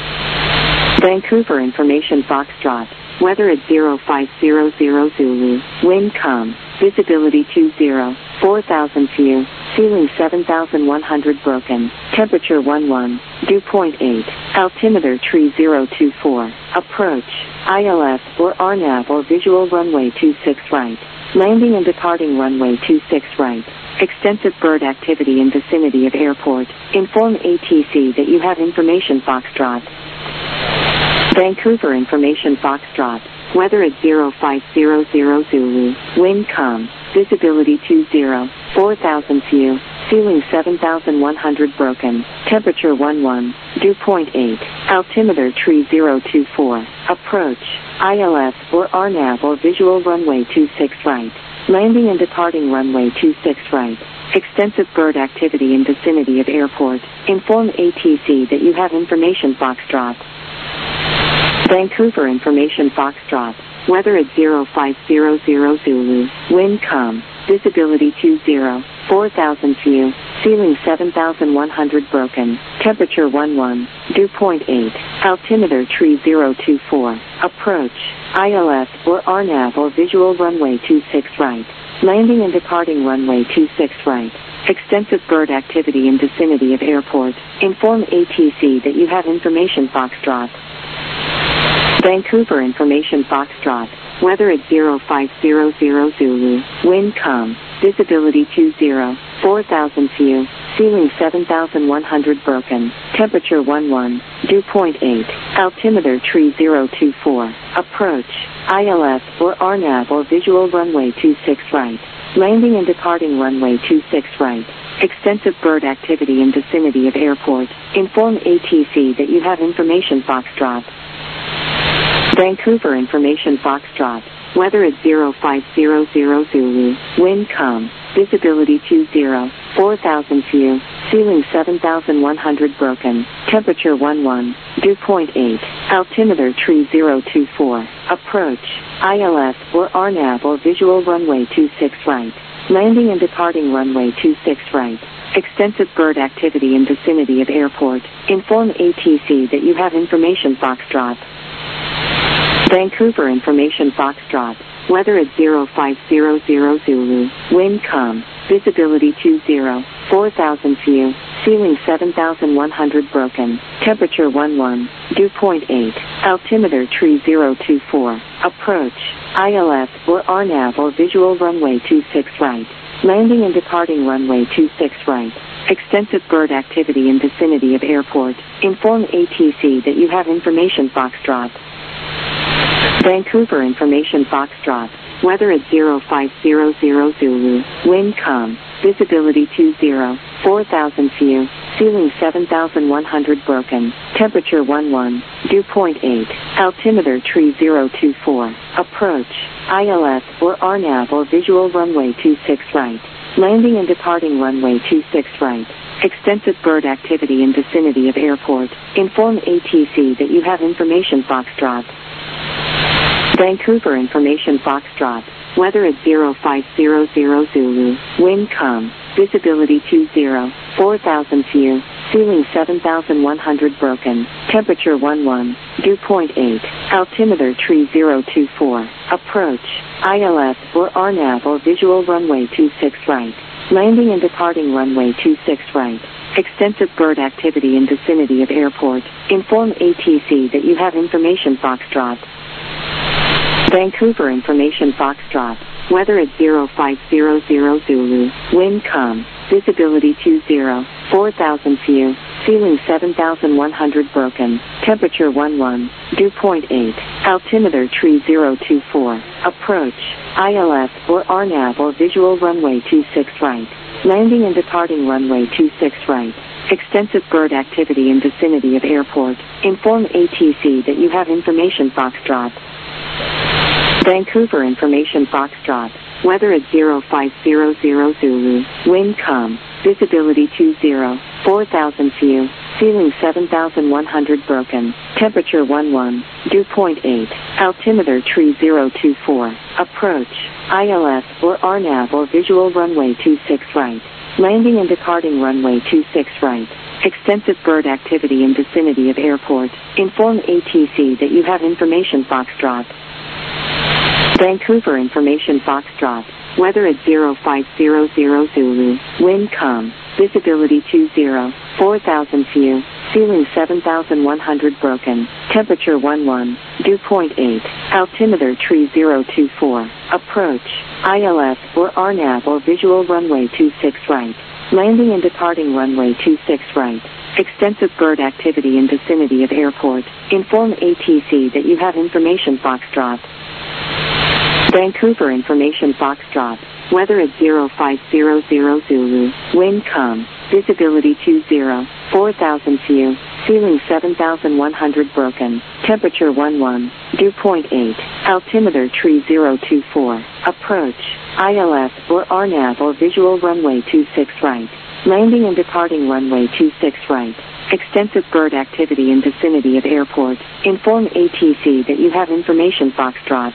Vancouver information Foxtrot. Weather at 0500 Zulu. Wind calm. Visibility 20. 4,000 few. Ceiling 7,100 broken. Temperature 11. Dew point 8. Altimeter tree 024. Approach. ILS or RNAV or visual runway 26 right. Landing and departing runway 26 right. Extensive bird activity in vicinity of airport. Inform ATC that you have information Foxtrot. Vancouver information Foxtrot. Weather at 0500 Zulu. Wind calm. Visibility 20. 4,000 few. Ceiling 7,100 broken. Temperature 11. Dew point 8. Altimeter tree 024. Approach. ILS or RNAV or visual runway 26 right. Landing and departing runway 26 right. Extensive bird activity in vicinity of airport. Inform ATC that you have information Foxtrot. Vancouver information Foxtrot. Weather at 0500 Zulu. Wind calm. Visibility 20. 4,000 few. Ceiling 7,100 broken. Temperature 11. Dew point 8. Altimeter tree 024. Approach. ILS or RNAV or visual runway 26 right. Landing and departing runway 26 right. Extensive bird activity in vicinity of airport. Inform ATC that you have information Foxtrot. Vancouver Information Foxtrot. Weather at 0500 Zulu. Wind calm. Visibility 20. 4,000 few. Ceiling 7,100 broken. Temperature 11. Dew point 8. Altimeter 3024. Approach. ILS or RNAV or visual runway 26 right. Landing and departing runway 26 right. Extensive bird activity in vicinity of airport. Inform ATC that you have information Foxtrot. Vancouver Information Foxtrot. Weather at 0500 Zulu. Wind calm. Visibility 20. 4,000 few. Ceiling 7,100 broken. Temperature 11. Dew point 8. Altimeter 3024. Approach. ILS or RNAV or visual runway 26 right. Landing and departing runway 26 right. Extensive bird activity in vicinity of airport. Inform ATC that you have information Foxtrot. Vancouver Information Foxtrot. Weather at 0500 Zulu. Wind calm. Visibility 20. 4,000 few. Ceiling 7,100 broken. Temperature 11. Dew point 8. Altimeter 3024. Approach. ILS or RNAV or visual runway 26 right. Landing and departing runway 26 right. Extensive bird activity in vicinity of airport. Inform ATC that you have information Foxtrot. Vancouver Information Foxtrot. Weather at 0500 Zulu. Wind calm. Visibility 20. 4,000 few. Ceiling 7,100 broken. Temperature 11. Dew point 8. Altimeter 3024. Approach. ILS or RNAV or visual runway 26 right. Landing and departing runway 26 right. Extensive bird activity in vicinity of airport. Inform ATC that you have information Foxtrot. Vancouver Information Foxtrot. Weather at 0500 Zulu. Wind calm. Visibility 20. 4,000 few. Ceiling 7,100 broken. Temperature 11. Dew point 8. Altimeter 3024. Approach. ILS or RNAV or visual runway 26 right. Landing and departing runway 26 right. Extensive bird activity in vicinity of airport. Inform ATC that you have information Foxtrot. Vancouver Information Foxtrot. Weather at 0500 Zulu. Wind calm. Visibility 20. 4,000 few. Ceiling 7,100 broken. Temperature 11. Dew point 8. Altimeter 3024. Approach. ILS or RNAV or visual runway 26 right. Landing and departing runway 26 right. Extensive bird activity in vicinity of airport. Inform ATC that you have information Foxtrot. Vancouver Information Foxtrot. Weather at 0500 Zulu. Wind calm. Visibility 20. 4,000 few. Ceiling 7,100 broken. Temperature 11. Dew point 8. Altimeter 3024. Approach. ILS or RNAV or visual runway 26 right. Landing and departing runway 26 right. Extensive bird activity in vicinity of airport. Inform ATC that you have information Foxtrot. Vancouver Information Foxtrot. Weather at 0500 Zulu. Wind calm. Visibility 20. 4,000 few. Ceiling 7,100 broken. Temperature 11. Dew point 8. Altimeter 3024. Approach. ILS or RNAV or visual runway 26 right. Landing and departing runway 26 right. Extensive bird activity in vicinity of airport. Inform ATC that you have information Foxtrot. Vancouver Information Foxtrot. Weather at 0500 Zulu. Wind calm. Visibility 20. 4,000 few. Ceiling 7,100 broken. Temperature 11. Dew point 8. Altimeter 3024. Approach. ILS or RNAV or visual runway 26 right. Landing and departing runway 26 right. Extensive bird activity in vicinity of airport. Inform ATC that you have information Foxtrot.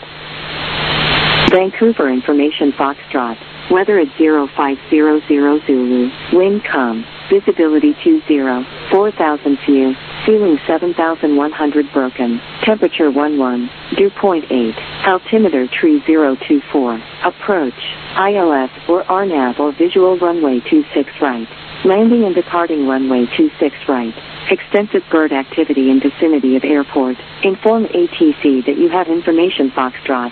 Vancouver Information Foxtrot. Weather at 0500 Zulu. Wind calm. Visibility 20. 4,000 few. Ceiling 7,100 broken. Temperature 11. Dew point 8. Altimeter 3024. Approach. ILS or RNAV or visual runway 26 right. Landing and departing runway 26 right. Extensive bird activity in vicinity of airport. Inform ATC that you have information Foxtrot.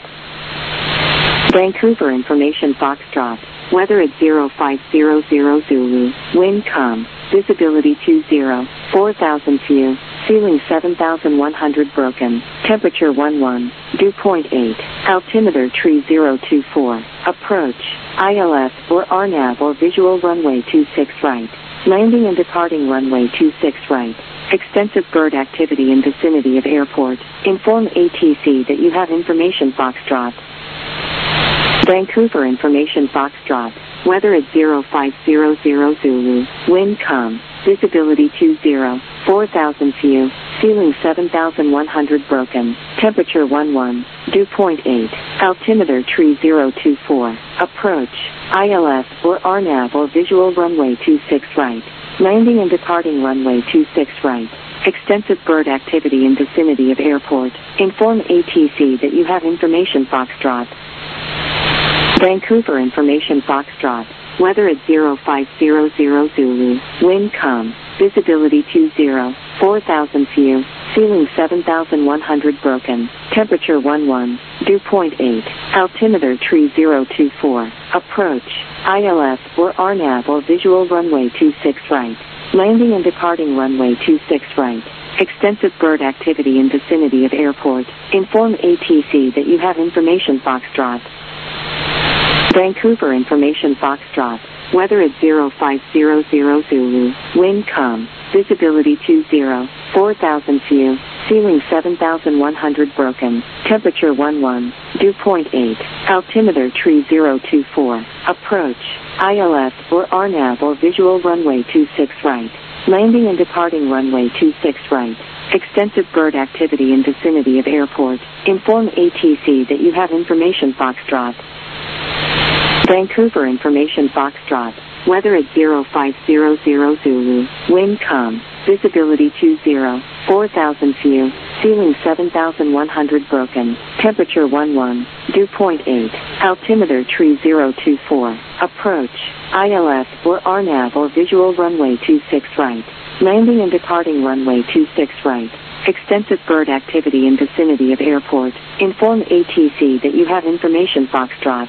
Vancouver information Foxtrot. Weather at 0500 Zulu. Wind calm. Visibility 20. 4,000 feet. Ceiling 7,100 broken. Temperature 11. Dew point 8. Altimeter 3024. Approach. ILS or RNAV or visual runway 26 right. Landing and departing runway 26 right. Extensive bird activity in vicinity of airport. Inform ATC that you have information Foxtrot. Vancouver information Foxtrot. Weather at 0500 Zulu. Wind calm. Visibility 20. 4,000 feet. Ceiling 7,100 broken. Temperature 11. Dew point 8. Altimeter 3024. Approach. ILS or RNAV or visual runway 26 right. Landing and departing runway 26 right. Extensive bird activity in vicinity of airport. Inform ATC that you have information Foxtrot. Vancouver information Foxtrot. Weather at 0500 Zulu. Wind calm. Visibility 20. 4,000 feet. Ceiling 7,100 broken. Temperature 11. Dew point 8. Altimeter 3024. Approach. ILS or RNAV or visual runway 26 right. Landing and departing runway 26 right. Extensive bird activity in vicinity of airport. Inform ATC that you have information Foxtrot. Vancouver information Foxtrot. Weather at 0500 Zulu. Wind calm. Visibility 20. 4,000 feet. Ceiling 7,100 broken. Temperature 11. Dew point 8. Altimeter 3024. Approach. ILS or RNAV or visual runway 26 right. Landing and departing runway 26 right. Extensive bird activity in vicinity of airport. Inform ATC that you have information Foxtrot. Vancouver information Foxtrot. Weather at 0500 Zulu. Wind calm. Visibility 20. 4,000 feet. Ceiling 7,100 broken. Temperature 11. Dew point 8. Altimeter 3024. Approach. ILS or RNAV or visual runway 26 right. Landing and departing runway 26 right. Extensive bird activity in vicinity of airport. Inform ATC that you have information Foxtrot.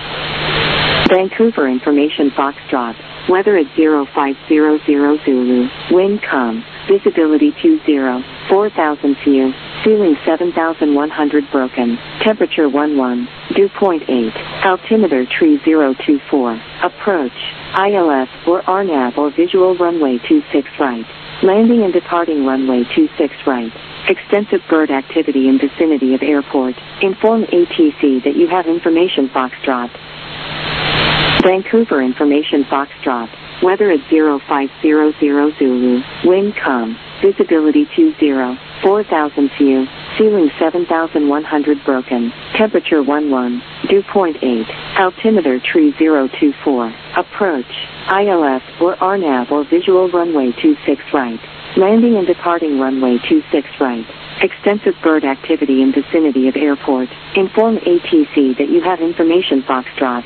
Vancouver information Foxtrot. Weather at 0500 Zulu. Wind calm. Visibility 20. 4,000 feet. Ceiling 7,100 broken. Temperature 11. Dew point 8. Altimeter 3024. Approach. ILS or RNAV or visual runway 26 right. Landing and departing runway 26 right. Extensive bird activity in vicinity of airport. Inform ATC that you have information Foxtrot. Vancouver information Foxtrot. Weather at 0500 Zulu. Wind calm. Visibility 20. 4,000 feet. Ceiling 7,100 broken. Temperature 11. Dew point 8. Altimeter 3024. Approach. ILS or RNAV or visual runway 26 right. Landing and departing runway 26 right. Extensive bird activity in vicinity of airport. Inform ATC that you have information Foxtrot.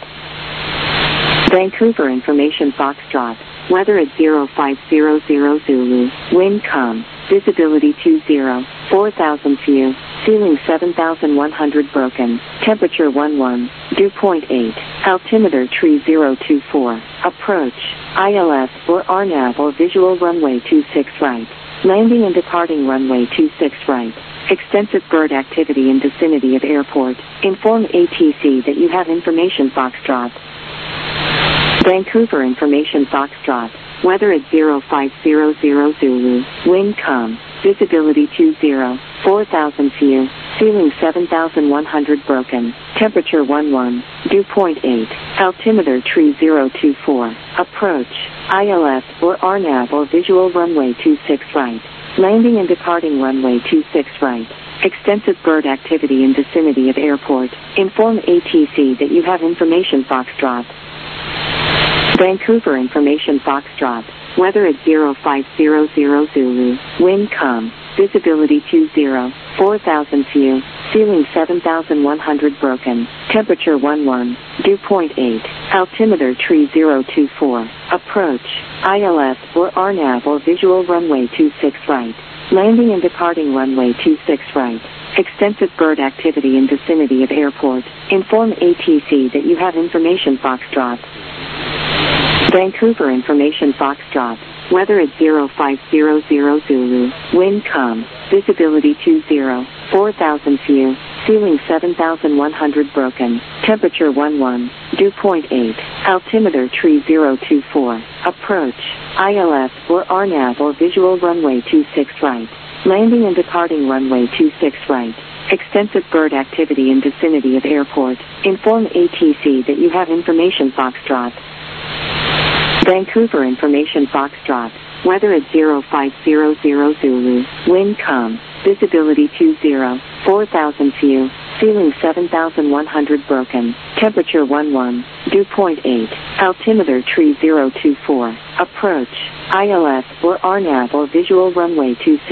Vancouver information Foxtrot. Weather at 0500 Zulu. Wind calm. Visibility 20. 4,000 feet. Ceiling 7,100 broken. Temperature 11. Dew point 8. Altimeter 3024. Approach. ILS or RNAV or visual runway 26 right. Landing and departing runway 26 right. Extensive bird activity in vicinity of airport. Inform ATC that you have information Foxtrot. Vancouver information Foxtrot. Weather at 0500 Zulu. Wind calm. Visibility 20. 4,000 feet. Ceiling 7,100 broken. Temperature 11. Dew point 8. Altimeter 3024. Approach. ILS or RNAV or visual runway 26 right. Landing and departing runway 26 right. Extensive bird activity in vicinity of airport. Inform ATC that you have information Foxtrot. Vancouver information Foxtrot. Weather at 0500 Zulu. Wind calm. Visibility 20. 4,000 few, ceiling 7,100 broken, temperature 11, dew point 8, altimeter tree 024, approach, ILS or RNAV or visual runway 26 right, landing and departing runway 26 right, extensive bird activity in vicinity of airport, inform ATC that you have information Foxtrot. Vancouver information Foxtrot, weather at 0500 Zulu, wind calm, visibility 20, 4,000 few, ceiling 7,100 broken, temperature 11, dew point 8, altimeter tree 024, approach, ILS or RNAV or visual runway 26 right, landing and departing runway 26 right, extensive bird activity in vicinity of airport, inform ATC that you have information Foxtrot. Vancouver information Foxtrot, weather at 0500 Zulu, wind calm, visibility 20, 4,000 few, ceiling 7,100 broken, temperature 11, dew point 8, altimeter tree 024, approach, ILS or RNAV or visual runway 26.